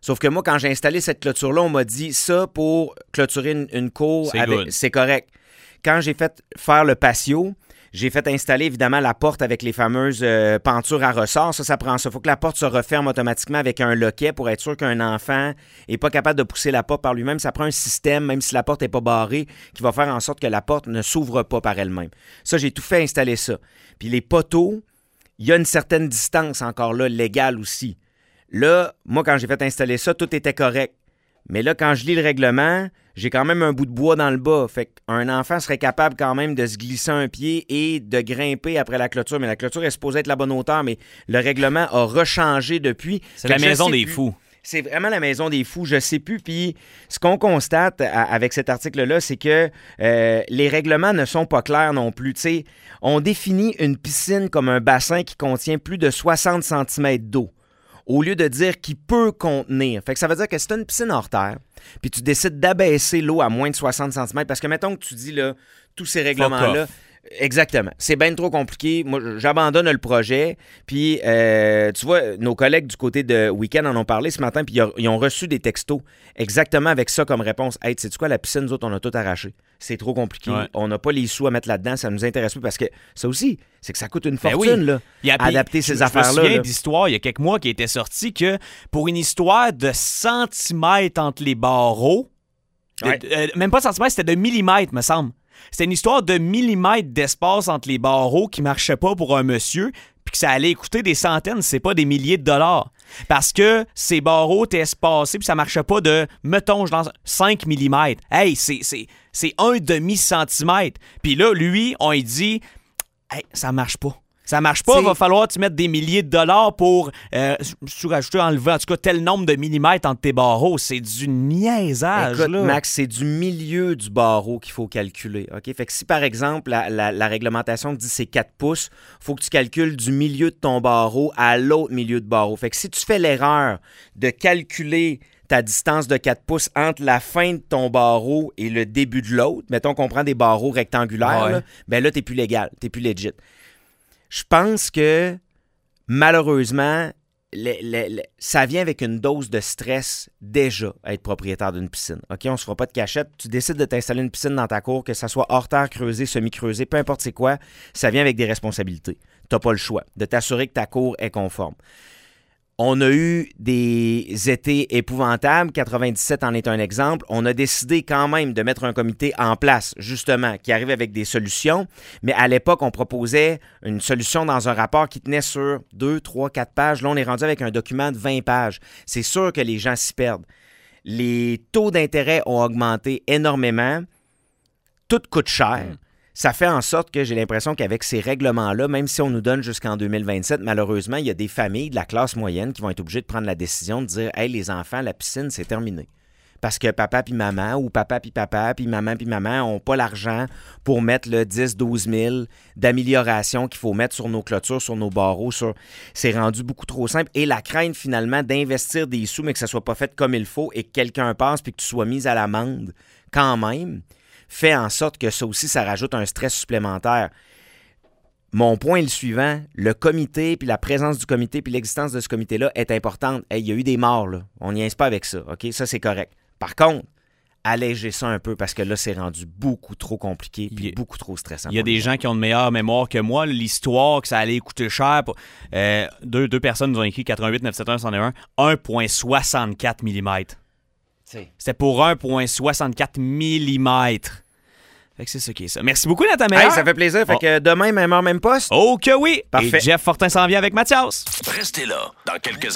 Sauf que moi, quand j'ai installé cette clôture-là, on m'a dit ça pour clôturer une, une cour, C'est avec, good. c'est correct. Quand j'ai fait faire le patio, j'ai fait installer évidemment la porte avec les fameuses euh, pentures à ressort. Ça, ça prend ça. Il faut que la porte se referme automatiquement avec un loquet pour être sûr qu'un enfant n'est pas capable de pousser la porte par lui-même. Ça prend un système, même si la porte n'est pas barrée, qui va faire en sorte que la porte ne s'ouvre pas par elle-même. Ça, j'ai tout fait installer ça. Puis les poteaux, il y a une certaine distance encore là, légale aussi. Là, moi, quand j'ai fait installer ça, tout était correct. Mais là, quand je lis le règlement, j'ai quand même un bout de bois dans le bas. Fait qu'un enfant serait capable quand même de se glisser un pied et de grimper après la clôture. Mais la clôture est supposée être la bonne hauteur, mais le règlement a rechangé depuis. C'est la maison des plus. fous. C'est vraiment la maison des fous, je sais plus. Puis ce qu'on constate à, avec cet article-là, c'est que euh, les règlements ne sont pas clairs non plus. Tu sais, on définit une piscine comme un bassin qui contient plus de soixante centimètres d'eau, au lieu de dire qu'il peut contenir. Fait que ça veut dire que si tu as une piscine hors terre, puis tu décides d'abaisser l'eau à moins de soixante centimètres, parce que mettons que tu dis, là, tous ces règlements-là... Exactement. C'est bien trop compliqué. Moi, j'abandonne le projet. Puis, euh, tu vois, nos collègues du côté de Week-end en ont parlé ce matin, puis ils ont reçu des textos exactement avec ça comme réponse. Hey, sais-tu quoi, la piscine, nous autres, on a tout arraché. C'est trop compliqué. Ouais. On n'a pas les sous à mettre là-dedans. Ça nous intéresse plus parce que ça aussi, c'est que ça coûte une Ben fortune, oui. là, Il y a- adapter je- ces je affaires-là. Je me souviens là. d'histoire il y a quelques mois qui était sorti que pour une histoire de centimètres entre les barreaux, de- Ouais. euh, même pas de centimètres, c'était de millimètres, me semble. C'était une histoire de millimètres d'espace entre les barreaux qui marchait pas pour un monsieur, puis que ça allait coûter des centaines, c'est pas des milliers de dollars. Parce que ces barreaux étaient espacés, puis ça marchait pas de, mettons, je lance cinq millimètres. Hey, c'est, c'est, c'est un demi-centimètre. Puis là, lui, on lui dit, hey, ça marche pas. Ça marche pas, T'sais- il va falloir tu mettre des milliers de dollars pour euh, surajouter, enlever en tout cas tel nombre de millimètres entre tes barreaux. C'est du niaisage. Écoute, là. Max, c'est du milieu du barreau qu'il faut calculer. OK? Fait que si, par exemple, la, la- la réglementation dit c'est quatre pouces, il faut que tu calcules du milieu de ton barreau à l'autre milieu de barreau. Fait que si tu fais l'erreur de calculer ta distance de quatre pouces entre la fin de ton barreau et le début de l'autre, mettons qu'on prend des barreaux rectangulaires, Ouais. là, ben là, t'es plus légal, t'es plus legit. Je pense que, malheureusement, le- le- le- ça vient avec une dose de stress déjà à être propriétaire d'une piscine. OK, on se fera pas de cachette. Tu décides de t'installer une piscine dans ta cour, que ça soit hors terre, creusée, semi-creusée, peu importe c'est quoi, ça vient avec des responsabilités. Tu n'as pas le choix de t'assurer que ta cour est conforme. On a eu des étés épouvantables. quatre-vingt-dix-sept en est un exemple. On a décidé quand même de mettre un comité en place, justement, qui arrive avec des solutions. Mais à l'époque, on proposait une solution dans un rapport qui tenait sur deux, trois, quatre pages. Là, on est rendu avec un document de vingt pages. C'est sûr que les gens s'y perdent. Les taux d'intérêt ont augmenté énormément. Tout coûte cher. Ça fait en sorte que j'ai l'impression qu'avec ces règlements-là, même si on nous donne jusqu'en deux mille vingt-sept, malheureusement, il y a des familles de la classe moyenne qui vont être obligées de prendre la décision de dire « Hey, les enfants, la piscine, c'est terminé. » Parce que papa puis maman, ou papa puis papa, puis maman puis maman n'ont pas l'argent pour mettre le dix douze mille d'amélioration qu'il faut mettre sur nos clôtures, sur nos barreaux. Sur... C'est rendu beaucoup trop simple. Et la crainte, finalement, d'investir des sous, mais que ça soit pas fait comme il faut et que quelqu'un passe puis que tu sois mis à l'amende quand même, fait en sorte que ça aussi, ça rajoute un stress supplémentaire. Mon point est le suivant, le comité, puis la présence du comité, puis l'existence de ce comité-là est importante. Hey, il y a eu des morts, là. On n'y est pas avec ça, OK? Ça, c'est correct. Par contre, allégez ça un peu parce que là, c'est rendu beaucoup trop compliqué puis beaucoup trop stressant. Il y a des gens qui ont une meilleure mémoire que moi. L'histoire que ça allait coûter cher. Pour, euh, deux, deux personnes nous ont écrit quatre-vingt-huit neuf sept un cent un, un virgule soixante-quatre millimètres. C'était pour un virgule soixante-quatre millimètres. Fait que c'est ça qui est ça. Merci beaucoup, Nathan Meyer. Hey, ça fait plaisir. Fait que demain, même heure, même poste. Oh que oui. Parfait. Et Jeff Fortin s'en vient avec Mathias. Restez là. Dans quelques